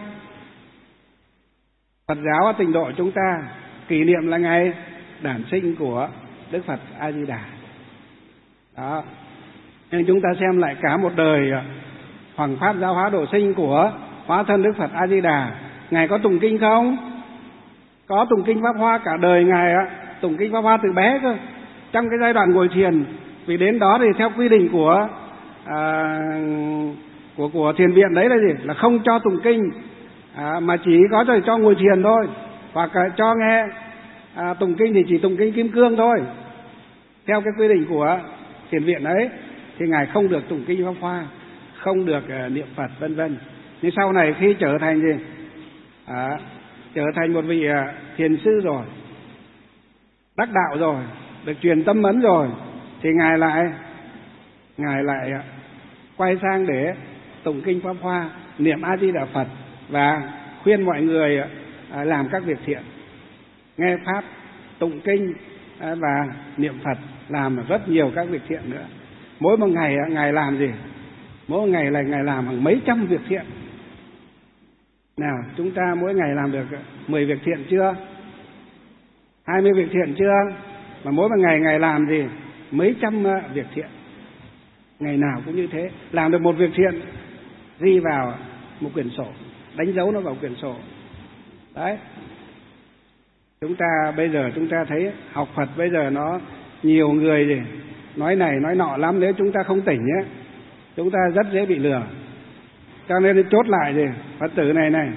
[SPEAKER 2] Phật giáo Tịnh Độ chúng ta kỷ niệm là ngày đản sinh của Đức Phật A Di Đà. Đó. Nhưng chúng ta xem lại cả một đời uh, hoằng pháp giáo hóa độ sinh của hóa thân Đức Phật A Di Đà, ngài có tụng kinh không? Có tụng kinh Pháp Hoa cả đời ngài ạ, tụng kinh Pháp Hoa từ bé cơ, trong cái giai đoạn ngồi thiền. Vì đến đó thì theo quy định của à, của của thiền viện đấy là gì? Là không cho tụng kinh, à, mà chỉ có cho, cho ngồi thiền thôi, hoặc cho nghe à, tụng kinh thì chỉ tụng kinh Kim Cương thôi. Theo cái quy định của thiền viện đấy thì ngài không được tụng kinh Pháp Hoa, không được uh, niệm Phật vân vân. Nhưng sau này khi trở thành gì? À, trở thành một vị uh, thiền sư rồi, đắc đạo rồi, được truyền tâm ấn rồi, thì ngài lại ngài lại uh, quay sang để tụng kinh Pháp Hoa, niệm A Di Đà Phật và khuyên mọi người uh, làm các việc thiện, nghe pháp, tụng kinh uh, và niệm Phật, làm rất nhiều các việc thiện nữa. Mỗi một ngày uh, ngài làm gì? Mỗi một ngày là ngài làm hàng mấy trăm việc thiện. Nào, chúng ta mỗi ngày làm được mười việc thiện chưa? hai mươi việc thiện chưa? Mà mỗi một ngày ngày làm gì? Mấy trăm việc thiện. Ngày nào cũng như thế. Làm được một việc thiện, ghi vào một quyển sổ, đánh dấu nó vào quyển sổ. Đấy. Chúng ta bây giờ chúng ta thấy học Phật bây giờ nó nhiều người gì nói này nói nọ lắm, nếu chúng ta không tỉnh nhé, chúng ta rất dễ bị lừa. Cho nên chốt lại gì, Phật tử này này,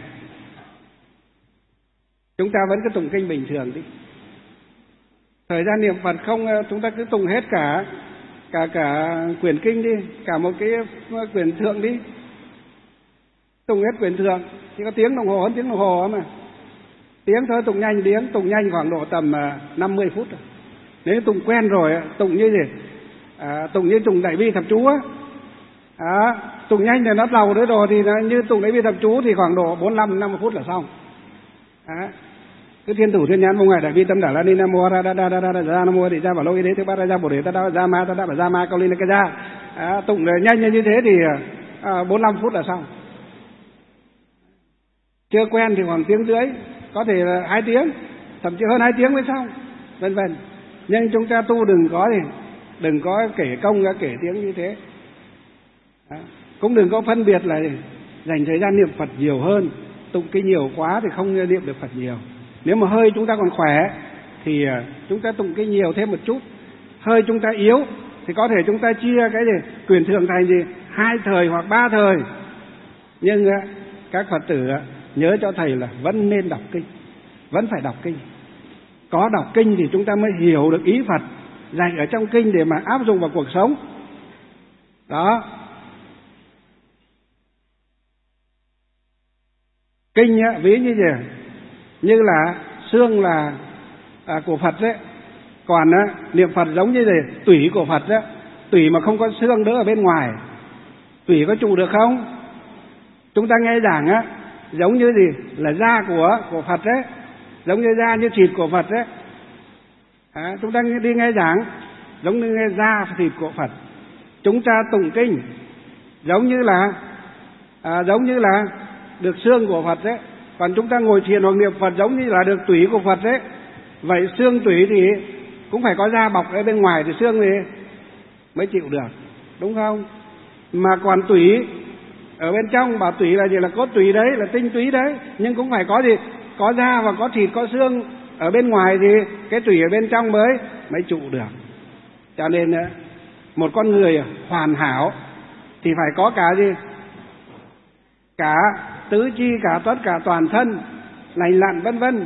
[SPEAKER 2] chúng ta vẫn cứ tụng kinh bình thường đi. Thời gian niệm Phật không, chúng ta cứ tụng hết cả cả cả quyển kinh đi, cả một cái quyển thượng đi, tụng hết quyển thượng, chỉ có tiếng đồng hồ hơn tiếng đồng hồ mà. Tiếng thôi, tụng nhanh tiếng, tụng nhanh khoảng độ tầm năm mươi phút rồi. Nếu tụng quen rồi, tụng như gì? À, tụng như tụng Đại Bi Thập Chú á. À, tụng nhanh thì nó đầu đấy rồi thì nó, như tụng Đại Bi Thập Chú thì khoảng độ bốn mươi lăm năm mươi phút là xong. À, cứ thiên thủ thiên nhãn vô ngài Đại Bi Tâm Đà La Ni Nam Mô Ra Ra Ra Ra Ra Ra Nam Mô Đi Ra Bảo Lô Y Đế Thứ Bát Ra Ra Bồ Đề Ta Đa Ra Ma Ta Đa Bà Ra Ma Cao Ly Na Ca Ra. À, tụng nhanh như thế thì à, bốn mươi lăm phút là xong. Chưa quen thì khoảng tiếng rưỡi, có thể là hai tiếng, thậm chí hơn hai tiếng mới xong, vân vân. Nhưng chúng ta tu đừng có gì, đừng có kể công ra kể tiếng như thế. Đó. Cũng đừng có phân biệt là gì, dành thời gian niệm Phật nhiều hơn, tụng kinh nhiều quá thì không niệm được Phật nhiều. Nếu mà hơi chúng ta còn khỏe thì chúng ta tụng kinh nhiều thêm một chút. Hơi chúng ta yếu thì có thể chúng ta chia cái gì quyển thượng thành gì hai thời hoặc ba thời. Nhưng các Phật tử nhớ cho thầy là vẫn nên đọc kinh, vẫn phải đọc kinh. Có đọc kinh thì chúng ta mới hiểu được ý Phật dạy ở trong kinh để mà áp dụng vào cuộc sống. Đó. Kinh á, ví như gì? Như là xương là à, của Phật đấy. Còn á, niệm Phật giống như gì? Tủy của Phật đấy. Tủy mà không có xương đỡ ở bên ngoài, tủy có trụ được không? Chúng ta nghe giảng á, giống như gì? Là da của của Phật đấy, giống như da như thịt của Phật đấy. À, chúng ta đi nghe giảng giống như nghe da thịt của Phật. Chúng ta tụng kinh giống như là à, giống như là được xương của Phật đấy. Còn chúng ta ngồi thiền hoặc niệm Phật giống như là được tủy của Phật đấy. Vậy xương tủy thì cũng phải có da bọc ở bên ngoài thì xương thì mới chịu được, đúng không? Mà còn tủy ở bên trong, bảo tủy là gì? Là cốt tủy đấy, là tinh túy đấy, nhưng cũng phải có gì? Có da và có thịt, có xương ở bên ngoài thì cái tủy ở bên trong mới mới trụ được. Cho nên một con người hoàn hảo thì phải có cả gì? Cả tứ chi, cả tất cả toàn thân lành lặn vân vân.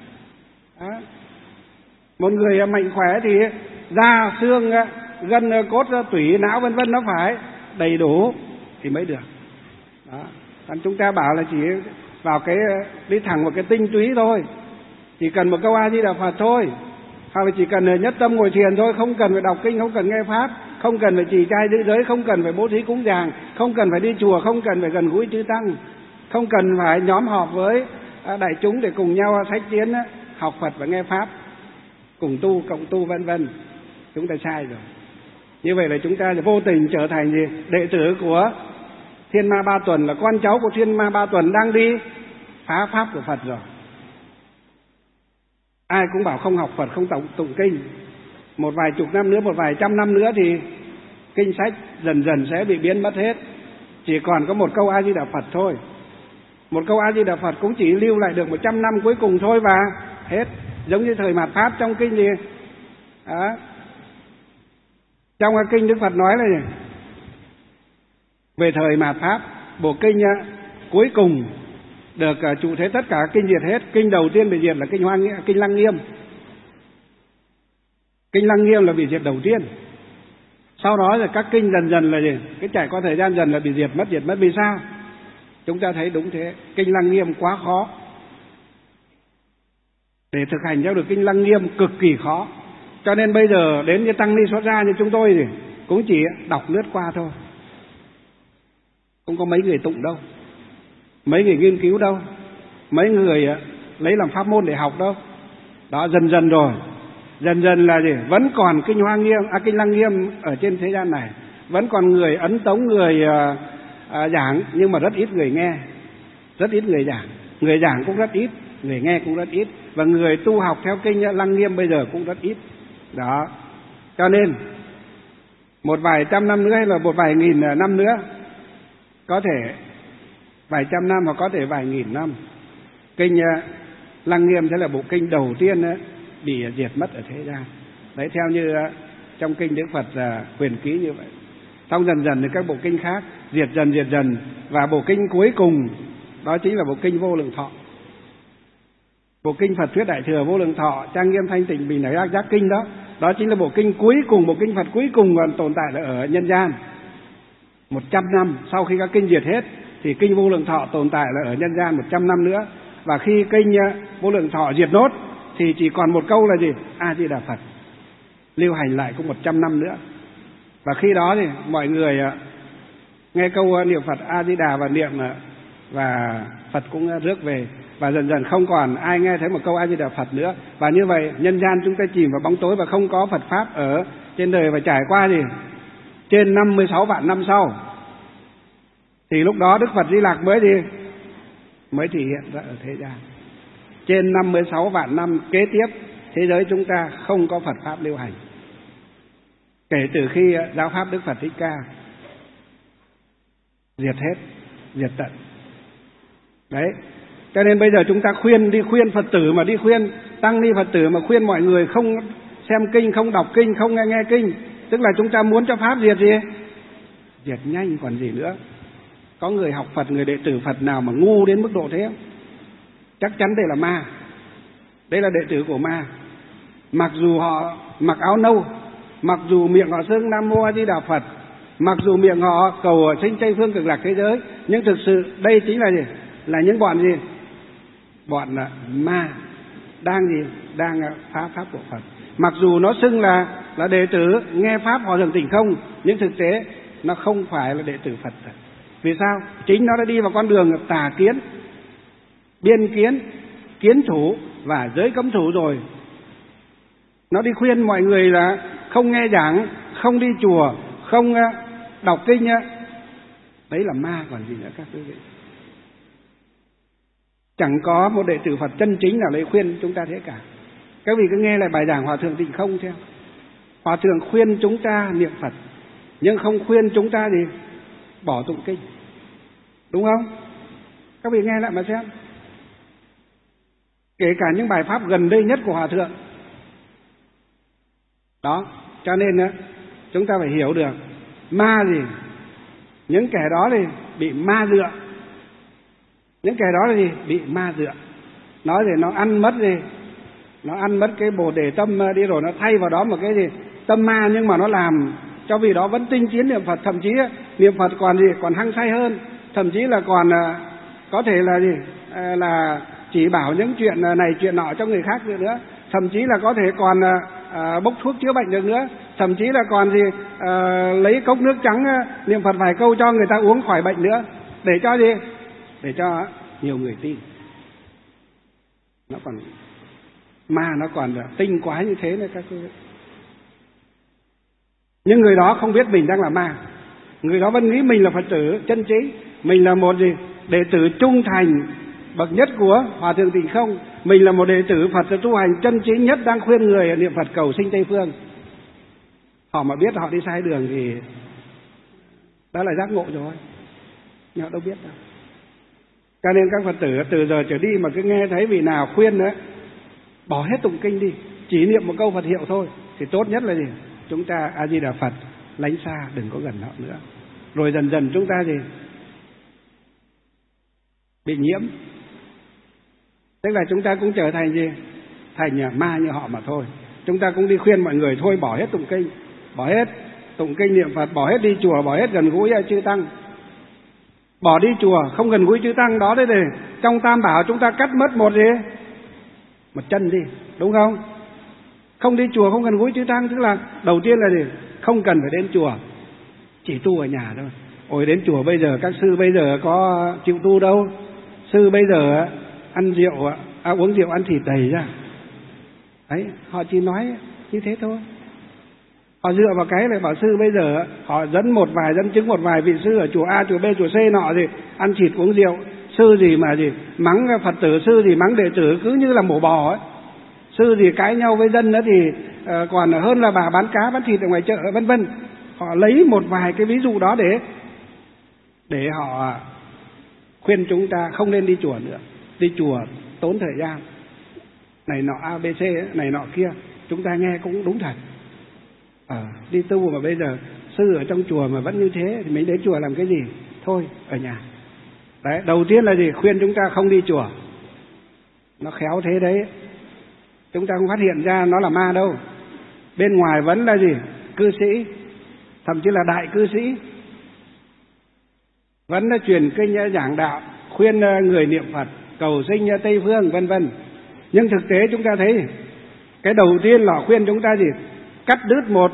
[SPEAKER 2] Một người mạnh khỏe thì da, xương, gân, cốt, tủy, não vân vân nó phải đầy đủ thì mới được. Đó. Còn chúng ta bảo là chỉ vào cái đi thẳng vào cái tinh túy thôi, chỉ cần một câu A Di Đà Phật thôi, hoặc là chỉ cần nhất tâm ngồi thiền thôi, không cần phải đọc kinh, không cần nghe pháp, không cần phải trì trai giữ giới, không cần phải bố thí cúng dường, không cần phải đi chùa, không cần phải gần gũi chư tăng, không cần phải nhóm họp với đại chúng để cùng nhau thách tiến học Phật và nghe pháp, cùng tu cộng tu vân vân. Chúng ta sai rồi. Như vậy là chúng ta vô tình trở thành gì? Đệ tử của Thiên Ma Ba Tuần, là con cháu của Thiên Ma Ba Tuần đang đi phá pháp của Phật rồi. Ai cũng bảo không học Phật, không tụng, tụng kinh. Một vài chục năm nữa, một vài trăm năm nữa thì kinh sách dần dần sẽ bị biến mất hết. Chỉ còn có một câu A Di Đà Phật thôi. Một câu A Di Đà Phật cũng chỉ lưu lại được một trăm năm cuối cùng thôi và hết. Giống như thời mạt Pháp trong kinh gì? Đó. Trong cái kinh Đức Phật nói là gì? Về thời mạt Pháp, bộ kinh cuối cùng được trụ thế tất cả kinh diệt hết. Kinh đầu tiên bị diệt là kinh Hoa Nghiêm, kinh Lăng Nghiêm. Kinh Lăng Nghiêm là bị diệt đầu tiên. Sau đó là các kinh dần dần là gì? Cái trải qua thời gian dần là bị diệt mất, diệt mất. Vì sao? Chúng ta thấy đúng thế. Kinh Lăng Nghiêm quá khó. Để thực hành theo được kinh Lăng Nghiêm cực kỳ khó. Cho nên bây giờ đến như tăng ni xuất gia như chúng tôi thì cũng chỉ đọc lướt qua thôi. Không có mấy người tụng đâu, mấy người nghiên cứu đâu, mấy người lấy làm pháp môn để học đâu. Đó, dần dần rồi, dần dần là gì? Vẫn còn kinh Hoa Nghiêm, à, kinh Lăng Nghiêm ở trên thế gian này, vẫn còn người ấn tống, người à, à, giảng, nhưng mà rất ít người nghe, rất ít người giảng, người giảng cũng rất ít, người nghe cũng rất ít. và người tu học theo kinh Lăng Nghiêm bây giờ cũng rất ít. Đó, cho nên một vài trăm năm nữa hay là một vài nghìn năm nữa, có thể vài trăm năm hoặc có thể vài nghìn năm, kinh Lăng Nghiêm sẽ là bộ kinh đầu tiên bị diệt mất ở thế gian. Đấy, theo như trong kinh Đức Phật Quyền Ký như vậy. Xong dần dần thì các bộ kinh khác diệt dần diệt dần, và bộ kinh cuối cùng đó chính là bộ kinh Vô Lượng Thọ. Bộ kinh Phật Thuyết Đại Thừa Vô Lượng Thọ, Trang Nghiêm Thanh Tịnh Bình Đẳng Giác Giác Kinh đó, đó chính là bộ kinh cuối cùng, bộ kinh Phật cuối cùng còn tồn tại ở nhân gian. Một trăm năm sau khi các kinh diệt hết thì kinh Vô Lượng Thọ tồn tại là ở nhân gian một trăm năm nữa. Và khi kinh Vô Lượng Thọ diệt nốt thì chỉ còn một câu là gì? A Di Đà Phật lưu hành lại cũng một trăm năm nữa. Và khi đó thì mọi người nghe câu niệm Phật A Di Đà và niệm, và Phật cũng rước về, và dần dần không còn ai nghe thấy một câu A Di Đà Phật nữa. Và như vậy nhân gian chúng ta chìm vào bóng tối và không có Phật pháp ở trên đời. Và trải qua gì trên năm mươi sáu vạn năm sau thì lúc đó Đức Phật Di Lặc mới gì mới thể hiện ra ở thế gian. Trên năm mươi sáu vạn năm kế tiếp, thế giới chúng ta không có Phật pháp lưu hành, kể từ khi giáo pháp Đức Phật Thích Ca diệt hết, diệt tận. Đấy, cho nên bây giờ chúng ta khuyên, đi khuyên Phật tử mà đi khuyên tăng ni Phật tử mà khuyên mọi người không xem kinh, không đọc kinh, không nghe nghe kinh, tức là chúng ta muốn cho pháp diệt gì? Diệt nhanh còn gì nữa. Có người học Phật, người đệ tử Phật nào mà ngu đến mức độ thế không? Chắc chắn đây là ma. Đây là đệ tử của ma. Mặc dù họ mặc áo nâu, mặc dù miệng họ xưng Nam Mô A Di Đà Phật, mặc dù miệng họ cầu sinh Tây Phương Cực Lạc thế giới, nhưng thực sự đây chính là gì? Là những bọn gì? Bọn ma đang gì? Đang phá pháp của Phật. Mặc dù nó xưng là là đệ tử nghe pháp Hòa Thượng Tịnh Không, nhưng thực tế nó không phải là đệ tử Phật. Vì sao? Chính nó đã đi vào con đường tà kiến, biên kiến, kiến thủ và giới cấm thủ rồi. Nó đi khuyên mọi người là không nghe giảng, không đi chùa, không đọc kinh. Đấy là ma còn gì nữa các quý vị. Chẳng có một đệ tử Phật chân chính nào lấy khuyên chúng ta thế cả. Các vị cứ nghe lại bài giảng Hòa Thượng Tịnh Không xem. Hòa Thượng khuyên chúng ta niệm Phật, nhưng không khuyên chúng ta gì bỏ tụng kinh, đúng không? Các vị nghe lại mà xem. Kể cả những bài pháp gần đây nhất của Hòa Thượng. Đó, cho nên chúng ta phải hiểu được ma gì. Những kẻ đó thì bị ma dựa. Những kẻ đó là gì? Bị ma dựa. Nói thì nó ăn mất gì? Nó ăn mất cái bồ đề tâm đi rồi, nó thay vào đó một cái gì? Tâm ma, nhưng mà nó làm cho vì đó vẫn tinh tiến niệm Phật, thậm chí niệm Phật còn gì? Còn hăng say hơn, thậm chí là còn có thể là gì? Là chỉ bảo những chuyện này chuyện nọ cho người khác nữa, thậm chí là có thể còn à, bốc thuốc chữa bệnh được nữa, thậm chí là còn gì à, lấy cốc nước trắng niệm Phật vài câu cho người ta uống khỏi bệnh nữa, để cho gì? Để cho nhiều người tin. Nó còn ma, nó còn tinh quái như thế này các quý vị. Nhưng người đó không biết mình đang là ma. Người đó vẫn nghĩ mình là Phật tử chân chính, mình là một gì? Đệ tử trung thành bậc nhất của Hòa Thượng Tịnh Không, mình là một đệ tử Phật tu hành chân chính nhất, đang khuyên người niệm Phật cầu sinh Tây Phương. Họ mà biết họ đi sai đường thì đó là giác ngộ rồi, nhưng họ đâu biết đâu. Cho nên các Phật tử từ giờ trở đi mà cứ nghe thấy vị nào khuyên nữa, bỏ hết tụng kinh đi, chỉ niệm một câu Phật hiệu thôi, thì tốt nhất là gì? Chúng ta A Di Đà Phật, lánh xa, đừng có gần họ nữa. Rồi dần dần chúng ta gì? Bị nhiễm. Tức là chúng ta cũng trở thành gì? Thành ma như họ mà thôi. Chúng ta cũng đi khuyên mọi người thôi bỏ hết tụng kinh, bỏ hết tụng kinh niệm Phật, bỏ hết đi chùa, bỏ hết gần gũi chư tăng. Bỏ đi chùa, không gần gũi chư tăng đó đấy để trong Tam Bảo chúng ta cắt mất một gì? Một chân đi, đúng không? Không đi chùa, không gần gũi chư tăng, tức là đầu tiên là gì? Không cần phải đến chùa, chỉ tu ở nhà thôi. Ôi đến chùa bây giờ các sư bây giờ có chịu tu đâu. Sư bây giờ ăn rượu, à, uống rượu ăn thịt đầy ra. Đấy, họ chỉ nói như thế thôi. Họ dựa vào cái này bảo sư bây giờ họ dẫn một vài, dẫn chứng một vài vị sư ở chùa A, chùa B, chùa C nọ thì ăn thịt uống rượu. Sư sư gì mà gì mắng Phật tử, sư gì mắng đệ tử, cứ như là mổ bò ấy. Sư gì cãi nhau với dân đó thì uh, còn hơn là bà bán cá bán thịt ở ngoài chợ, vân vân. Họ lấy một vài cái ví dụ đó để để họ khuyên chúng ta không nên đi chùa nữa. Đi chùa tốn thời gian, này nọ a bê xê, này nọ kia. Chúng ta nghe cũng đúng thật. À, đi tu mà bây giờ sư ở trong chùa mà vẫn như thế thì mình đến chùa làm cái gì? Thôi ở nhà. Đấy, đầu tiên là gì? Khuyên chúng ta không đi chùa. Nó khéo thế đấy. Chúng ta không phát hiện ra nó là ma đâu. Bên ngoài vẫn là gì? Cư sĩ, thậm chí là đại cư sĩ, vẫn là truyền kinh giảng đạo, khuyên người niệm Phật, cầu sinh Tây phương, vân vân. Nhưng thực tế chúng ta thấy cái đầu tiên là khuyên chúng ta gì? Cắt đứt một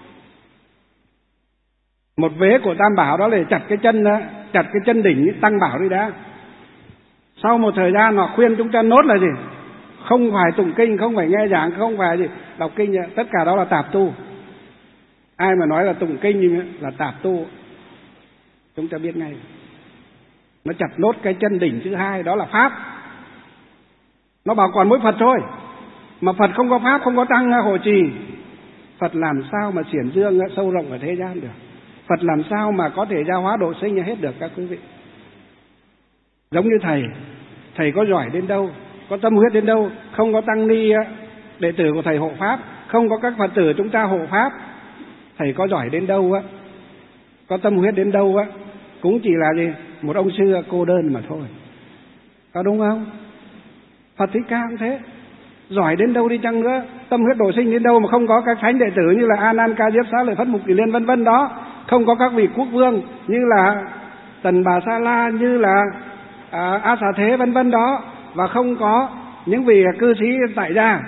[SPEAKER 2] một vế của Tam Bảo, đó là chặt cái chân đó, chặt cái chân đỉnh Tăng Bảo đi đã. Sau một thời gian họ khuyên chúng ta nốt là gì? Không phải tụng kinh, không phải nghe giảng, không phải gì đọc kinh, tất cả đó là tạp tu. Ai mà nói là tụng kinh là tạp tu, chúng ta biết ngay. Nó chặt nốt cái chân đỉnh thứ hai, đó là pháp. Nó bảo còn mỗi Phật thôi, mà Phật không có pháp, không có tăng hộ trì. Phật làm sao mà xiển dương sâu rộng ở thế gian được? Phật làm sao mà có thể gia hóa độ sinh hết được các quý vị? Giống như thầy, thầy có giỏi đến đâu, có tâm huyết đến đâu, không có tăng ni đệ tử của thầy hộ pháp, không có các Phật tử chúng ta hộ pháp, thầy có giỏi đến đâu á, có tâm huyết đến đâu á, cũng chỉ là gì? Một ông sư cô đơn mà thôi. Có đúng không? Phật Thích Ca cũng thế, giỏi đến đâu đi chăng nữa, tâm huyết độ sinh đến đâu mà không có các thánh đệ tử như là A Nan, Ca Diếp, Xá Lợi Phất, Mục Kiền Liên vân vân đó, không có các vị quốc vương như là Tần Bà Sa La, như là à, A Xà Thế vân vân đó, và không có những vị cư sĩ tại gia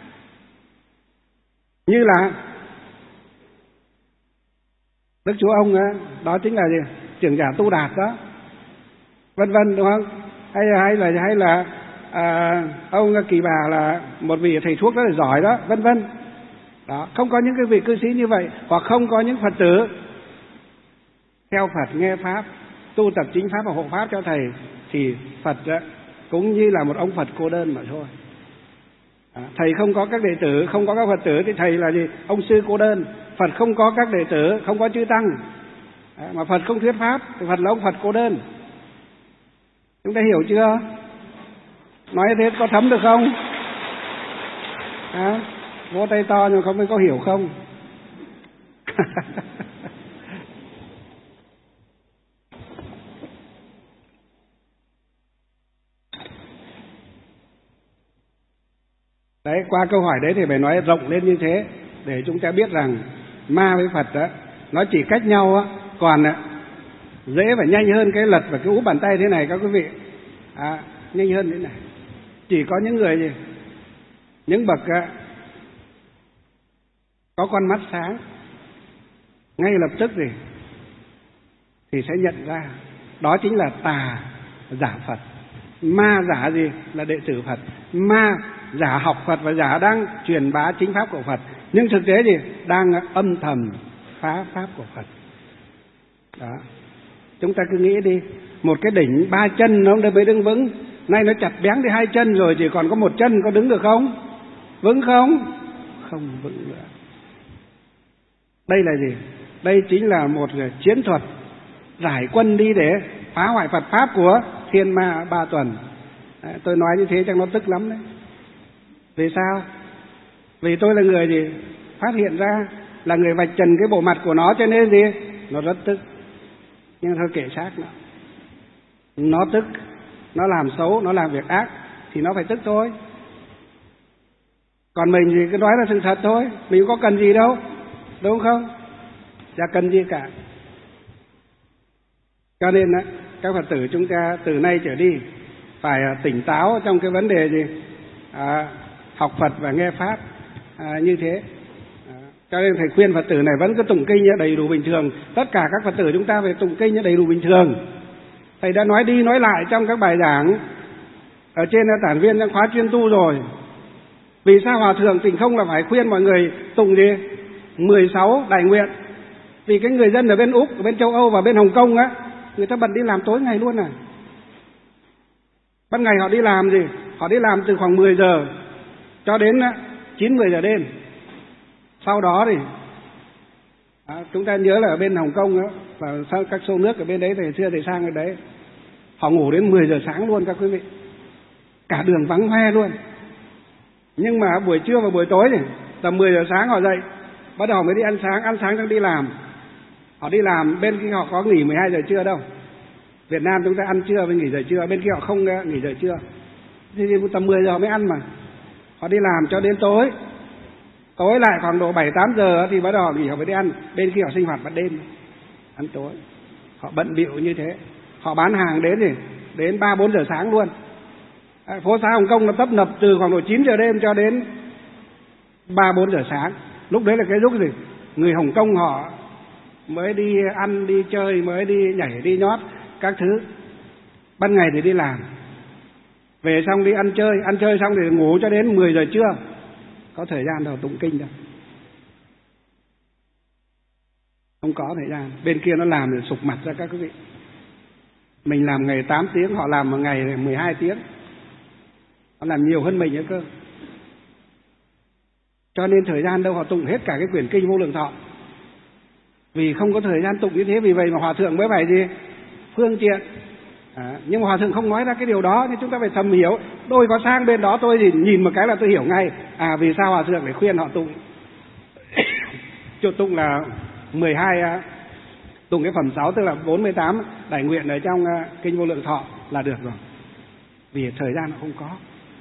[SPEAKER 2] như là Đức Chúa Ông á, đó chính là gì? Trưởng giả Tu Đạt đó, vân vân, đúng không? Hay hay là hay là à, ông Kỳ Bà là một vị thầy thuốc rất là giỏi đó, vân vân. Đó, không có những cái vị cư sĩ như vậy, hoặc không có những Phật tử theo Phật nghe pháp, tu tập chính pháp và hộ pháp cho thầy, thì Phật á, cũng như là một ông Phật cô đơn mà thôi. À, thầy không có các đệ tử, không có các Phật tử thì thầy là gì? Ông sư cô đơn. Phật không có các đệ tử, không có chư tăng, à, mà Phật không thuyết pháp thì Phật là ông Phật cô đơn. Chúng ta hiểu chưa? Nói thế có thấm được không? À, vỗ tay to nhưng không biết có hiểu không? Đấy, qua câu hỏi đấy thì phải nói rộng lên như thế để chúng ta biết rằng ma với Phật đó nó chỉ cách nhau á, còn dễ và nhanh hơn cái lật và cái úp bàn tay thế này các quý vị. À, nhanh hơn thế này. Chỉ có những người gì? Những bậc á, có con mắt sáng ngay lập tức gì thì sẽ nhận ra đó chính là tà giả Phật. Ma giả gì? Là đệ tử Phật. Ma giả học Phật và giả đang truyền bá chính pháp của Phật, nhưng thực tế gì? Đang âm thầm phá pháp của Phật. Đó. Chúng ta cứ nghĩ đi, một cái đỉnh ba chân nó mới đứng vững, nay nó chặt bén đi hai chân rồi chỉ còn có một chân, có đứng được không? Vững không? Không vững nữa. Đây là gì? Đây chính là một chiến thuật giải quân đi để phá hoại Phật pháp của thiên ma ba tuần. Đấy, tôi nói như thế chắc nó tức lắm đấy. Vì sao? Vì tôi là người gì? Phát hiện ra, là người vạch trần cái bộ mặt của nó, cho nên gì? Nó rất tức. Nhưng thôi kệ xác nó. Nó tức, nó làm xấu, nó làm việc ác thì nó phải tức thôi. Còn mình thì cứ nói là sự thật thôi, mình có cần gì đâu, đúng không? Chả cần gì cả. Cho nên các Phật tử chúng ta từ nay trở đi phải tỉnh táo trong cái vấn đề gì? À, học Phật và nghe pháp à, như thế. À, cho nên thầy khuyên Phật tử này vẫn cứ tụng kinh đầy đủ bình thường. Tất cả các Phật tử chúng ta phải tụng kinh đầy đủ bình thường. Thầy đã nói đi nói lại trong các bài giảng ở trên tản viên trong khóa chuyên tu rồi. Vì sao Hòa Thượng Tịnh Không là phải khuyên mọi người tụng gì? mười sáu đại nguyện. Vì cái người dân ở bên Úc, ở bên châu Âu và bên Hồng Kông á, người ta bận đi làm tối ngày luôn à. Ban ngày họ đi làm gì? Họ đi làm từ khoảng mười giờ cho đến chín mười giờ đêm. Sau đó thì à, chúng ta nhớ là ở bên Hồng Kông đó, và các xô nước ở bên đấy thì xưa thì sang ở đấy, họ ngủ đến mười giờ sáng luôn các quý vị. Cả đường vắng hoe luôn. Nhưng mà buổi trưa và buổi tối thì tầm mười giờ sáng họ dậy, bắt đầu mới đi ăn sáng, ăn sáng xong đi làm. Họ đi làm, bên kia họ có nghỉ mười hai giờ trưa đâu. Việt Nam chúng ta ăn trưa với nghỉ giờ trưa, bên kia họ không nghỉ giờ trưa. Thì tầm mười giờ mới ăn mà. Họ đi làm cho đến tối. Tối lại khoảng độ bảy tám giờ thì bắt đầu họ nghỉ, họ mới đi ăn. Bên kia họ sinh hoạt ban đêm, ăn tối. Họ bận bịu như thế. Họ bán hàng đến thì đến ba bốn giờ sáng luôn. À, phố xá Hồng Kông nó tấp nập từ khoảng độ chín giờ đêm cho đến ba bốn giờ sáng. Lúc đấy là cái lúc gì? Người Hồng Kông họ mới đi ăn, đi chơi, mới đi nhảy, đi nhót các thứ. Ban ngày thì đi làm, về xong đi ăn chơi, ăn chơi xong thì ngủ cho đến mười giờ trưa. Có thời gian đâu tụng kinh đâu, không có thời gian. Bên kia nó làm thì sụp mặt ra các quý vị. Mình làm ngày tám tiếng, họ làm một ngày mười hai tiếng. Họ làm nhiều hơn mình nữa cơ. Cho nên thời gian đâu họ tụng hết cả cái quyển kinh Vô Lượng Thọ. Vì không có thời gian tụng như thế, vì vậy mà Hòa Thượng mới phải gì? Phương tiện. À, nhưng mà Hòa Thượng không nói ra cái điều đó, nhưng chúng ta phải thầm hiểu. Tôi có sang bên đó tôi thì nhìn một cái là tôi hiểu ngay. À, vì sao Hòa Thượng phải khuyên họ tụng Chỗ tụng là mười hai, tụng cái phẩm sáu, tức là bốn mươi tám đại nguyện ở trong kinh Vô Lượng Thọ là được rồi. Vì thời gian nó không có.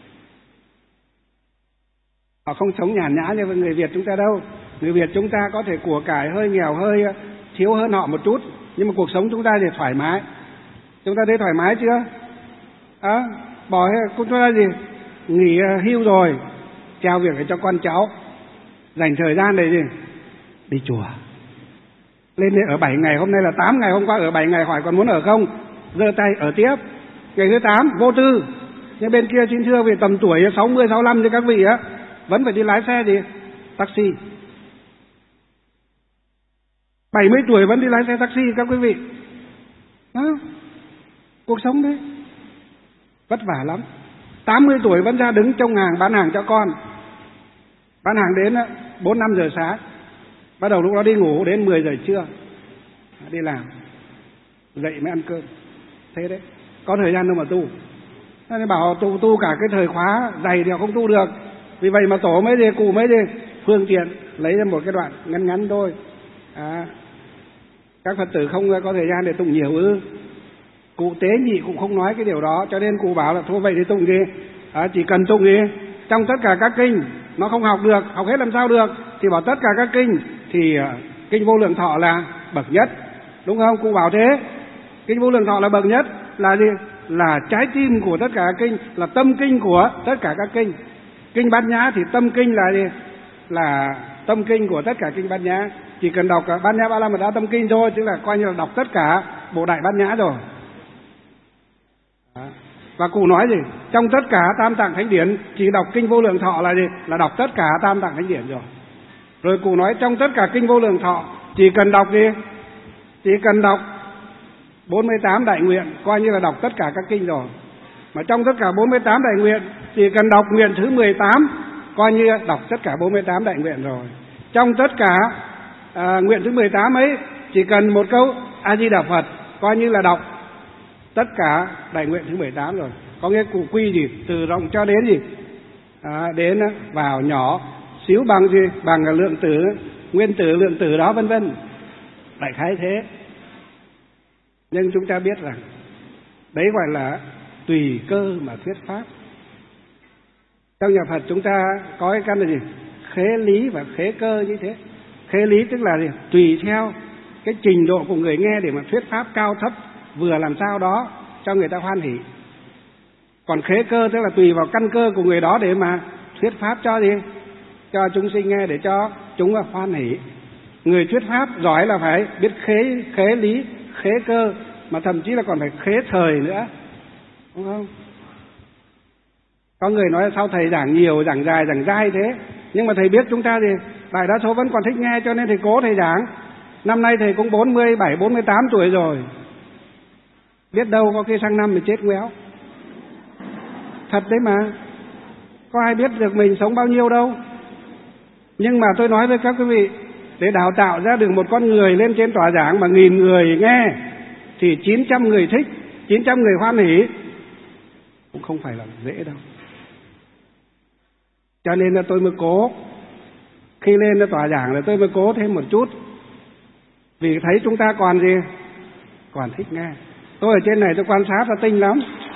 [SPEAKER 2] Họ không sống nhàn nhã như người Việt chúng ta đâu. Người Việt chúng ta có thể của cải hơi nghèo, hơi thiếu hơn họ một chút, nhưng mà cuộc sống chúng ta thì thoải mái. Chúng ta thấy thoải mái chưa? À, bỏ chúng ta gì? Nghỉ hưu rồi, trao việc để cho con cháu, dành thời gian để gì? Đi chùa. Lên đây ở bảy ngày, hôm nay là tám ngày, hôm qua ở bảy ngày, hỏi còn muốn ở không? Giơ tay ở tiếp. Ngày thứ tám vô tư. Nhưng bên kia xin thưa vì tầm tuổi sáu mươi, sáu mươi lăm như các vị á, vẫn phải đi lái xe gì? Taxi. bảy mươi tuổi vẫn đi lái xe taxi các quý vị. Đó. Cuộc sống đấy vất vả lắm. Tám mươi tuổi vẫn ra đứng trong hàng bán hàng cho con. Bán hàng đến bốn năm giờ sáng, bắt đầu lúc đó đi ngủ đến mười giờ trưa, đi làm, dậy mới ăn cơm. Thế đấy, có thời gian đâu mà tu. Nên bảo tu tu cả cái thời khóa dày thì họ không tu được. Vì vậy mà tổ mấy gì, cụ mấy gì, phương tiện lấy ra một cái đoạn ngắn ngắn thôi. À, các Phật tử không có thời gian để tụng nhiều ư? Cụ Tế Nhị cũng không nói cái điều đó, cho nên cụ bảo là thôi vậy thì tụng gì? À, chỉ cần tụng gì? Trong tất cả các kinh, nó không học được, học hết làm sao được? Thì bảo tất cả các kinh thì uh, kinh Vô Lượng Thọ là bậc nhất, đúng không? Cụ bảo thế. Kinh Vô Lượng Thọ là bậc nhất là gì? Là trái tim của tất cả các kinh, là tâm kinh của tất cả các kinh. Kinh Bát Nhã thì tâm kinh là gì? Là tâm kinh của tất cả kinh Bát Nhã. Chỉ cần đọc Bát Nhã Ba La Mật Đa Tâm Kinh thôi, tức là coi như là đọc tất cả bộ Đại Bát Nhã rồi. Đó. Và cụ nói gì? Trong tất cả Tam Tạng Thánh Điển chỉ đọc kinh Vô Lượng Thọ là gì? Là đọc tất cả Tam Tạng Thánh Điển rồi. Rồi cụ nói trong tất cả kinh Vô Lượng Thọ chỉ cần đọc gì? Chỉ cần đọc bốn mươi tám đại nguyện, coi như là đọc tất cả các kinh rồi. Mà trong tất cả bốn mươi tám đại nguyện chỉ cần đọc nguyện thứ mười tám, coi như đọc tất cả bốn mươi tám đại nguyện rồi. Trong tất cả à, nguyện thứ mười tám ấy chỉ cần một câu A Di Đà Phật, coi như là đọc tất cả đại nguyện thứ mười tám rồi. Có nghĩa cụ quy gì? Từ rộng cho đến gì? À, đến vào nhỏ xíu bằng gì? Bằng lượng tử, nguyên tử, lượng tử đó vân vân. Đại khái thế. Nhưng chúng ta biết rằng đấy gọi là tùy cơ mà thuyết pháp. Trong nhà Phật chúng ta có cái căn là gì? Khế lý và khế cơ như thế. Khế lý tức là gì? Tùy theo cái trình độ của người nghe để mà thuyết pháp cao thấp vừa làm sao đó cho người ta hoan hỷ. Còn khế cơ tức là tùy vào căn cơ của người đó để mà thuyết pháp cho gì? Cho chúng sinh nghe để cho chúng hoan hỷ. Người thuyết pháp giỏi là phải biết khế, khế lý, khế cơ, mà thậm chí là còn phải khế thời nữa, đúng không? Có người nói là sao thầy giảng nhiều, giảng dài, giảng dai thế, nhưng mà thầy biết chúng ta thì đại đa số vẫn còn thích nghe, cho nên thầy cố thầy giảng. Năm nay thầy cũng bốn mươi bảy, bốn mươi tám tuổi rồi, biết đâu có khi sang năm mình chết ngoéo. thật đấy mà. Có ai biết được mình sống bao nhiêu đâu. Nhưng mà tôi nói với các quý vị, để đào tạo ra được một con người lên trên tòa giảng mà nghìn người nghe, thì chín trăm người thích, chín trăm người hoan hỉ, cũng không phải là dễ đâu. Cho nên là tôi mới cố, khi lên tòa giảng là tôi mới cố thêm một chút. Vì thấy chúng ta còn gì? Còn thích nghe. Tôi ở trên này tôi quan sát là tinh lắm.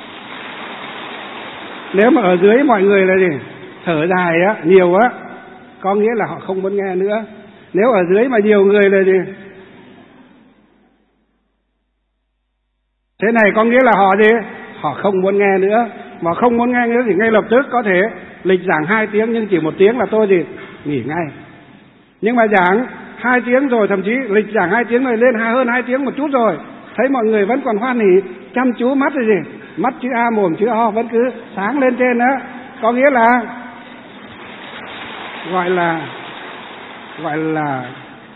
[SPEAKER 2] Nếu mà ở dưới mọi người là gì? Thở dài á, nhiều á, có nghĩa là họ không muốn nghe nữa. Nếu ở dưới mà nhiều người là gì? Thế này có nghĩa là họ gì? Họ không muốn nghe nữa. Mà không muốn nghe nữa thì ngay lập tức có thể lịch giảng hai tiếng nhưng chỉ một tiếng là tôi gì? Nghỉ ngay. Nhưng mà giảng hai tiếng rồi, thậm chí lịch giảng hai tiếng rồi lên hơn hai tiếng một chút rồi, thấy mọi người vẫn còn hoan hỉ, chăm chú mắt là gì? Mắt chữ A mồm chữ O vẫn cứ sáng lên trên đó. Có nghĩa là gọi là gọi là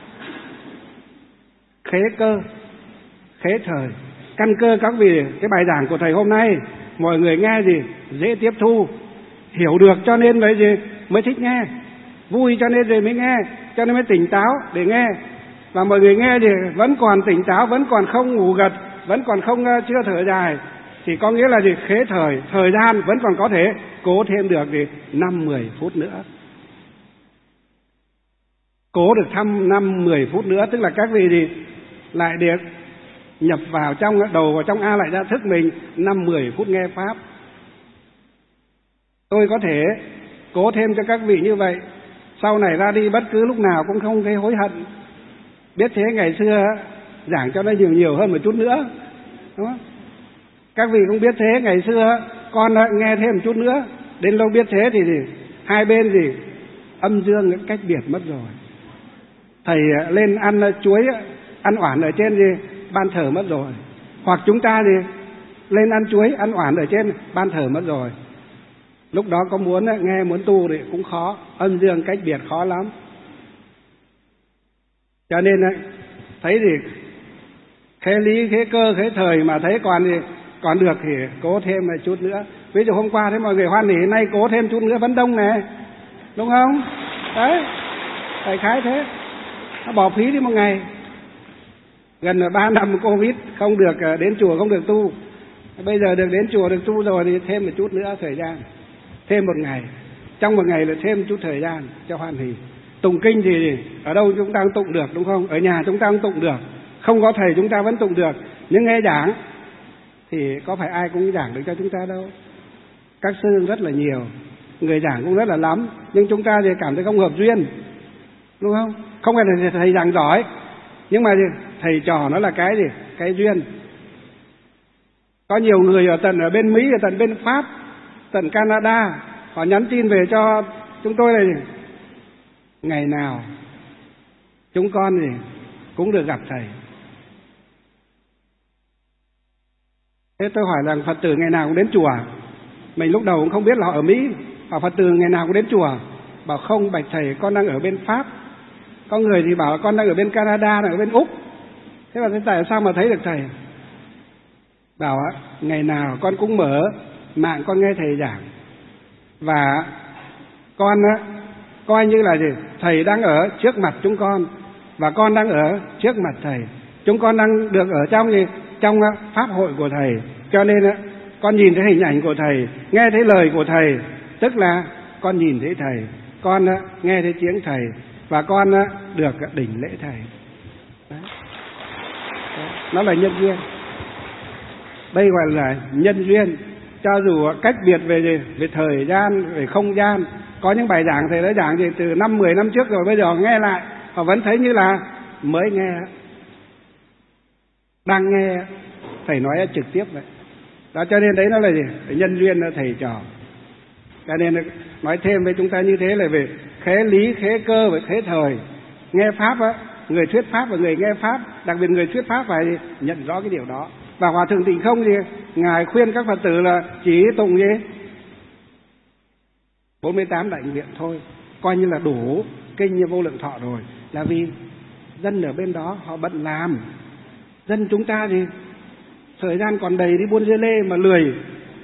[SPEAKER 2] khế cơ, khế thời. Căn cơ các vị, cái bài giảng của thầy hôm nay mọi người nghe gì? Dễ tiếp thu, hiểu được, cho nên mới gì? Mới thích nghe. Vui cho nên rồi mới nghe, cho nên mới tỉnh táo để nghe. Và mọi người nghe thì vẫn còn tỉnh táo, vẫn còn không ngủ gật, vẫn còn không uh, chưa thở dài, thì có nghĩa là gì? Khế thời, thời gian vẫn còn có thể cố thêm được gì? năm mười phút nữa. Cố được thăm năm mười phút nữa, tức là các vị thì lại được nhập vào trong đầu, vào trong A lại ra thức mình năm mười phút nghe Pháp. Tôi có thể cố thêm cho các vị như vậy, sau này ra đi bất cứ lúc nào cũng không thấy hối hận. Biết thế ngày xưa giảng cho nó nhiều nhiều hơn một chút nữa, đúng không? Các vị cũng biết thế ngày xưa con nghe thêm một chút nữa, đến lâu biết thế thì gì? Hai bên gì? Âm dương cách biệt mất rồi. Thầy lên ăn chuối, ăn oản ở trên gì? Ban thờ mất rồi. Hoặc chúng ta thì lên ăn chuối, ăn oản ở trên ban thờ mất rồi. Lúc đó có muốn nghe, muốn tu thì cũng khó, âm dương cách biệt khó lắm. Cho nên thấy thì khế lý, khế cơ, khế thời mà thấy còn thì còn được thì cố thêm một chút nữa. Ví dụ hôm qua thấy mọi người hoan hỉ, nay cố thêm chút nữa vẫn đông nè, đúng không? Đấy, đại khái thế. Nó bỏ phí đi một ngày. Gần ba năm Covid không được đến chùa, không được tu. Bây giờ được đến chùa, được tu rồi thì thêm một chút nữa thời gian, thêm một ngày. Trong một ngày là thêm chút thời gian cho hoan hỉ. Tụng kinh thì ở đâu chúng ta cũng tụng được, đúng không? Ở nhà chúng ta cũng tụng được, không có thầy chúng ta vẫn tụng được. Nhưng nghe giảng thì có phải ai cũng giảng được cho chúng ta đâu. Các sư rất là nhiều, người giảng cũng rất là lắm, nhưng chúng ta thì cảm thấy không hợp duyên, đúng không? Không phải là thầy giảng giỏi, nhưng mà thầy trò nó là cái gì? Cái duyên. Có nhiều người ở tận ở bên Mỹ, ở tận bên Pháp, tận Canada, họ nhắn tin về cho chúng tôi là gì? Ngày nào chúng con gì cũng được gặp thầy. Thế tôi hỏi rằng Phật tử ngày nào cũng đến chùa? Mình lúc đầu cũng không biết là họ ở Mỹ. Bảo Phật tử ngày nào cũng đến chùa. Bảo không, bạch thầy, con đang ở bên Pháp. Có người thì bảo con đang ở bên Canada, ở bên Úc. Thế mà tại sao mà thấy được thầy? Bảo ngày nào con cũng mở mạng con nghe thầy giảng. Và con coi như là gì? Thầy đang ở trước mặt chúng con, và con đang ở trước mặt thầy. Chúng con đang được ở trong gì? Trong pháp hội của thầy. Cho nên con nhìn thấy hình ảnh của thầy, nghe thấy lời của thầy, tức là con nhìn thấy thầy, con nghe thấy tiếng thầy, và con được đỉnh lễ thầy. Đấy. Nó là nhân duyên. Đây gọi là nhân duyên. Cho dù cách biệt về gì? Về thời gian, về không gian. Có những bài giảng thầy đã giảng gì từ năm mười năm trước rồi, bây giờ nghe lại họ vẫn thấy như là mới nghe, đang nghe thầy nói trực tiếp vậy. Đó, cho nên đấy nó là gì? Nhân duyên là thầy trò. Cho nên nói thêm với chúng ta như thế là về khế lý, khế cơ và khế thời. Nghe pháp á, người thuyết pháp và người nghe pháp, đặc biệt người thuyết pháp phải nhận rõ cái điều đó. Và Hòa Thượng Tịnh Không gì ngài khuyên các Phật tử là chỉ tụng gì bốn mươi tám đại nguyện thôi, coi như là đủ kinh như Vô Lượng Thọ rồi. Là vì dân ở bên đó họ bận làm, dân chúng ta thì thời gian còn đầy đi buôn dưa lê mà lười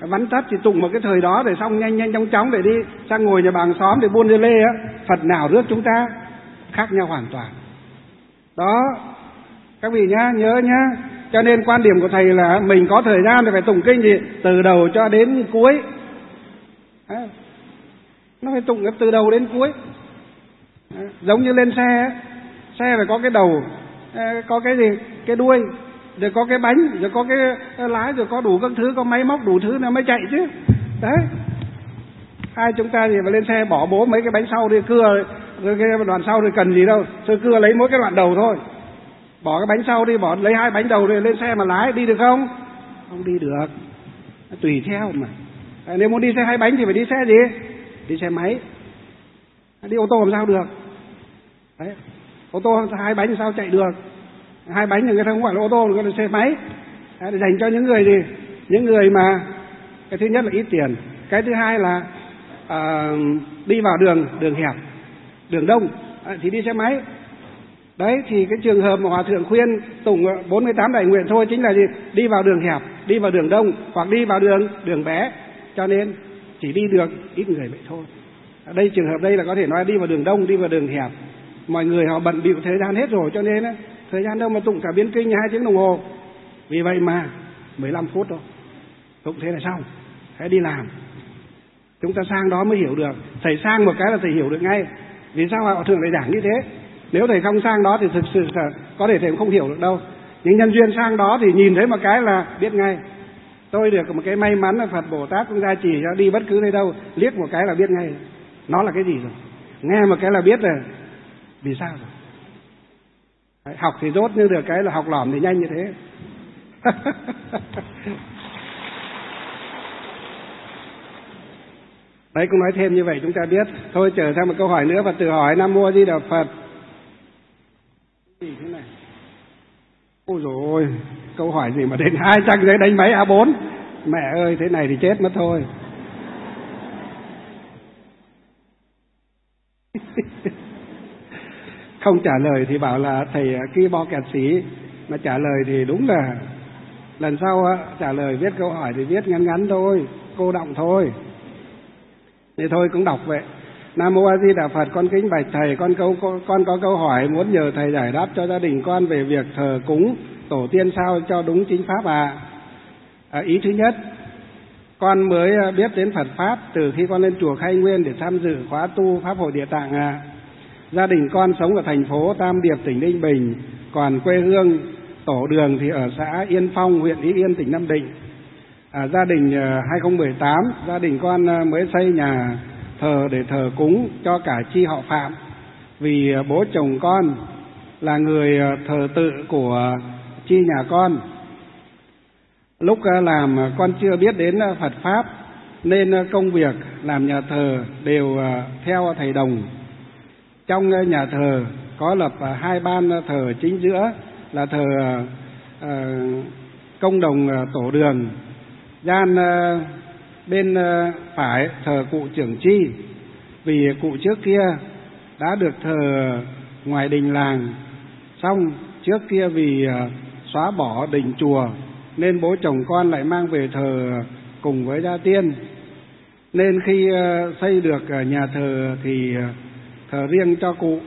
[SPEAKER 2] vắn tắt thì tụng một cái thời đó để xong nhanh nhanh chóng chóng để đi sang ngồi nhà bằng xóm để buôn dưa lê á. Phật nào rước chúng ta khác nhau hoàn toàn. Đó, các vị nhá, nhớ nhá. Cho nên quan điểm của thầy là mình có thời gian thì phải tụng kinh gì từ đầu cho đến cuối. À, nó phải tụng từ đầu đến cuối. À, giống như lên xe, xe phải có cái đầu, có cái gì, cái đuôi, rồi có cái bánh, rồi có cái lái, rồi có đủ các thứ, có máy móc đủ thứ nó mới chạy chứ. Đấy. Hai chúng ta gì mà lên xe bỏ bố mấy cái bánh sau đi cưa, rồi cái đoạn sau thì cần gì đâu, rồi cưa lấy mỗi cái đoạn đầu thôi. Bỏ cái bánh sau đi, bỏ lấy hai bánh đầu rồi lên xe mà lái đi được không? Không đi được. Tùy theo mà. À, nếu muốn đi xe hai bánh thì phải đi xe gì? Đi xe máy. Đi ô tô làm sao được? Đấy. Ô tô hai bánh sao chạy được? Hai bánh thì người ta không phải là ô tô, người ta là xe máy. Đấy, để dành cho những người gì? Những người mà cái thứ nhất là ít tiền, cái thứ hai là à, đi vào đường đường hẹp, đường đông à, thì đi xe máy. Đấy thì cái trường hợp mà Hòa thượng khuyên tụng bốn mươi tám đại nguyện thôi chính là gì? Đi vào đường hẹp, đi vào đường đông hoặc đi vào đường đường bé, cho nên chỉ đi được ít người vậy thôi. Ở đây trường hợp đây là có thể nói đi vào đường đông, đi vào đường hẹp. Mọi người họ bận bịu thời gian hết rồi, cho nên thời gian đâu mà tụng cả biến kinh hai tiếng đồng hồ. Vì vậy mà mười lăm phút thôi, tụng thế là xong, hãy đi làm. Chúng ta sang đó mới hiểu được. Thầy sang một cái là thầy hiểu được ngay. Vì sao họ thường lại giảng như thế? Nếu thầy không sang đó thì thực sự là có thể thầy không hiểu được đâu. Nhưng nhân duyên sang đó thì nhìn thấy một cái là biết ngay. Tôi được một cái may mắn là Phật Bồ Tát cũng ra chỉ cho đi bất cứ nơi đâu, liếc một cái là biết ngay nó là cái gì rồi. Nghe một cái là biết rồi vì sao rồi. Đấy, học thì rốt nhưng được cái là học lỏm thì nhanh như thế. Đấy, cũng nói thêm như vậy chúng ta biết. Thôi trở sang một câu hỏi nữa và tự hỏi. Nam Mô A Di Đà Phật. Gì thế này? Ôi dồi ôi, câu hỏi gì mà đến hai trang giấy đánh máy A bốn. Mẹ ơi, thế này thì chết mất thôi. Không trả lời thì bảo là thầy ki bo kẹt sĩ, mà trả lời thì đúng là lần sau trả lời viết câu hỏi thì viết ngắn ngắn thôi, cô động thôi. Thì thôi cũng đọc vậy. Nam Mô A Di Đà Phật, con kính bạch thầy, con câu con có câu hỏi muốn nhờ thầy giải đáp cho gia đình con về việc thờ cúng tổ tiên sao cho đúng chính pháp ạ. À. À, ý thứ nhất, con mới biết đến Phật pháp từ khi con lên chùa Khai Nguyên để tham dự khóa tu pháp hội Địa Tạng ạ. À. Gia đình con sống ở thành phố Tam Điệp, tỉnh Ninh Bình, còn quê hương tổ đường thì ở xã Yên Phong, huyện Ý Yên, tỉnh Nam Định. À, gia đình hai không một tám, gia đình con mới xây nhà thờ để thờ cúng cho cả chi họ Phạm, vì bố chồng con là người thờ tự của chi nhà con. Lúc làm con chưa biết đến Phật pháp nên công việc làm nhà thờ đều theo thầy Đồng. Trong nhà thờ có lập hai ban thờ chính giữa là thờ uh, công đồng tổ đường, gian uh, bên uh, phải thờ cụ trưởng chi, vì cụ trước kia đã được thờ ngoài đình làng, xong trước kia vì uh, xóa bỏ đình chùa nên bố chồng con lại mang về thờ cùng với gia tiên. Nên khi uh, xây được uh, nhà thờ thì uh, thờ riêng cho cụ.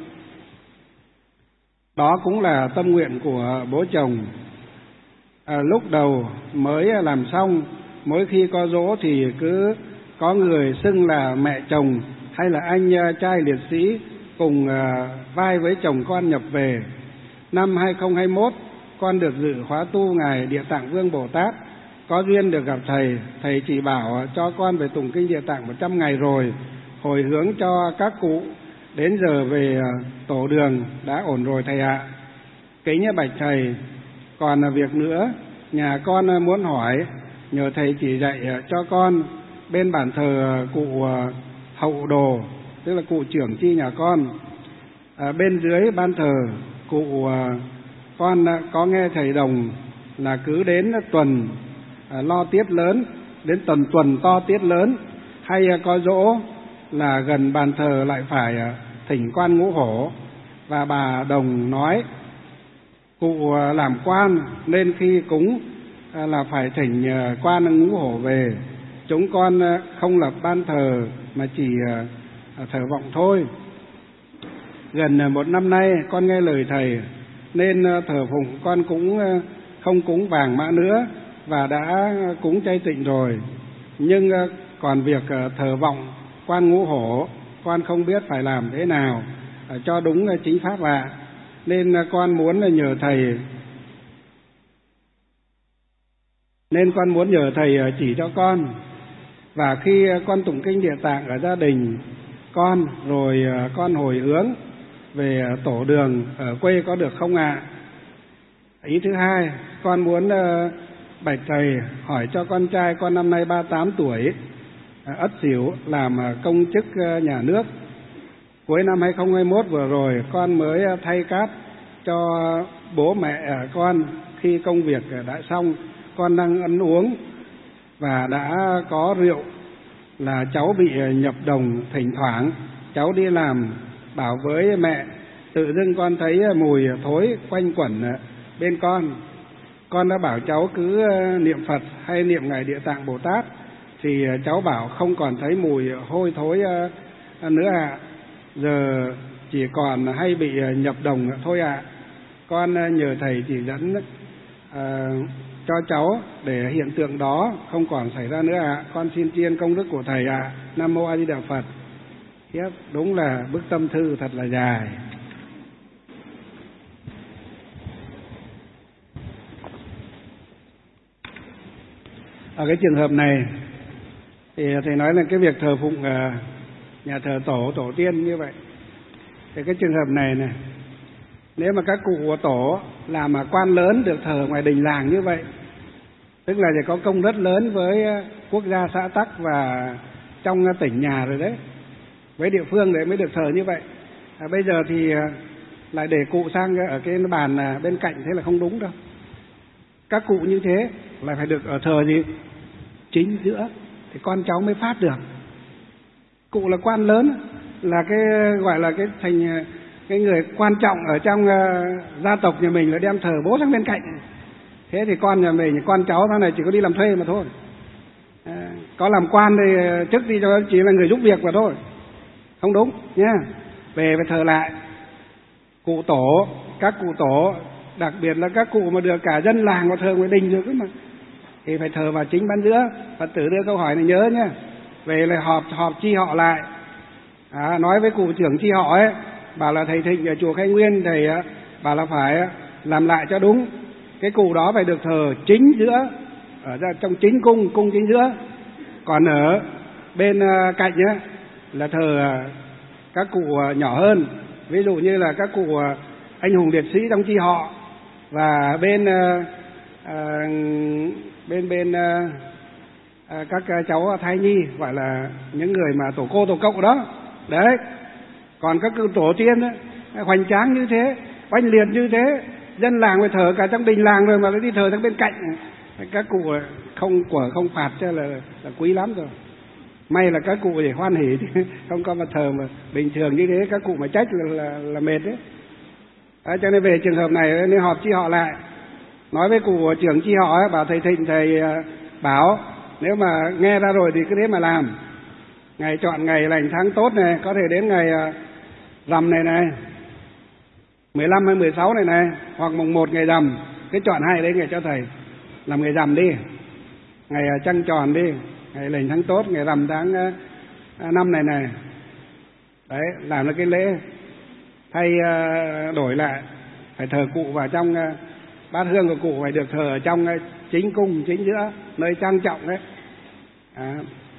[SPEAKER 2] Đó cũng là tâm nguyện của bố chồng. À, lúc đầu mới làm xong, mỗi khi có giỗ thì cứ có người xưng là mẹ chồng hay là anh trai liệt sĩ cùng vai với chồng con nhập về. Năm hai không hai mốt, con được dự khóa tu Ngài Địa Tạng Vương Bồ Tát. Có duyên được gặp thầy, thầy chỉ bảo cho con về tụng kinh Địa Tạng một trăm ngày rồi, hồi hướng cho các cụ. Đến giờ về tổ đường đã ổn rồi thầy ạ. Kính bạch thầy, còn việc nữa, nhà con muốn hỏi, nhờ thầy chỉ dạy cho con bên bàn thờ cụ Hậu Đồ, tức là cụ trưởng chi nhà con. À, bên dưới ban thờ cụ, con có nghe thầy Đồng là cứ đến tuần à, lo tiết lớn, đến tuần tuần to tiết lớn, hay có giỗ là gần bàn thờ lại phải thỉnh quan ngũ hổ. Và bà Đồng nói cụ làm quan nên khi cúng là phải thỉnh quan ngũ hổ về. chúng con không lập ban thờ mà chỉ thờ vọng thôi. Gần một năm nay con nghe lời thầy nên thờ phụng con cũng không cúng vàng mã nữa và đã cúng chay tịnh rồi. Nhưng còn việc thờ vọng quan ngũ hổ con không biết phải làm thế nào cho đúng chính pháp ạ. Nên con muốn nhờ thầy Nên con muốn nhờ thầy chỉ cho con. Và khi con tụng kinh Địa Tạng ở gia đình con, rồi con hồi hướng về tổ đường ở quê có được không ạ? Ý thứ hai, con muốn bạch thầy hỏi cho con trai con năm nay ba mươi tám tuổi, Ất Sửu, làm công chức nhà nước. Cuối năm hai không hai mốt vừa rồi con mới thay cát cho bố mẹ con. Khi công việc đã xong, con đang ăn uống và đã có rượu là cháu bị nhập đồng. Thỉnh thoảng cháu đi làm bảo với mẹ, tự dưng con thấy mùi thối quanh quẩn bên con. Con đã bảo cháu cứ niệm Phật hay niệm Ngài Địa Tạng Bồ Tát, thì cháu bảo không còn thấy mùi hôi thối nữa ạ. À. Giờ chỉ còn hay bị nhập đồng thôi ạ. À. Con nhờ thầy chỉ dẫn à, cho cháu để hiện tượng đó không còn xảy ra nữa ạ. À. Con xin tri ân công đức của thầy ạ. À. Nam mô A Di Đà Phật. Tiếp, đúng là bức tâm thư thật là dài. Ở cái trường hợp này thì thầy nói là cái việc thờ phụng nhà thờ tổ, tổ tiên như vậy. Thì cái trường hợp này này, nếu mà các cụ của tổ làm mà quan lớn được thờ ngoài đình làng như vậy, tức là có công rất lớn với quốc gia xã tắc và trong tỉnh nhà rồi đấy, với địa phương để mới được thờ như vậy. À, bây giờ thì lại để cụ sang ở cái bàn bên cạnh, thế là không đúng đâu. Các cụ như thế lại phải được ở thờ gì? Chính giữa, thì con cháu mới phát được. Cụ là quan lớn, là cái gọi là cái thành cái người quan trọng ở trong uh, gia tộc nhà mình, là đem thờ bố sang bên cạnh. Thế thì con nhà mình, con cháu thế này chỉ có đi làm thuê mà thôi. À, có làm quan thì trước đi cho chỉ là người giúp việc mà thôi. Không đúng nhá. Về phải thờ lại cụ tổ, các cụ tổ, đặc biệt là các cụ mà được cả dân làng vào thờ ngoài đình được mà, thì phải thờ vào chính ban giữa. Phật tử đưa câu hỏi này nhớ nhá. Về là họp họp chi họ lại. À, nói với cụ trưởng chi họ ấy, bảo là thầy Thịnh ở chùa Khai Nguyên, thầy bảo là phải làm lại cho đúng. Cái cụ đó phải được thờ chính giữa, ở ra trong chính cung, cung chính giữa. Còn ở bên cạnh ấy, là thờ các cụ nhỏ hơn. Ví dụ như là các cụ anh hùng liệt sĩ trong chi họ, và bên à, bên bên à, các cháu thai nhi, gọi là những người mà tổ cô tổ cậu đó. Đấy. Còn các tổ tiên ấy, hoành tráng như thế, oanh liệt như thế, dân làng phải thờ cả trong đình làng rồi mà đi thờ sang bên cạnh. Các cụ không của không phạt cho là, là quý lắm rồi. May là các cụ để hoan hỉ, không có mà thờ mà bình thường như thế, các cụ mà trách là, là, là mệt đấy. Đấy. Cho nên về trường hợp này nên họp chi họ lại, nói với cụ trưởng chi họ ấy, bảo thầy Thịnh, thầy bảo nếu mà nghe ra rồi thì cứ thế mà làm. Ngày chọn ngày lành tháng tốt này, có thể đến ngày rằm này này, mười lăm hay mười sáu này này, hoặc mùng một ngày rằm, cứ chọn hai đấy ngày cho thầy làm ngày rằm đi, ngày trăng tròn đi, ngày lành tháng tốt, ngày rằm tháng năm này này. Đấy, làm là cái lễ thay đổi lại, phải thờ cụ vào trong bát hương của cụ, phải được thờ ở trong chính cung chính giữa, nơi trang trọng đấy. À,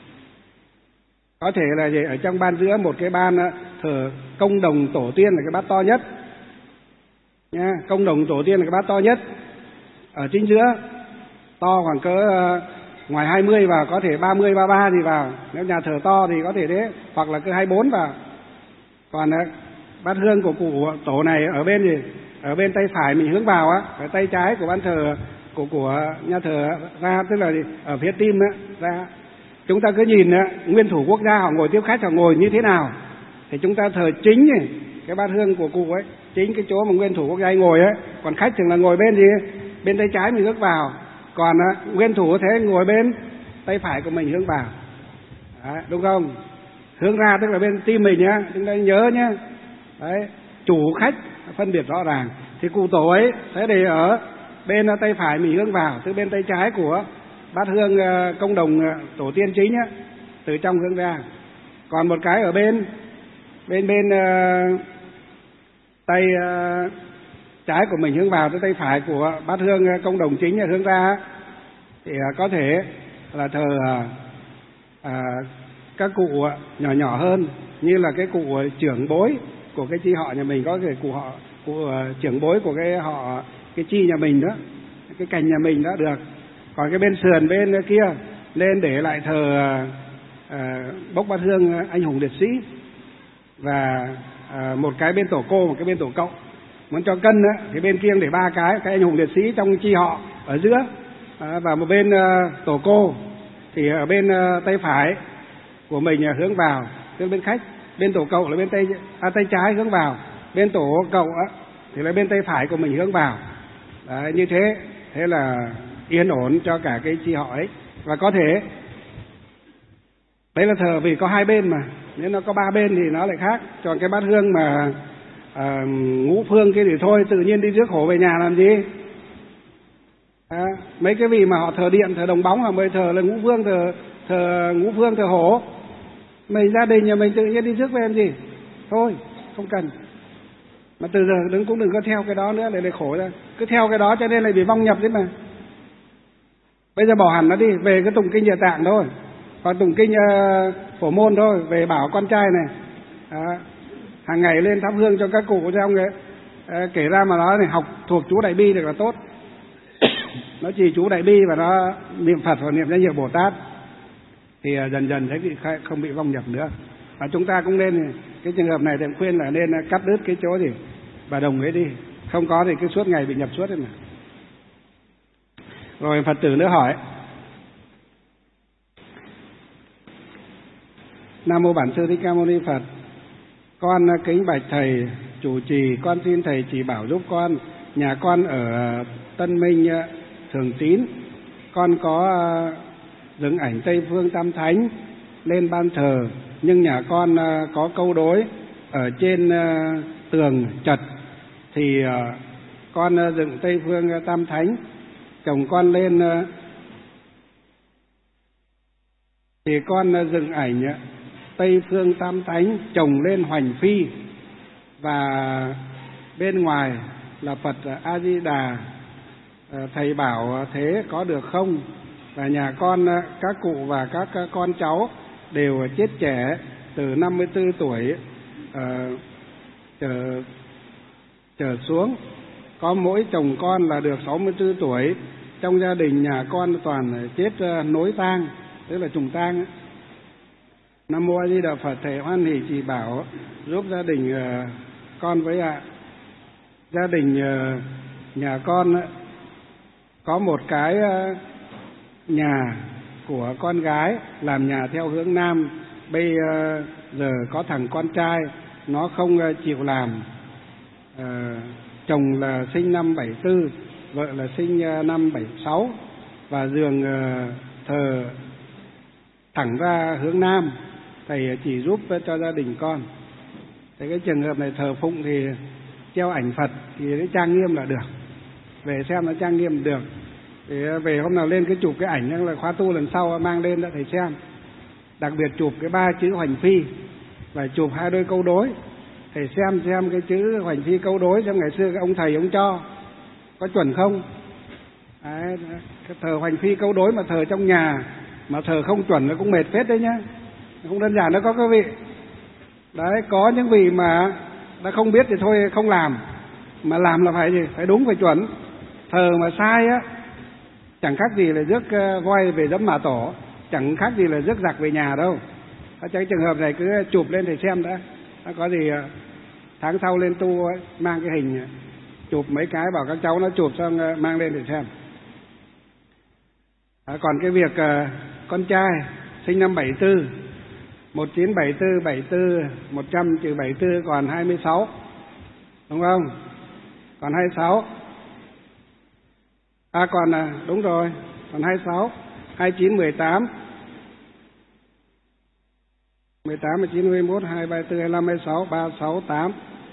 [SPEAKER 2] có thể là gì? Ở trong ban giữa một cái ban thờ công đồng tổ tiên là cái bát to nhất nha. Công đồng tổ tiên là cái bát to nhất ở chính giữa, to khoảng cỡ uh, ngoài hai mươi vào, có thể ba mươi, ba mươi ba thì vào. Nếu nhà thờ to thì có thể thế, hoặc là cứ hai mươi bốn vào. Còn uh, bát hương của cụ tổ này ở bên gì? Ở bên tay phải mình hướng vào á, ở tay trái của ban thờ của của nhà thờ ra, tức là gì? Ở phía tim á ra. Chúng ta cứ nhìn á, nguyên thủ quốc gia họ ngồi tiếp khách họ ngồi như thế nào, thì chúng ta thờ chính này, cái bát hương của cụ ấy, chính cái chỗ mà nguyên thủ quốc gia ngồi ấy. Còn khách thường là ngồi bên gì? Bên tay trái mình bước vào. Còn á, nguyên thủ thế ngồi bên tay phải của mình hướng vào. Đấy, đúng không? Hướng ra tức là bên tim mình nhá, chúng ta nhớ nhá. Đấy, chủ khách phân biệt rõ ràng. Thì cụ tổ ấy sẽ để ở bên tay phải mình hướng vào, từ bên tay trái của bát hương công đồng tổ tiên chính á, từ trong hướng ra. Còn một cái ở bên bên bên uh, tay uh, trái của mình hướng vào, tới tay phải của bát hương công đồng chính hướng ra, thì uh, có thể là thờ uh, uh, các cụ nhỏ nhỏ hơn, như là cái cụ trưởng bối của cái chi họ nhà mình, có thể cụ họ cụ uh, trưởng bối của cái họ cái chi nhà mình đó, cái cành nhà mình đó được. Còn cái bên sườn bên kia nên để lại thờ uh, bốc bát hương anh hùng liệt sĩ, và uh, một cái bên tổ cô, một cái bên tổ cậu. Muốn cho cân á, thì bên kia để ba cái, cái anh hùng liệt sĩ trong chi họ ở giữa, uh, và một bên uh, tổ cô thì ở bên uh, tay phải của mình uh, hướng vào, tức bên khách. Bên tổ cậu là bên tay à, tay trái hướng vào, bên tổ cậu á, thì là bên tay phải của mình hướng vào. Đấy, như thế thế là yên ổn cho cả cái chi họ ấy. Và có thể đấy là thờ vì có hai bên mà, nếu nó có ba bên thì nó lại khác. Còn cái bát hương mà à, ngũ phương kia thì thôi, tự nhiên đi rước hổ về nhà làm gì. À, mấy cái vị mà họ thờ điện, thờ đồng bóng, họ mới thờ là ngũ phương, thờ thờ ngũ phương, thờ hổ. Mình gia đình nhà mình tự nhiên đi rước về làm gì. Thôi không cần. Mà từ giờ đừng cũng đừng có theo cái đó nữa để để khổ ra. Cứ theo cái đó cho nên lại bị vong nhập đấy mà. Bây giờ bỏ hẳn nó đi, về cái tụng kinh Địa Tạng thôi, còn tụng kinh uh, Phổ Môn thôi, về bảo con trai này à, hàng ngày lên thắp hương cho các cụ trong cái uh, kể ra mà nó này học thuộc chú Đại Bi được là tốt. Nó chỉ chú Đại Bi và nó niệm Phật và niệm danh hiệu Bồ Tát thì uh, dần dần thấy bị không bị vong nhập nữa. Và chúng ta cũng nên cái trường hợp này thì khuyên là nên cắt đứt cái chỗ gì bà đồng ấy đi, không có thì cứ suốt ngày bị nhập suốt đấy mà. Rồi Phật tử nữa hỏi: Nam mô Bản Sư Thích Ca Mâu Ni Phật, con kính bạch thầy chủ trì, con xin thầy chỉ bảo giúp con. Nhà con ở Tân Minh Thường Tín, con có dựng ảnh Tây Phương Tam Thánh lên ban thờ, nhưng nhà con có câu đối ở trên tường chật, thì con dựng Tây Phương Tam Thánh, chồng con lên thì con dựng ảnh Tây Phương Tam Thánh chồng lên Hoành Phi, và bên ngoài là Phật A Di Đà. Thầy bảo thế có được không? Và nhà con, các cụ và các con cháu đều chết trẻ từ năm mươi tư tuổi uh, trở, trở xuống. Có mỗi chồng con là được sáu mươi tư tuổi. Trong gia đình nhà con toàn chết uh, nối tang, tức là trùng tang. Nam mô A Di Đà Phật, thầy hoan hỷ chỉ bảo giúp gia đình uh, con với ạ. À. Gia đình uh, nhà con uh, có một cái uh, nhà của con gái làm nhà theo hướng Nam. Bây uh, giờ có thằng con trai nó không uh, chịu làm. Uh, chồng là sinh năm bảy tư, vợ là sinh uh, năm bảy sáu, và giường uh, thờ thẳng ra hướng Nam. Thầy chỉ giúp cho gia đình con. Thế cái trường hợp này thờ phụng thì treo ảnh Phật thì nó trang nghiêm là được, về xem nó trang nghiêm được. Thì về hôm nào lên cái chụp cái ảnh là khóa tu lần sau mang lên đã thầy xem. Đặc biệt chụp cái ba chữ Hoành Phi và chụp hai đôi câu đối. Thầy xem xem cái chữ Hoành Phi câu đối trong ngày xưa cái ông thầy ông cho có chuẩn không. Đấy, cái thờ Hoành Phi câu đối mà thờ trong nhà mà thờ không chuẩn nó cũng mệt phết đấy nhá, không đơn giản đâu có các vị. Đấy, có những vị mà đã không biết thì thôi không làm, mà làm là phải gì, phải đúng phải chuẩn. Thờ mà sai á chẳng khác gì là rước voi về dẫm mả tổ, chẳng khác gì là rước giặc về nhà đâu. Cái trường hợp này cứ chụp lên để xem đã, có gì tháng sau lên tu ấy, mang cái hình chụp mấy cái, bảo các cháu nó chụp xong mang lên để xem. À, còn cái việc uh, con trai sinh năm bảy tư, một chín bảy tư, bảy tư, một trăm trừ bảy tư còn hai mươi sáu, đúng không? Còn hai mươi sáu. À còn à, đúng rồi, còn hai mươi sáu. hai chín, mười tám, mười tám, mười chín, hai mươi mốt, hai mươi ba, hai mươi tư, hai mươi lăm, hai mươi sáu, ba mươi sáu, tám,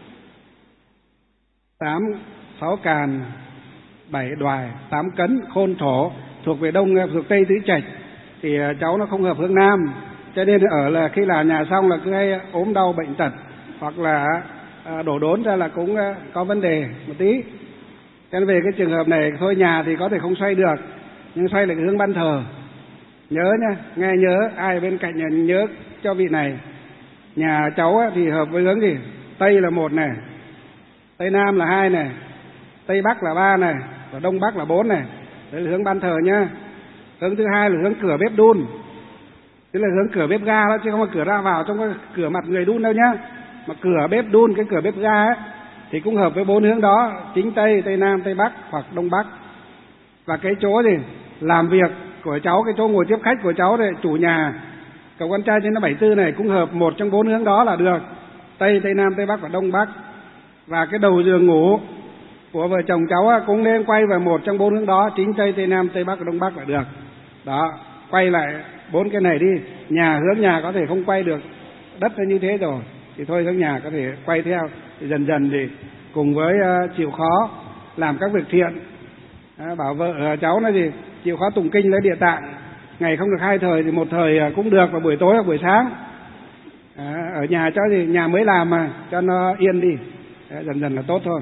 [SPEAKER 2] tám, sáu càn, bảy đoài, tám cấn, khôn thổ, thuộc về đông, thuộc tây tứ trạch, thì cháu nó không hợp hướng nam, cho nên ở là khi là nhà xong là cứ hay ốm đau bệnh tật, hoặc là đổ đốn ra là cũng có vấn đề một tí. Cho nên về cái trường hợp này thôi, nhà thì có thể không xoay được, nhưng xoay lại hướng ban thờ. Nhớ nha, nghe nhớ, ai bên cạnh nhớ cho vị này. Nhà cháu thì hợp với hướng gì? Tây là một này, Tây Nam là hai này, Tây Bắc là ba này, và Đông Bắc là bốn này. Đấy là hướng ban thờ nhá. Hướng thứ hai là hướng cửa bếp đun, tức là hướng cửa bếp ga đó, chứ không phải cửa ra vào trong cái cửa mặt người đun đâu nhá. Mà cửa bếp đun, cái cửa bếp ga ấy, thì cũng hợp với bốn hướng đó, chính Tây, Tây Nam, Tây Bắc hoặc Đông Bắc. Và cái chỗ gì làm việc của cháu, cái chỗ ngồi tiếp khách của cháu này, chủ nhà cậu con trai trên nó bảy tư này cũng hợp một trong bốn hướng đó là được, Tây, Tây Nam, Tây Bắc và Đông Bắc. Và cái đầu giường ngủ của vợ chồng cháu cũng nên quay vào một trong bốn hướng đó, chính Tây, Tây Nam, Tây Bắc và Đông Bắc là được. Đó, quay lại bốn cái này đi. Nhà hướng nhà có thể không quay được, đất nó như thế rồi thì thôi, hướng nhà có thể quay theo. Thì dần dần thì cùng với uh, chịu khó làm các việc thiện. À, bảo vợ uh, cháu nó gì chịu khó tụng kinh lấy địa tạng, ngày không được hai thời thì một thời uh, cũng được, vào buổi tối hoặc buổi sáng. À, ở nhà cho gì nhà mới làm mà, cho nó yên đi. À, dần dần là tốt thôi.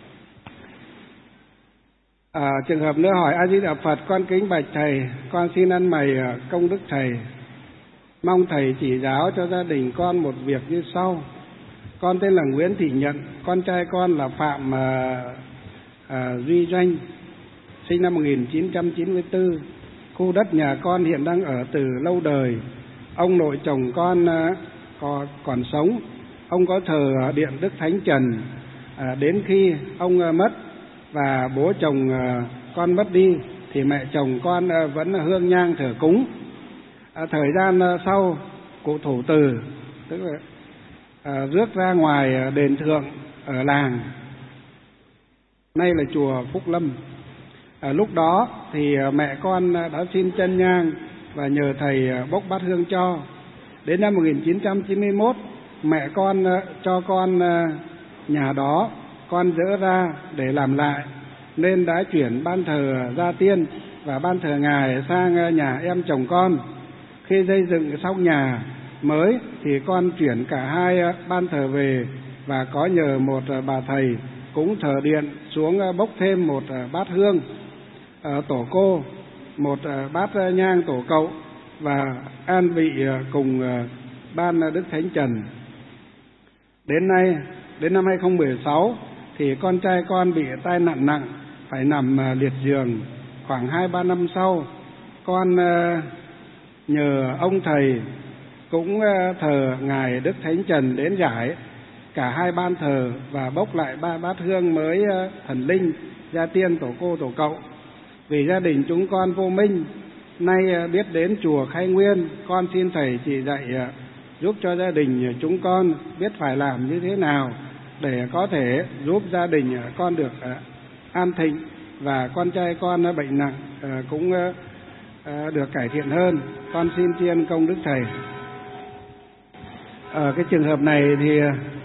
[SPEAKER 2] À, trường hợp nữa hỏi: A Di Đà Phật, con kính bạch thầy, con xin ăn mày công đức thầy, mong thầy chỉ giáo cho gia đình con một việc như sau. Con tên là Nguyễn Thị Nhận, con trai con là Phạm à, à, Duy Doanh, sinh năm một nghìn chín trăm chín mươi tư. Khu đất nhà con hiện đang ở từ lâu đời. Ông nội chồng con à, còn, còn sống, ông có thờ điện Đức Thánh Trần. À, đến khi ông à, mất và bố chồng à, con mất đi thì mẹ chồng con à, vẫn hương nhang thờ cúng. À, thời gian à, sau, cụ thủ từ, tức là à, rước ra ngoài đền thượng ở làng, nay là chùa Phúc Lâm. À, lúc đó thì mẹ con đã xin chân nhang và nhờ thầy bốc bát hương cho. Đến năm một nghìn chín trăm chín mươi mốt, mẹ con cho con nhà đó, con dỡ ra để làm lại, nên đã chuyển ban thờ Gia Tiên và ban thờ ngài sang nhà em chồng con. Khi xây dựng xong nhà mới thì con chuyển cả hai ban thờ về và có nhờ một bà thầy cũng thờ điện xuống bốc thêm một bát hương tổ cô, một bát nhang tổ cậu và an vị cùng ban Đức Thánh Trần. Đến nay, đến năm hai không một sáu thì con trai con bị tai nạn nặng, phải nằm liệt giường. Khoảng hai ba năm sau, con nhờ ông thầy cũng thờ ngài Đức Thánh Trần đến giải cả hai ban thờ và bốc lại ba bát hương mới thần linh Gia Tiên, tổ cô, tổ cậu. Vì gia đình chúng con vô minh, nay biết đến chùa Khai Nguyên, con xin thầy chỉ dạy giúp cho gia đình chúng con biết phải làm như thế nào để có thể giúp gia đình con được an thịnh và con trai con bệnh nặng cũng được cải thiện hơn. Con xin tri ân công đức thầy. Ở cái trường hợp này thì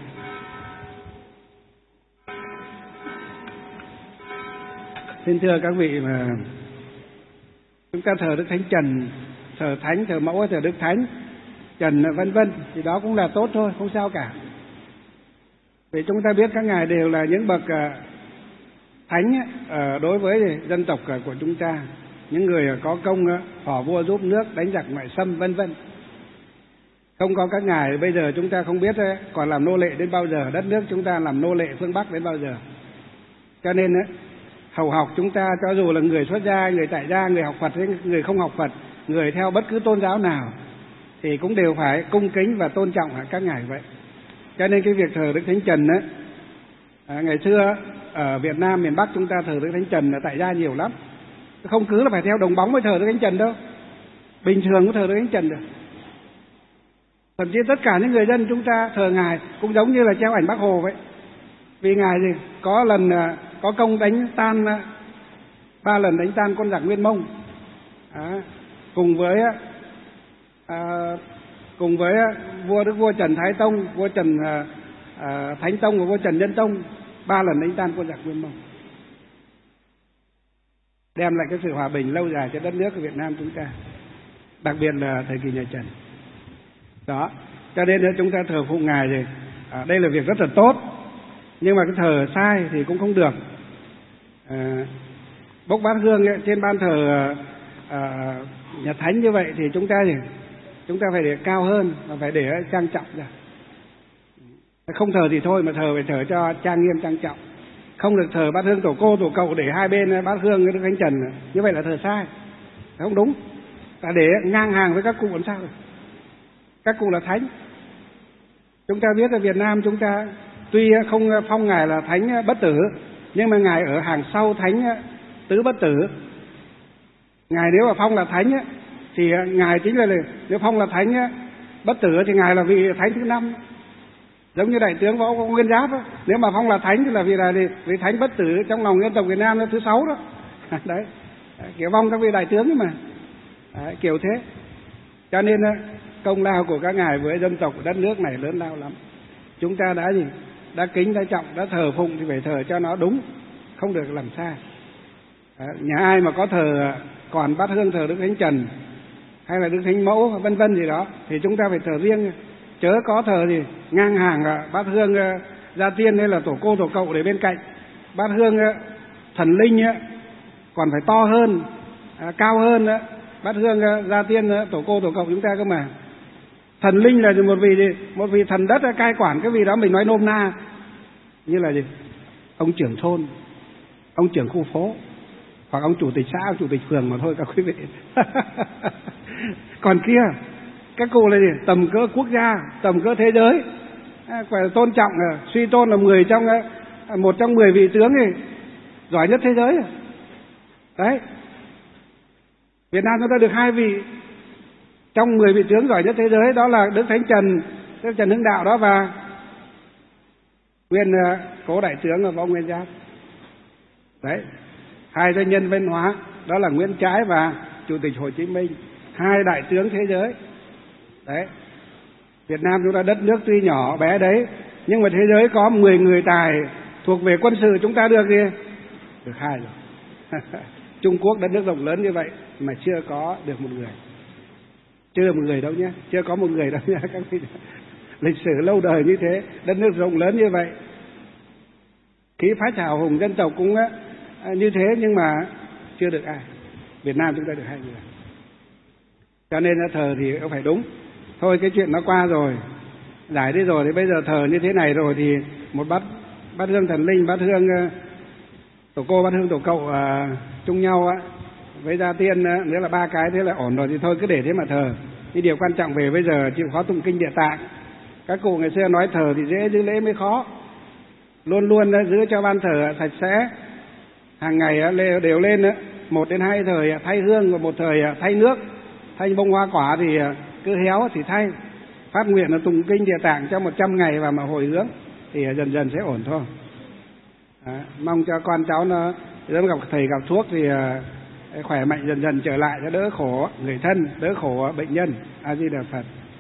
[SPEAKER 2] xin thưa các vị, mà chúng ta thờ Đức Thánh Trần, thờ Thánh, thờ Mẫu, thờ Đức Thánh Trần vân vân thì đó cũng là tốt thôi, không sao cả. Vì chúng ta biết các ngài đều là những bậc thánh đối với dân tộc của chúng ta, những người có công phò vua giúp nước, đánh giặc ngoại xâm vân vân. Không có các ngài bây giờ chúng ta không biết còn làm nô lệ đến bao giờ, đất nước chúng ta làm nô lệ phương Bắc đến bao giờ. Cho nên hầu học chúng ta, cho dù là người xuất gia, người tại gia, người học Phật, người không học Phật, người theo bất cứ tôn giáo nào thì cũng đều phải cung kính và tôn trọng các ngài vậy. Cho nên cái việc thờ Đức Thánh Trần á, à, ngày xưa ở Việt Nam miền Bắc chúng ta thờ Đức Thánh Trần là tại gia nhiều lắm, không cứ là phải theo đồng bóng mới thờ Đức Thánh Trần đâu, bình thường cũng thờ Đức Thánh Trần được. Thậm chí tất cả những người dân chúng ta thờ ngài cũng giống như là treo ảnh Bác Hồ vậy. Vì ngài gì có lần có công đánh tan ba lần đánh tan con giặc Nguyên Mông, à, cùng với à, cùng với vua Đức vua Trần Thái Tông, vua Trần à, à, Thánh Tông và vua Trần Nhân Tông ba lần đánh tan quân giặc Nguyên Mông, đem lại cái sự hòa bình lâu dài cho đất nước của Việt Nam chúng ta, đặc biệt là thời kỳ nhà Trần. Đó, cho nên chúng ta thờ phụng ngài thì à, đây là việc rất là tốt, nhưng mà cái thờ sai thì cũng không được. À, bốc bát hương ấy, trên ban thờ à, nhà thánh như vậy thì chúng ta thì chúng ta phải để cao hơn và phải để trang trọng ra. Không thờ thì thôi, mà thờ phải thờ cho trang nghiêm trang trọng, không được thờ bát hương tổ cô tổ cậu để hai bên bát hương Đức Thánh Trần, như vậy là thờ sai, không đúng. Ta để ngang hàng với các cụ làm sao được? Các cụ là thánh. Chúng ta biết ở Việt Nam chúng ta tuy không phong ngài là thánh bất tử, nhưng mà ngài ở hàng sau thánh tứ bất tử. Ngài nếu mà phong là thánh thì ngài chính là, nếu phong là thánh bất tử thì ngài là vị thánh thứ năm, giống như đại tướng Võ Nguyên Giáp đó. Nếu mà phong là thánh thì là vì là vị thánh bất tử trong lòng dân tộc Việt Nam là thứ sáu đó. Đấy, kiểu vong các vị đại tướng ấy mà. Đấy, kiểu thế. Cho nên công lao của các ngài với dân tộc đất nước này lớn lao lắm. Chúng ta đã gì? Đã kính, đã trọng, đã thờ phụng thì phải thờ cho nó đúng, không được làm sai. Đấy, nhà ai mà có thờ còn bát hương thờ Đức Thánh Trần hay là Đức Thánh Mẫu vân vân gì đó thì chúng ta phải thờ riêng, chớ có thờ gì ngang hàng bát hương gia tiên hay là tổ cô tổ cậu để bên cạnh. Bát hương thần linh còn phải to hơn, cao hơn bát hương gia tiên tổ cô tổ cậu chúng ta cơ mà. Thần linh là một vị gì? Một vị thần đất cai quản cái vị đó, mình nói nôm na như là gì? Ông trưởng thôn, ông trưởng khu phố, hoặc ông chủ tịch xã, ông chủ tịch phường mà thôi các quý vị. Còn kia các cụ là gì? Tầm cỡ quốc gia, tầm cỡ thế giới, phải tôn trọng, suy tôn là mười trong một trong mười vị tướng này giỏi nhất thế giới. Đấy, Việt Nam chúng ta được hai vị trong mười vị tướng giỏi nhất thế giới, đó là Đức Thánh Trần, Đức Trần Hưng Đạo đó, và nguyên cố đại tướng Võ Nguyên Giáp. Đấy, hai doanh nhân văn hóa đó là Nguyễn Trãi và Chủ tịch Hồ Chí Minh, hai đại tướng thế giới. Đấy, Việt Nam chúng ta đất nước tuy nhỏ bé đấy, nhưng mà thế giới có mười người tài thuộc về quân sự chúng ta được gì? Được hai rồi. Trung Quốc đất nước rộng lớn như vậy mà chưa có được một người, chưa một người đâu nhé, chưa có một người đâu nhé các vị. Lịch sử lâu đời như thế, đất nước rộng lớn như vậy, khí phách hào hùng dân tộc cũng như thế, nhưng mà chưa được ai. Việt Nam chúng ta được hai người, cho nên là thờ thì phải đúng. Thôi cái chuyện nó qua rồi, giải đi rồi, thì bây giờ thờ như thế này rồi thì một bát bát hương thần linh, bát hương tổ cô, bát hương tổ cậu à, chung nhau á, với gia tiên nữa là ba cái, thế là ổn rồi, thì thôi cứ để thế mà thờ. Cái điều quan trọng về bây giờ chịu khó tụng kinh Địa Tạng. Các cụ ngày xưa nói thờ thì dễ, giữ lễ mới khó. Luôn luôn giữ cho ban thờ sạch sẽ, hàng ngày đều lên một đến hai thời thay hương, và một thời thay nước, thay bông hoa quả thì cứ héo thì thay. Phát nguyện là tụng kinh Địa Tạng cho một trăm ngày và mà hồi hướng thì dần dần sẽ ổn thôi. À, mong cho con cháu nó nếu gặp thầy gặp thuốc thì khỏe mạnh dần dần trở lại, cho đỡ khổ người thân, đỡ khổ bệnh nhân. A Di Đà Phật.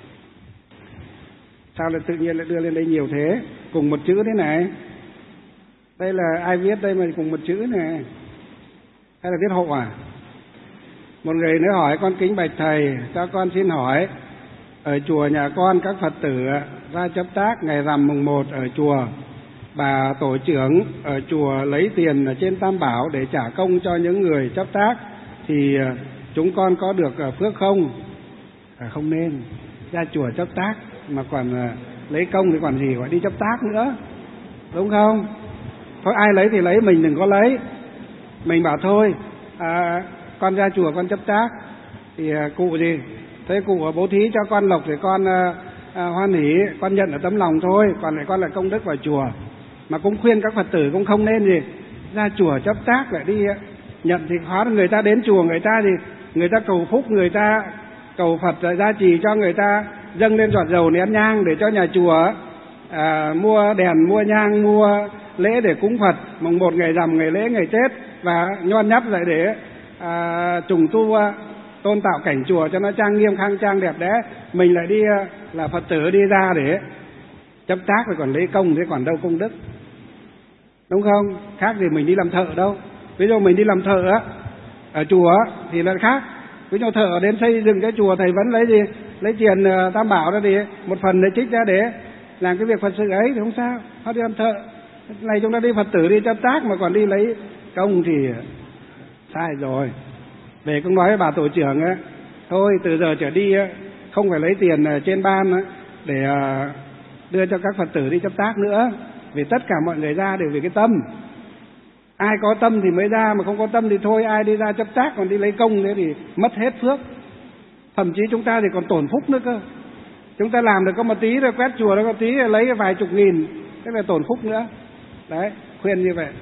[SPEAKER 2] Sao lại tự nhiên lại đưa lên đây nhiều thế? Cùng một chữ thế này. Đây là ai viết đây mà cùng một chữ này? Hay là viết hộ à? Một người nữa hỏi: con kính bạch thầy, cho con xin hỏi, ở chùa nhà con các Phật tử ra chấp tác ngày rằm mùng một ở chùa, bà tổ trưởng ở chùa lấy tiền ở trên Tam Bảo để trả công cho những người chấp tác, thì chúng con có được phước không? À, không nên. Ra chùa chấp tác mà còn lấy công thì còn gì gọi đi chấp tác nữa, đúng không? Thôi ai lấy thì lấy, mình đừng có lấy. Mình bảo thôi à, con ra chùa con chấp tác thì à, cụ gì thế cụ bố thí cho con lộc thì con à, à, hoan hỉ, con nhận ở tấm lòng thôi, còn lại con là công đức vào chùa. Mà cũng khuyên các Phật tử cũng không nên gì ra chùa chấp tác lại đi nhận thì hóa. Người ta đến chùa người ta thì người ta cầu phúc, người ta cầu Phật gia trì cho, người ta dâng lên giọt dầu nén nhang để cho nhà chùa à, mua đèn, mua nhang, mua lễ để cúng Phật mùng một, ngày rằm, ngày lễ, ngày Tết, và nhon nhắp lại để à, trùng tu tôn tạo cảnh chùa cho nó trang nghiêm khang trang đẹp đẽ, mình lại đi là Phật tử đi ra để chấp tác rồi còn lấy công, thế còn đâu công đức, đúng không? Khác gì mình đi làm thợ đâu. Ví dụ mình đi làm thợ á, ở chùa thì là khác. Ví dụ thợ đến xây dựng cái chùa, thầy vẫn lấy gì? Lấy tiền tam bảo ra thì một phần để trích ra để làm cái việc Phật sự ấy thì không sao. Họ đi làm thợ. Này chúng ta đi Phật tử đi chấp tác mà còn đi lấy công thì sai rồi. Về cũng nói với bà tổ trưởng á, thôi từ giờ trở đi á, không phải lấy tiền trên ban á, để đưa cho các Phật tử đi chấp tác nữa. Vì tất cả mọi người ra đều vì cái tâm. Ai có tâm thì mới ra, mà không có tâm thì thôi, ai đi ra chấp tác còn đi lấy công thế thì mất hết phước. Thậm chí chúng ta thì còn tổn phúc nữa cơ. Chúng ta làm được có một tí rồi, quét chùa đó có tí rồi lấy vài chục nghìn, thế là tổn phúc nữa. Đấy, khuyên như vậy.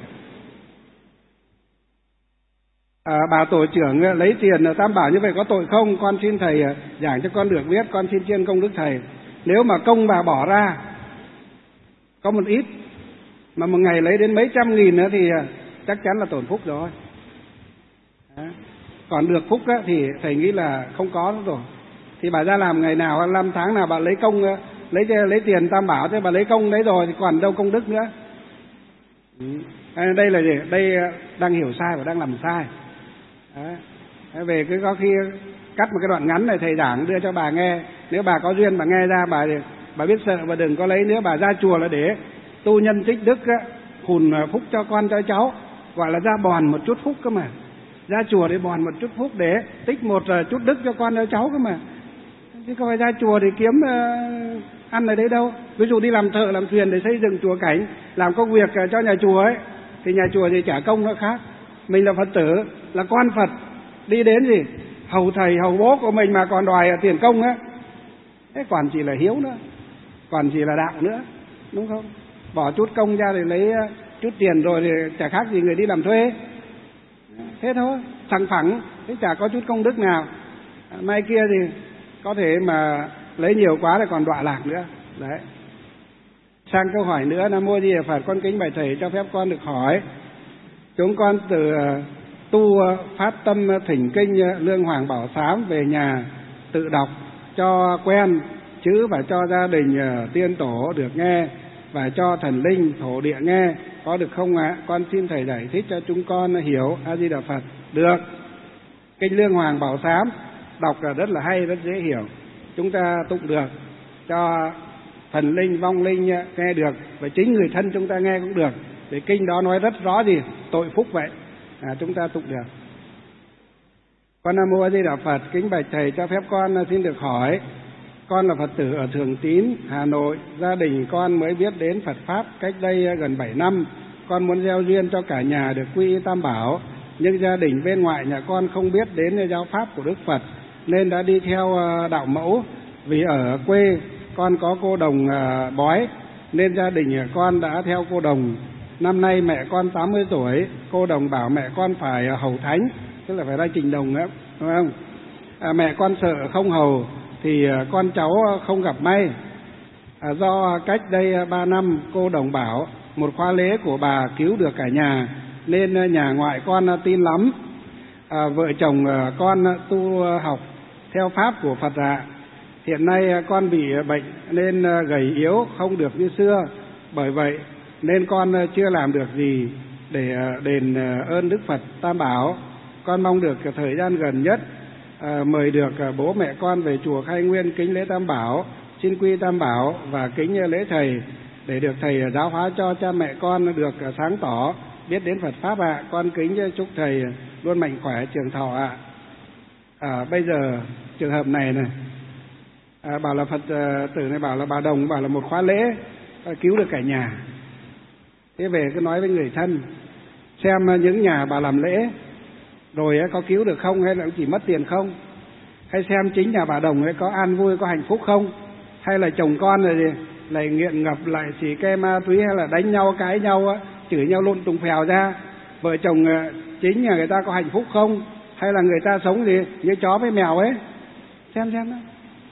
[SPEAKER 2] À, bà tổ trưởng lấy tiền tam bảo như vậy có tội không? Con xin thầy giảng cho con được biết, con xin chiên công đức thầy. Nếu mà công bà bỏ ra có một ít, mà một ngày lấy đến mấy trăm nghìn nữa thì chắc chắn là tổn phúc rồi. Đó. Còn được phúc á, thì thầy nghĩ là không có nữa rồi. Thì bà ra làm ngày nào, năm tháng nào bà lấy công, lấy lấy tiền tam bảo, thế bà lấy công đấy rồi thì còn đâu công đức nữa. Đây là gì? Đây đang hiểu sai và đang làm sai. Đó. Về cứ có khi cắt một cái đoạn ngắn này thầy giảng đưa cho bà nghe. Nếu bà có duyên bà nghe ra, bà bà biết sợ và đừng có lấy nữa. Bà ra chùa là để tu nhân tích đức á, hùn phúc cho con cho cháu, gọi là ra bòn một chút phúc cơ mà. Ra chùa để bòn một chút phúc để tích một chút đức cho con cho cháu cơ mà. Chứ không phải ra chùa để kiếm uh, ăn ở đấy đâu. Ví dụ đi làm thợ làm thuyền để xây dựng chùa cảnh, làm công việc uh, cho nhà chùa ấy, thì nhà chùa thì trả công nó khác. Mình là Phật tử, là con Phật, đi đến gì hầu thầy hầu bố của mình mà còn đòi tiền công á, thế còn chỉ là hiếu nữa, còn chỉ là đạo nữa, đúng không? Bỏ chút công ra để lấy chút tiền rồi thì chả khác gì người đi làm thuê. Thế thôi, thẳng phẳng, thế chả có chút công đức nào. Mai kia thì có thể mà lấy nhiều quá thì còn đọa lạc nữa. Đấy. Sang câu hỏi nữa, Nam Mô Di Đà Phật, con kính bạch thầy cho phép con được hỏi. Chúng con từ tu phát tâm thỉnh kinh Lương Hoàng Bảo Sám về nhà tự đọc cho quen chữ và cho gia đình tiên tổ được nghe và cho thần linh thổ địa nghe, có được không ạ? À? Con xin thầy giải thích cho chúng con hiểu. A Di Đà Phật. Được. Kinh Lương Hoàng Bảo Sám đọc là rất là hay, rất dễ hiểu. Chúng ta tụng được, cho thần linh vong linh nghe được, và chính người thân chúng ta nghe cũng được. Để kinh đó nói rất rõ gì tội phúc vậy. À, chúng ta tụng được. Con Nam Mô A Di Đà Phật, kính bạch thầy cho phép con xin được hỏi. Con là Phật tử ở Thường Tín, Hà Nội. Gia đình con mới biết đến Phật Pháp cách đây gần bảy năm. Con muốn gieo duyên cho cả nhà được quy y Tam Bảo, nhưng gia đình bên ngoại nhà con không biết đến giáo Pháp của Đức Phật, nên đã đi theo đạo mẫu. Vì ở quê con có cô đồng bói, nên gia đình con đã theo cô đồng. Năm nay mẹ con tám mươi tuổi, cô đồng bảo mẹ con phải hầu thánh, tức là phải ra trình đồng nữa, đúng không? À, mẹ con sợ không hầu thì con cháu không gặp may. À, do cách đây ba năm cô đồng bảo một khóa lễ của bà cứu được cả nhà, nên nhà ngoại con tin lắm. À, vợ chồng con tu học theo pháp của Phật ạ. Hiện nay con bị bệnh nên gầy yếu, không được như xưa. Bởi vậy nên con chưa làm được gì để đền ơn Đức Phật Tam Bảo. Con mong được thời gian gần nhất à, mời được bố mẹ con về chùa Khai Nguyên kính lễ Tam Bảo, xin quy Tam Bảo và kính lễ thầy, để được thầy giáo hóa cho cha mẹ con được sáng tỏ biết đến Phật Pháp ạ. À. Con kính chúc thầy luôn mạnh khỏe trường thọ ạ. À. À, bây giờ trường hợp này này, à, bảo là Phật tử này bảo là bà đồng bảo là một khóa lễ cứu được cả nhà. Thế về cứ nói với người thân xem những nhà bà làm lễ rồi có cứu được không, hay là chỉ mất tiền không, hay xem chính nhà bà đồng ấy có an vui, có hạnh phúc không, hay là chồng con rồi gì lại nghiện ngập, lại xì ke ma túy, hay là đánh nhau cãi nhau chửi nhau lộn tùng phèo ra. Vợ chồng chính nhà người ta có hạnh phúc không, hay là người ta sống gì như chó với mèo ấy. Xem xem đó,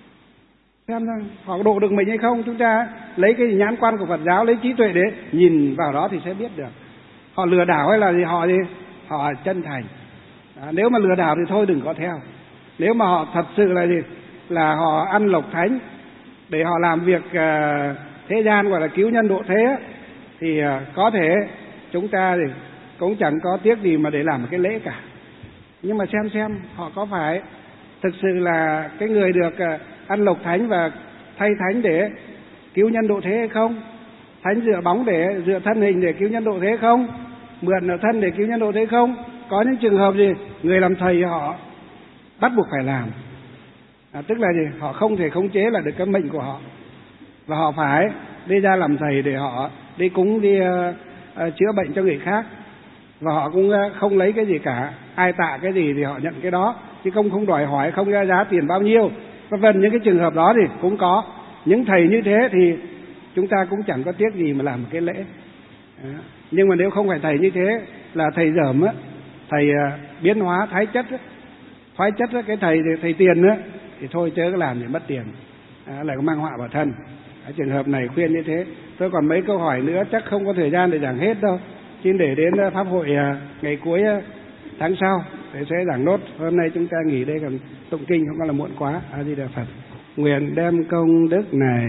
[SPEAKER 2] xem đó, họ độ được mình hay không. Chúng ta lấy cái nhãn quan của Phật giáo, lấy trí tuệ để nhìn vào đó thì sẽ biết được họ lừa đảo hay là gì, họ gì họ chân thành. À, nếu mà lừa đảo thì thôi đừng có theo. Nếu mà họ thật sự là gì? Là họ ăn lộc thánh để họ làm việc uh, thế gian gọi là cứu nhân độ thế, thì uh, có thể chúng ta thì cũng chẳng có tiếc gì mà để làm một cái lễ cả. Nhưng mà xem xem họ có phải thực sự là cái người được uh, ăn lộc thánh và thay thánh để cứu nhân độ thế hay không? Thánh dựa bóng để dựa thân hình để cứu nhân độ thế không? Mượn ở thân để cứu nhân độ thế không? Có những trường hợp gì người làm thầy họ bắt buộc phải làm, à, tức là gì? Họ không thể khống chế là được cái mệnh của họ, và họ phải đi ra làm thầy để họ đi cúng, đi uh, uh, chữa bệnh cho người khác, và họ cũng uh, không lấy cái gì cả, ai tạ cái gì thì họ nhận cái đó, chứ không không đòi hỏi, không ra giá tiền bao nhiêu. Và vân những cái trường hợp đó thì cũng có. Những thầy như thế thì chúng ta cũng chẳng có tiếc gì mà làm một cái lễ. À, nhưng mà nếu không phải thầy như thế là thầy dởm á, thầy uh, biến hóa thái chất á, thoái chất á, cái thầy thầy tiền á, thì thôi chớ có làm để mất tiền, à, lại có mang họa vào thân. Ở trường hợp này khuyên như thế. Tôi còn mấy câu hỏi nữa chắc không có thời gian để giảng hết đâu, xin để đến pháp hội uh, ngày cuối uh, tháng sau để sẽ giảng nốt. Hôm nay chúng ta nghỉ đây, còn tụng kinh không có là muộn quá. A Di Đà Phật. Nguyện đem công đức này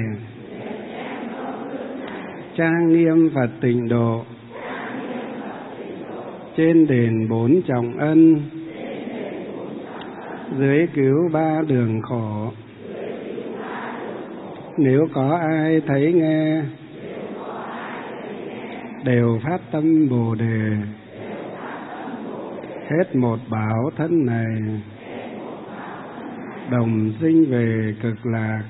[SPEAKER 2] trang nghiêm Phật tịnh độ, trên đền bốn trọng ân, dưới cứu ba đường khổ. Nếu có ai thấy nghe, đều phát tâm Bồ Đề, hết một bảo thân này, đồng sinh về cực lạc.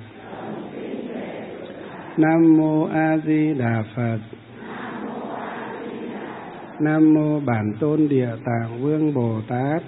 [SPEAKER 2] Nam mô A Di Đà Phật. Nam mô Bản Tôn Địa Tạng Vương Bồ Tát.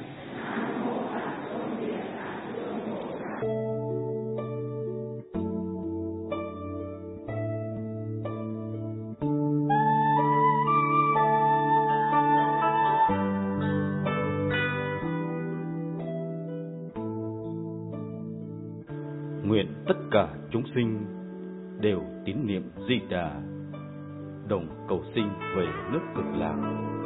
[SPEAKER 1] Nguyện tất cả chúng sinh đều tín niệm Di Đà, đồng cầu sinh về nước Cực Lạc.